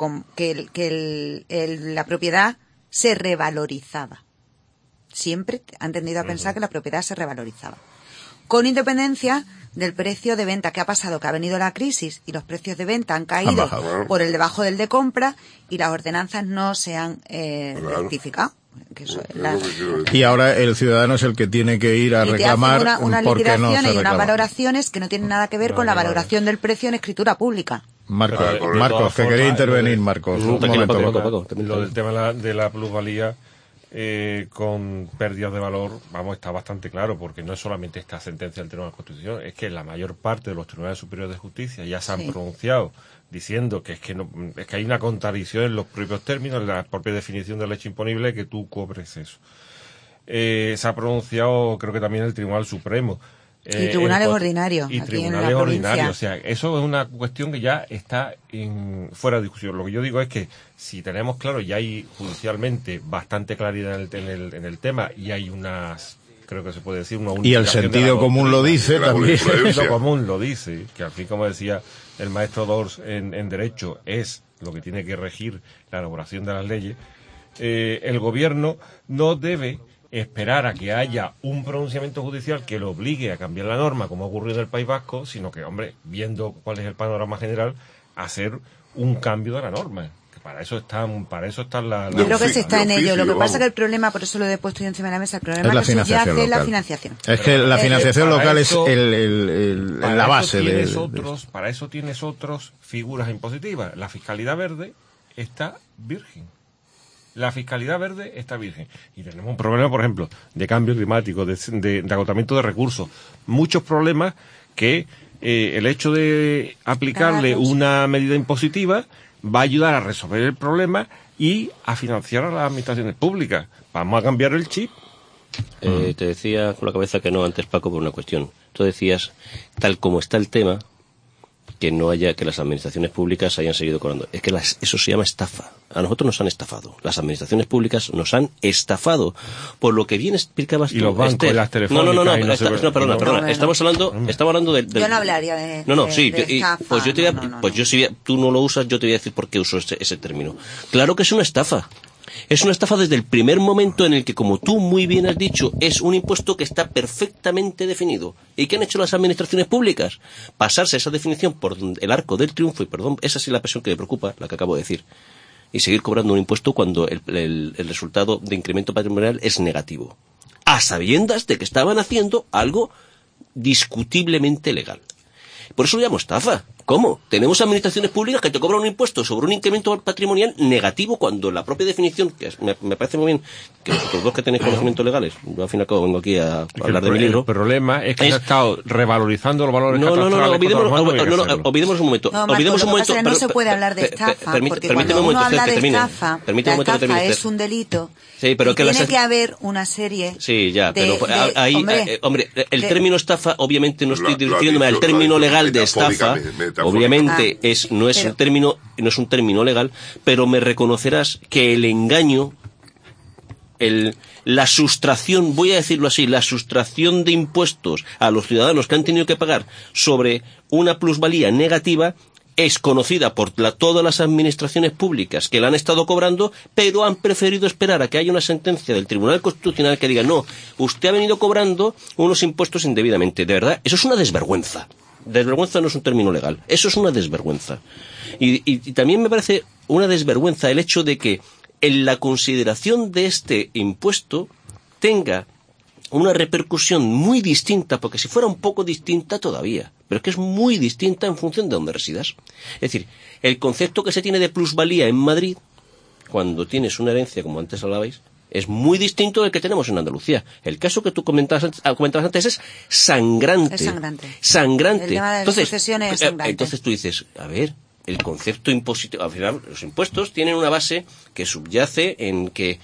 la propiedad se revalorizaba. Siempre han tendido a pensar que la propiedad se revalorizaba. Con independencia del precio de venta. ¿Qué ha pasado? Que ha venido la crisis y los precios de venta han caído por el debajo del de compra y las ordenanzas no se han rectificado. Y ahora el ciudadano es el que tiene que ir a reclamar una liquidación y unas valoraciones que no tienen nada que ver con la valoración del precio en escritura pública. Marcos, que quería intervenir, Marcos. Lo del tema de la plusvalía con pérdidas de valor, está bastante claro, porque no es solamente esta sentencia del Tribunal de Constitución, es que la mayor parte de los tribunales superiores de justicia ya se han pronunciado diciendo que es que hay una contradicción en los propios términos, en la propia definición del hecho imponible, que tú cobres eso. Se ha pronunciado, creo que también el Tribunal Supremo. Y tribunales ordinarios. Y tribunales ordinarios. O sea, eso es una cuestión que ya está fuera de discusión. Lo que yo digo es que si tenemos claro, ya hay judicialmente bastante claridad en el tema y hay unas creo que se puede decir una y el sentido común lo dice también. El sentido común lo dice, que al fin, como decía el maestro Dors en Derecho, es lo que tiene que regir la elaboración de las leyes. El gobierno no debe esperar a que haya un pronunciamiento judicial que lo obligue a cambiar la norma, como ha ocurrido en el País Vasco, sino que, hombre, viendo cuál es el panorama general, hacer un cambio de la norma. Que para eso están la... Yo creo que se está en ello. Lo que pasa es que el problema, por eso lo he puesto yo encima de la mesa, el problema es que subyace la financiación. Es que la financiación local es la base Para eso tienes otras figuras impositivas. La fiscalidad verde está virgen. Y tenemos un problema, por ejemplo, de cambio climático, de agotamiento de recursos. Muchos problemas que el hecho de aplicarle una medida impositiva va a ayudar a resolver el problema y a financiar a las administraciones públicas. Vamos a cambiar el chip. Te decía con la cabeza que no antes, Paco, por una cuestión. Tú decías, tal como está el tema, que no haya, que las administraciones públicas hayan seguido cobrando. Es que eso se llama estafa. A nosotros nos han estafado. Las administraciones públicas nos han estafado. Por lo que bien explicabas tú. Y los bancos, las telefónicas... Perdona. Estamos hablando del... Yo no hablaría de estafa. Tú no lo usas, yo te voy a decir por qué uso ese término. Claro que es una estafa. Es una estafa desde el primer momento en el que, como tú muy bien has dicho, es un impuesto que está perfectamente definido. ¿Y qué han hecho las administraciones públicas? Pasarse esa definición por el arco del triunfo, y perdón, esa sí es la presión que me preocupa, la que acabo de decir, y seguir cobrando un impuesto cuando el resultado de incremento patrimonial es negativo. A sabiendas de que estaban haciendo algo discutiblemente legal. Por eso lo llamo estafa. ¿Cómo? Tenemos administraciones públicas que te cobran un impuesto sobre un incremento patrimonial negativo cuando la propia definición, que me parece muy bien que vosotros dos que tenéis conocimientos legales, yo al fin y al cabo vengo aquí a hablar de mi libro. El problema es que se ha estado revalorizando los valores olvidemos un momento. No se puede hablar de estafa, porque cuando uno habla de estafa, la estafa es un delito. Sí, pero tiene que haber una serie hombre, el término estafa, obviamente no estoy dirigiéndome al término legal de estafa, obviamente no es un término legal, pero me reconocerás que el engaño, la sustracción, voy a decirlo así, la sustracción de impuestos a los ciudadanos que han tenido que pagar sobre una plusvalía negativa es conocida por todas las administraciones públicas que la han estado cobrando, pero han preferido esperar a que haya una sentencia del Tribunal Constitucional que diga, no, usted ha venido cobrando unos impuestos indebidamente. De verdad, eso es una desvergüenza. Desvergüenza no es un término legal, eso es una desvergüenza. Y también me parece una desvergüenza el hecho de que en la consideración de este impuesto tenga una repercusión muy distinta, porque si fuera un poco distinta todavía, pero es que es muy distinta en función de dónde residas. Es decir, el concepto que se tiene de plusvalía en Madrid, cuando tienes una herencia, como antes hablabais, es muy distinto del que tenemos en Andalucía. El caso que tú comentabas antes es sangrante. Es sangrante. El tema de las sucesiones es sangrante. Entonces tú dices, a ver, el concepto impositivo, al final los impuestos tienen una base que subyace en que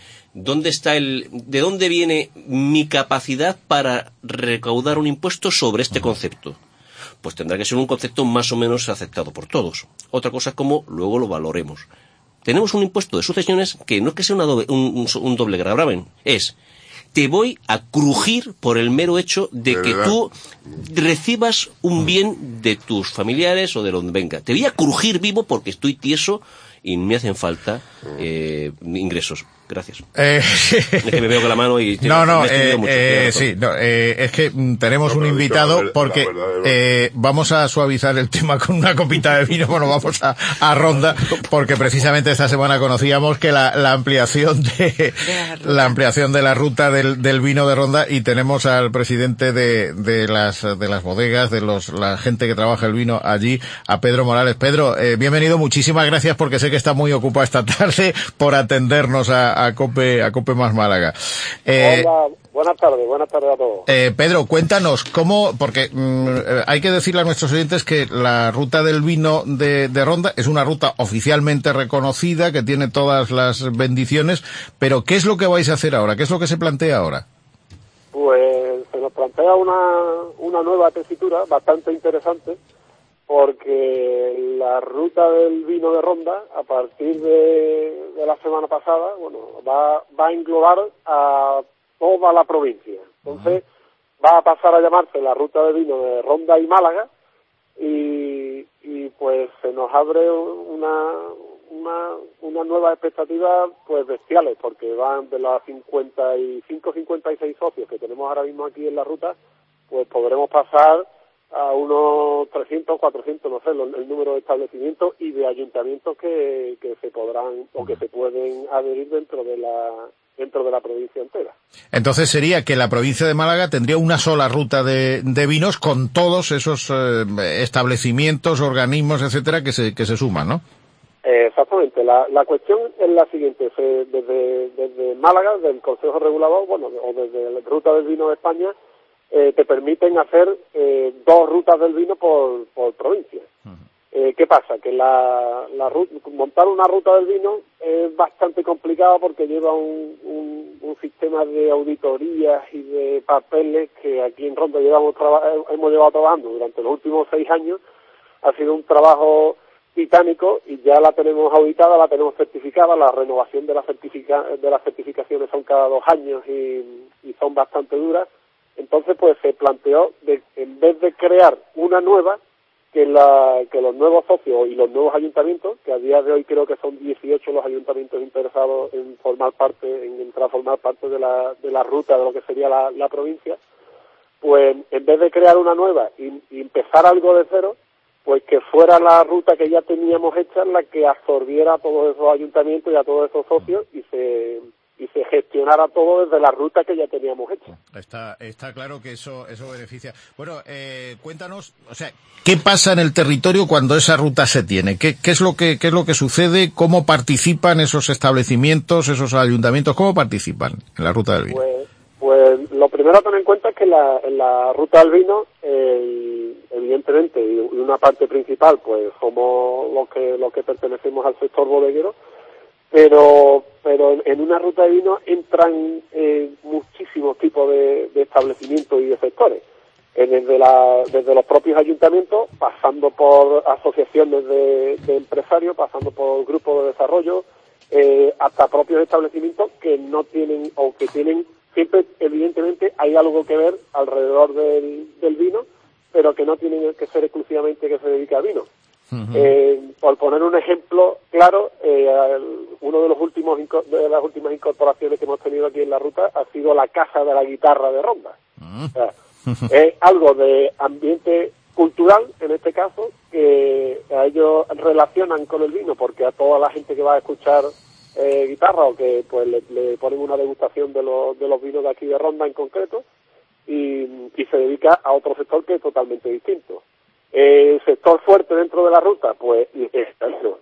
¿de dónde viene mi capacidad para recaudar un impuesto sobre este concepto? Pues tendrá que ser un concepto más o menos aceptado por todos. Otra cosa es cómo luego lo valoremos. Tenemos un impuesto de sucesiones que no es que sea un doble gravamen, te voy a crujir por el mero hecho de que tú recibas un bien de tus familiares o de donde venga. Te voy a crujir vivo porque estoy tieso y me hacen falta ingresos. Gracias. Es que me veo con la mano y... es que tenemos un invitado porque vamos a suavizar el tema con una copita de vino. Bueno, vamos a Ronda, porque precisamente esta semana conocíamos que la ampliación de la ruta del vino de Ronda, y tenemos al presidente de las bodegas, la gente que trabaja el vino allí, a Pedro Morales. Pedro, bienvenido, muchísimas gracias, porque sé que está muy ocupado esta tarde, por atendernos a COPE más Málaga. Hola, buenas tardes a todos. Pedro, cuéntanos porque hay que decirle a nuestros oyentes que la ruta del vino de Ronda es una ruta oficialmente reconocida, que tiene todas las bendiciones, pero ¿qué es lo que vais a hacer ahora? ¿Qué es lo que se plantea ahora? Pues se nos plantea una nueva tesitura bastante interesante, porque la ruta del vino de Ronda, a partir de la semana pasada, va a englobar a toda la provincia. Entonces va a pasar a llamarse la ruta de vino de Ronda y Málaga, y pues se nos abre una nueva expectativa pues bestiales, porque van de los 56 socios que tenemos ahora mismo aquí en la ruta, pues podremos pasar a unos 300, 400, no sé, el número de establecimientos y de ayuntamientos que se podrán o que se pueden adherir dentro de la provincia entera. Entonces sería que la provincia de Málaga tendría una sola ruta de vinos con todos esos establecimientos, organismos, etcétera, que se suman, ¿no? Exactamente. La cuestión es la siguiente. Desde Málaga, del Consejo Regulador, o desde la Ruta del Vino de España, te permiten hacer 2 rutas del vino por provincia. ¿Qué pasa? Que montar una ruta del vino es bastante complicado porque lleva un sistema de auditorías y de papeles que aquí en Ronda hemos llevado trabajando durante los últimos 6 años. Ha sido un trabajo titánico y ya la tenemos auditada, la tenemos certificada. La renovación de las certificaciones son cada 2 años y son bastante duras. Entonces, pues se planteó, en vez de crear una nueva, que los nuevos socios y los nuevos ayuntamientos, que a día de hoy creo que son 18 los ayuntamientos interesados en entrar a formar parte de la ruta de lo que sería la provincia, pues en vez de crear una nueva y empezar algo de cero, pues que fuera la ruta que ya teníamos hecha la que absorbiera a todos esos ayuntamientos y a todos esos socios y se gestionara todo desde la ruta que ya teníamos hecha. Está claro que eso beneficia. Bueno, cuéntanos, o sea, ¿qué pasa en el territorio cuando esa ruta se tiene? ¿Qué es lo que sucede? ¿Cómo participan esos establecimientos, esos ayuntamientos? ¿Cómo participan en la ruta del vino? Pues lo primero a tener en cuenta es que en la ruta del vino, evidentemente, y una parte principal, pues somos los que pertenecemos al sector bodeguero, pero en una ruta de vino entran muchísimos tipos de establecimientos y de sectores, desde los propios ayuntamientos, pasando por asociaciones de empresarios, pasando por grupos de desarrollo, hasta propios establecimientos que no tienen o que tienen, siempre evidentemente hay algo que ver alrededor del vino, pero que no tienen que ser exclusivamente que se dedica al vino. Por poner un ejemplo claro, uno de las últimas incorporaciones que hemos tenido aquí en la ruta ha sido la Casa de la Guitarra de Ronda. O sea, es algo de ambiente cultural, en este caso, que a ellos relacionan con el vino, porque a toda la gente que va a escuchar guitarra o que pues le ponen una degustación de los vinos de aquí de Ronda en concreto, y se dedica a otro sector que es totalmente distinto. El sector fuerte dentro de la ruta, pues es eso,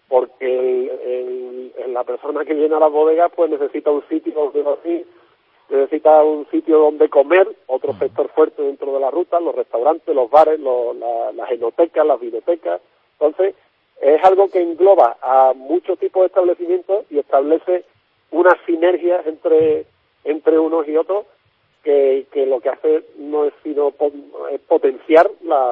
porque la persona que viene a las bodegas pues necesita un sitio donde dormir, necesita un sitio donde comer. Otro sector fuerte dentro de la ruta, los restaurantes, los bares, las enotecas, las vinotecas. Entonces, es algo que engloba a muchos tipos de establecimientos y establece una sinergia entre unos y otros, que lo que hace no es sino potenciar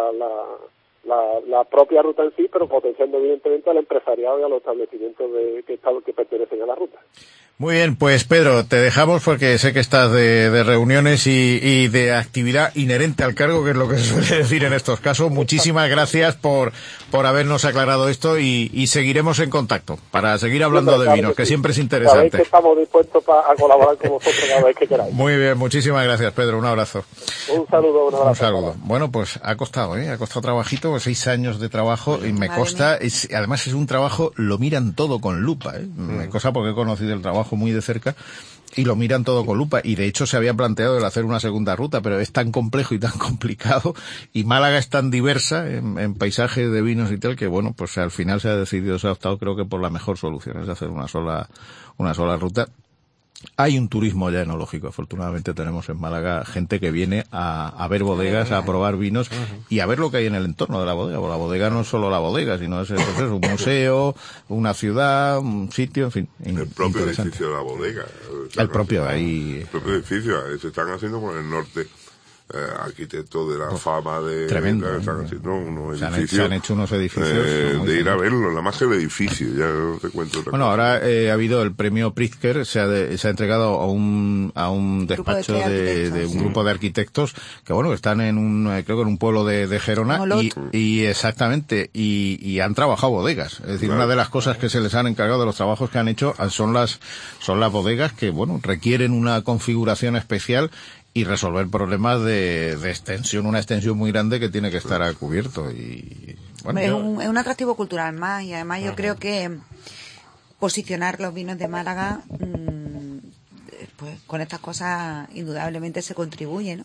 la propia ruta en sí, pero potenciando evidentemente al empresariado y a los establecimientos que pertenecen a la ruta. Muy bien, pues Pedro, te dejamos porque sé que estás de reuniones y de actividad inherente al cargo, que es lo que se suele decir en estos casos. Muchísimas gracias por habernos aclarado esto y seguiremos en contacto para seguir hablando de vinos, que siempre es interesante. Sabéis que estamos dispuestos a colaborar con vosotros cada vez que queráis. Muy bien, muchísimas gracias, Pedro. Un abrazo. Un saludo, un abrazo. Un saludo. Bueno, pues ha costado trabajito, 6 años de trabajo, y me consta, además es un trabajo, lo miran todo con lupa, me consta porque he conocido el trabajo muy de cerca y lo miran todo con lupa, y de hecho se había planteado el hacer una segunda ruta, pero es tan complejo y tan complicado, y Málaga es tan diversa en paisaje de vinos y tal, que bueno, pues al final se ha optado creo que por la mejor solución, es hacer una sola ruta. Hay un turismo ya enológico, afortunadamente tenemos en Málaga gente que viene a ver bodegas, a probar vinos y a ver lo que hay en el entorno de la bodega, porque la bodega no es solo la bodega, sino es un museo, una ciudad, un sitio, en fin. El propio edificio de la bodega. El propio edificio, se están haciendo por el norte arquitectos de la fama de... Tremendo. Unos edificios, se han hecho unos edificios... de ir a verlo, nada más que el edificio, ya no te cuento otra cosa. Ahora ha habido el premio Pritzker, se ha entregado a un despacho de un grupo de arquitectos que están creo que en un pueblo de Gerona y exactamente, y han trabajado bodegas. Es decir, una de las cosas que se les han encargado de los trabajos que han hecho son las bodegas que, requieren una configuración especial y resolver problemas de extensión, una extensión muy grande que tiene que estar a cubierto. Y es un atractivo cultural más, y además yo creo que posicionar los vinos de Málaga, pues con estas cosas indudablemente se contribuye, ¿no?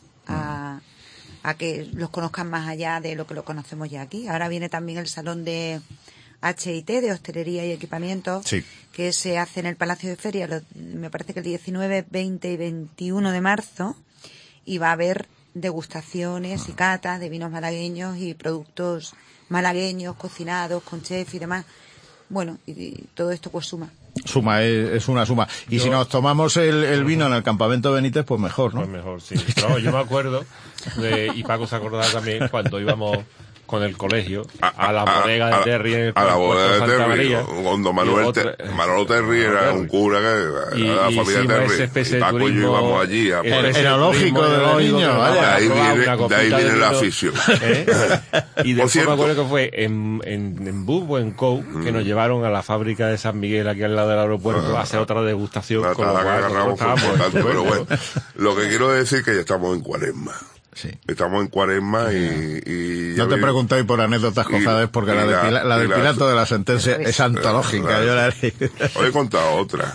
A que los conozcan más allá de lo que lo conocemos ya aquí. Ahora viene también el salón de HIT, de hostelería y equipamiento, que se hace en el Palacio de Feria, me parece que el 19, 20 y 21 de marzo, y va a haber degustaciones y catas de vinos malagueños y productos malagueños, cocinados, con chef y demás. Y todo esto pues suma. Es una suma. Y si nos tomamos el vino en el campamento Benítez, pues mejor, ¿no? Pues mejor, sí. No, yo me acuerdo, y Paco se acordará también, cuando íbamos con el colegio a la bodega de Terry en el a la bodega de Santa María, con don Manolo Terry era un cura que era la familia Terry, y Paco y yo íbamos allí era lógico de los niños, de ahí viene la afición. Y después me acuerdo que fue en Bus o en Co que nos llevaron a la fábrica de San Miguel aquí al lado del aeropuerto a hacer otra degustación con lo cual pero bueno, lo que quiero decir es que ya estamos en Cuaresma. Sí. Estamos en Cuaresma y no te preguntéis por anécdotas cofrades porque la del Pilato de la sentencia es antológica. Os he contado otra.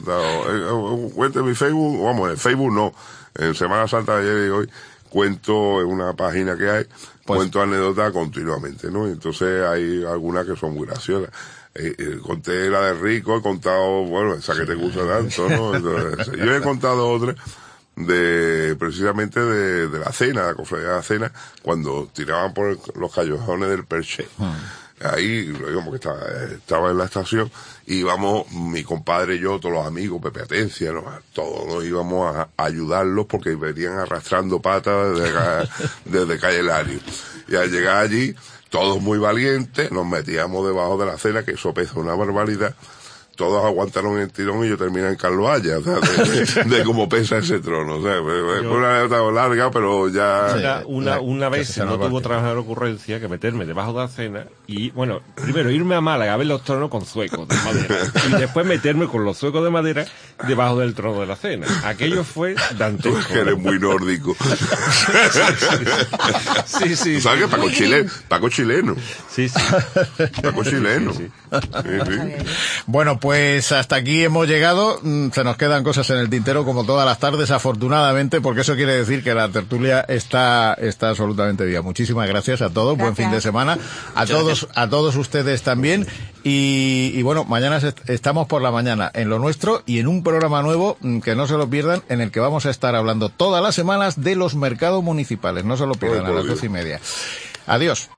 Cuento en mi Facebook, en Facebook no. En Semana Santa de ayer y hoy cuento en una página que hay, cuento anécdotas continuamente, ¿no? Entonces hay algunas que son muy graciosas. Conté la de Rico, he contado, esa que te gusta tanto, ¿no? Entonces, yo he contado otra precisamente de la cena, la cofradía de la cena, cuando tiraban por los callejones del Perché. Ahí, digamos que estaba en la estación, y íbamos, mi compadre y yo, todos los amigos, Pepe Atencia, todos nos íbamos a ayudarlos porque venían arrastrando patas desde Calle Lario. Y al llegar allí, todos muy valientes, nos metíamos debajo de la cena, que eso pesa una barbaridad. Todos aguantaron el tirón y yo terminé en Carlos Haya, de cómo pesa ese trono. Fue una anécdota larga, pero ya... Una vez no tuvo trabajar ocurrencia que meterme debajo de la cena y, primero irme a Málaga a ver los tronos con zuecos de madera y después meterme con los zuecos de madera debajo del trono de la cena. Aquello fue dantesco. Tú que eres muy nórdico. Sí. ¿Sabes qué? Paco chileno. Sí. Paco chileno. Sí. Bueno, pues hasta aquí hemos llegado. Se nos quedan cosas en el tintero como todas las tardes, afortunadamente, porque eso quiere decir que la tertulia está absolutamente viva. Muchísimas gracias a todos. Buen fin de semana. A todos ustedes también. Y mañana estamos por la mañana en Lo Nuestro y en un programa nuevo que no se lo pierdan, en el que vamos a estar hablando todas las semanas de los mercados municipales. No se lo pierdan a las 12:30. Adiós.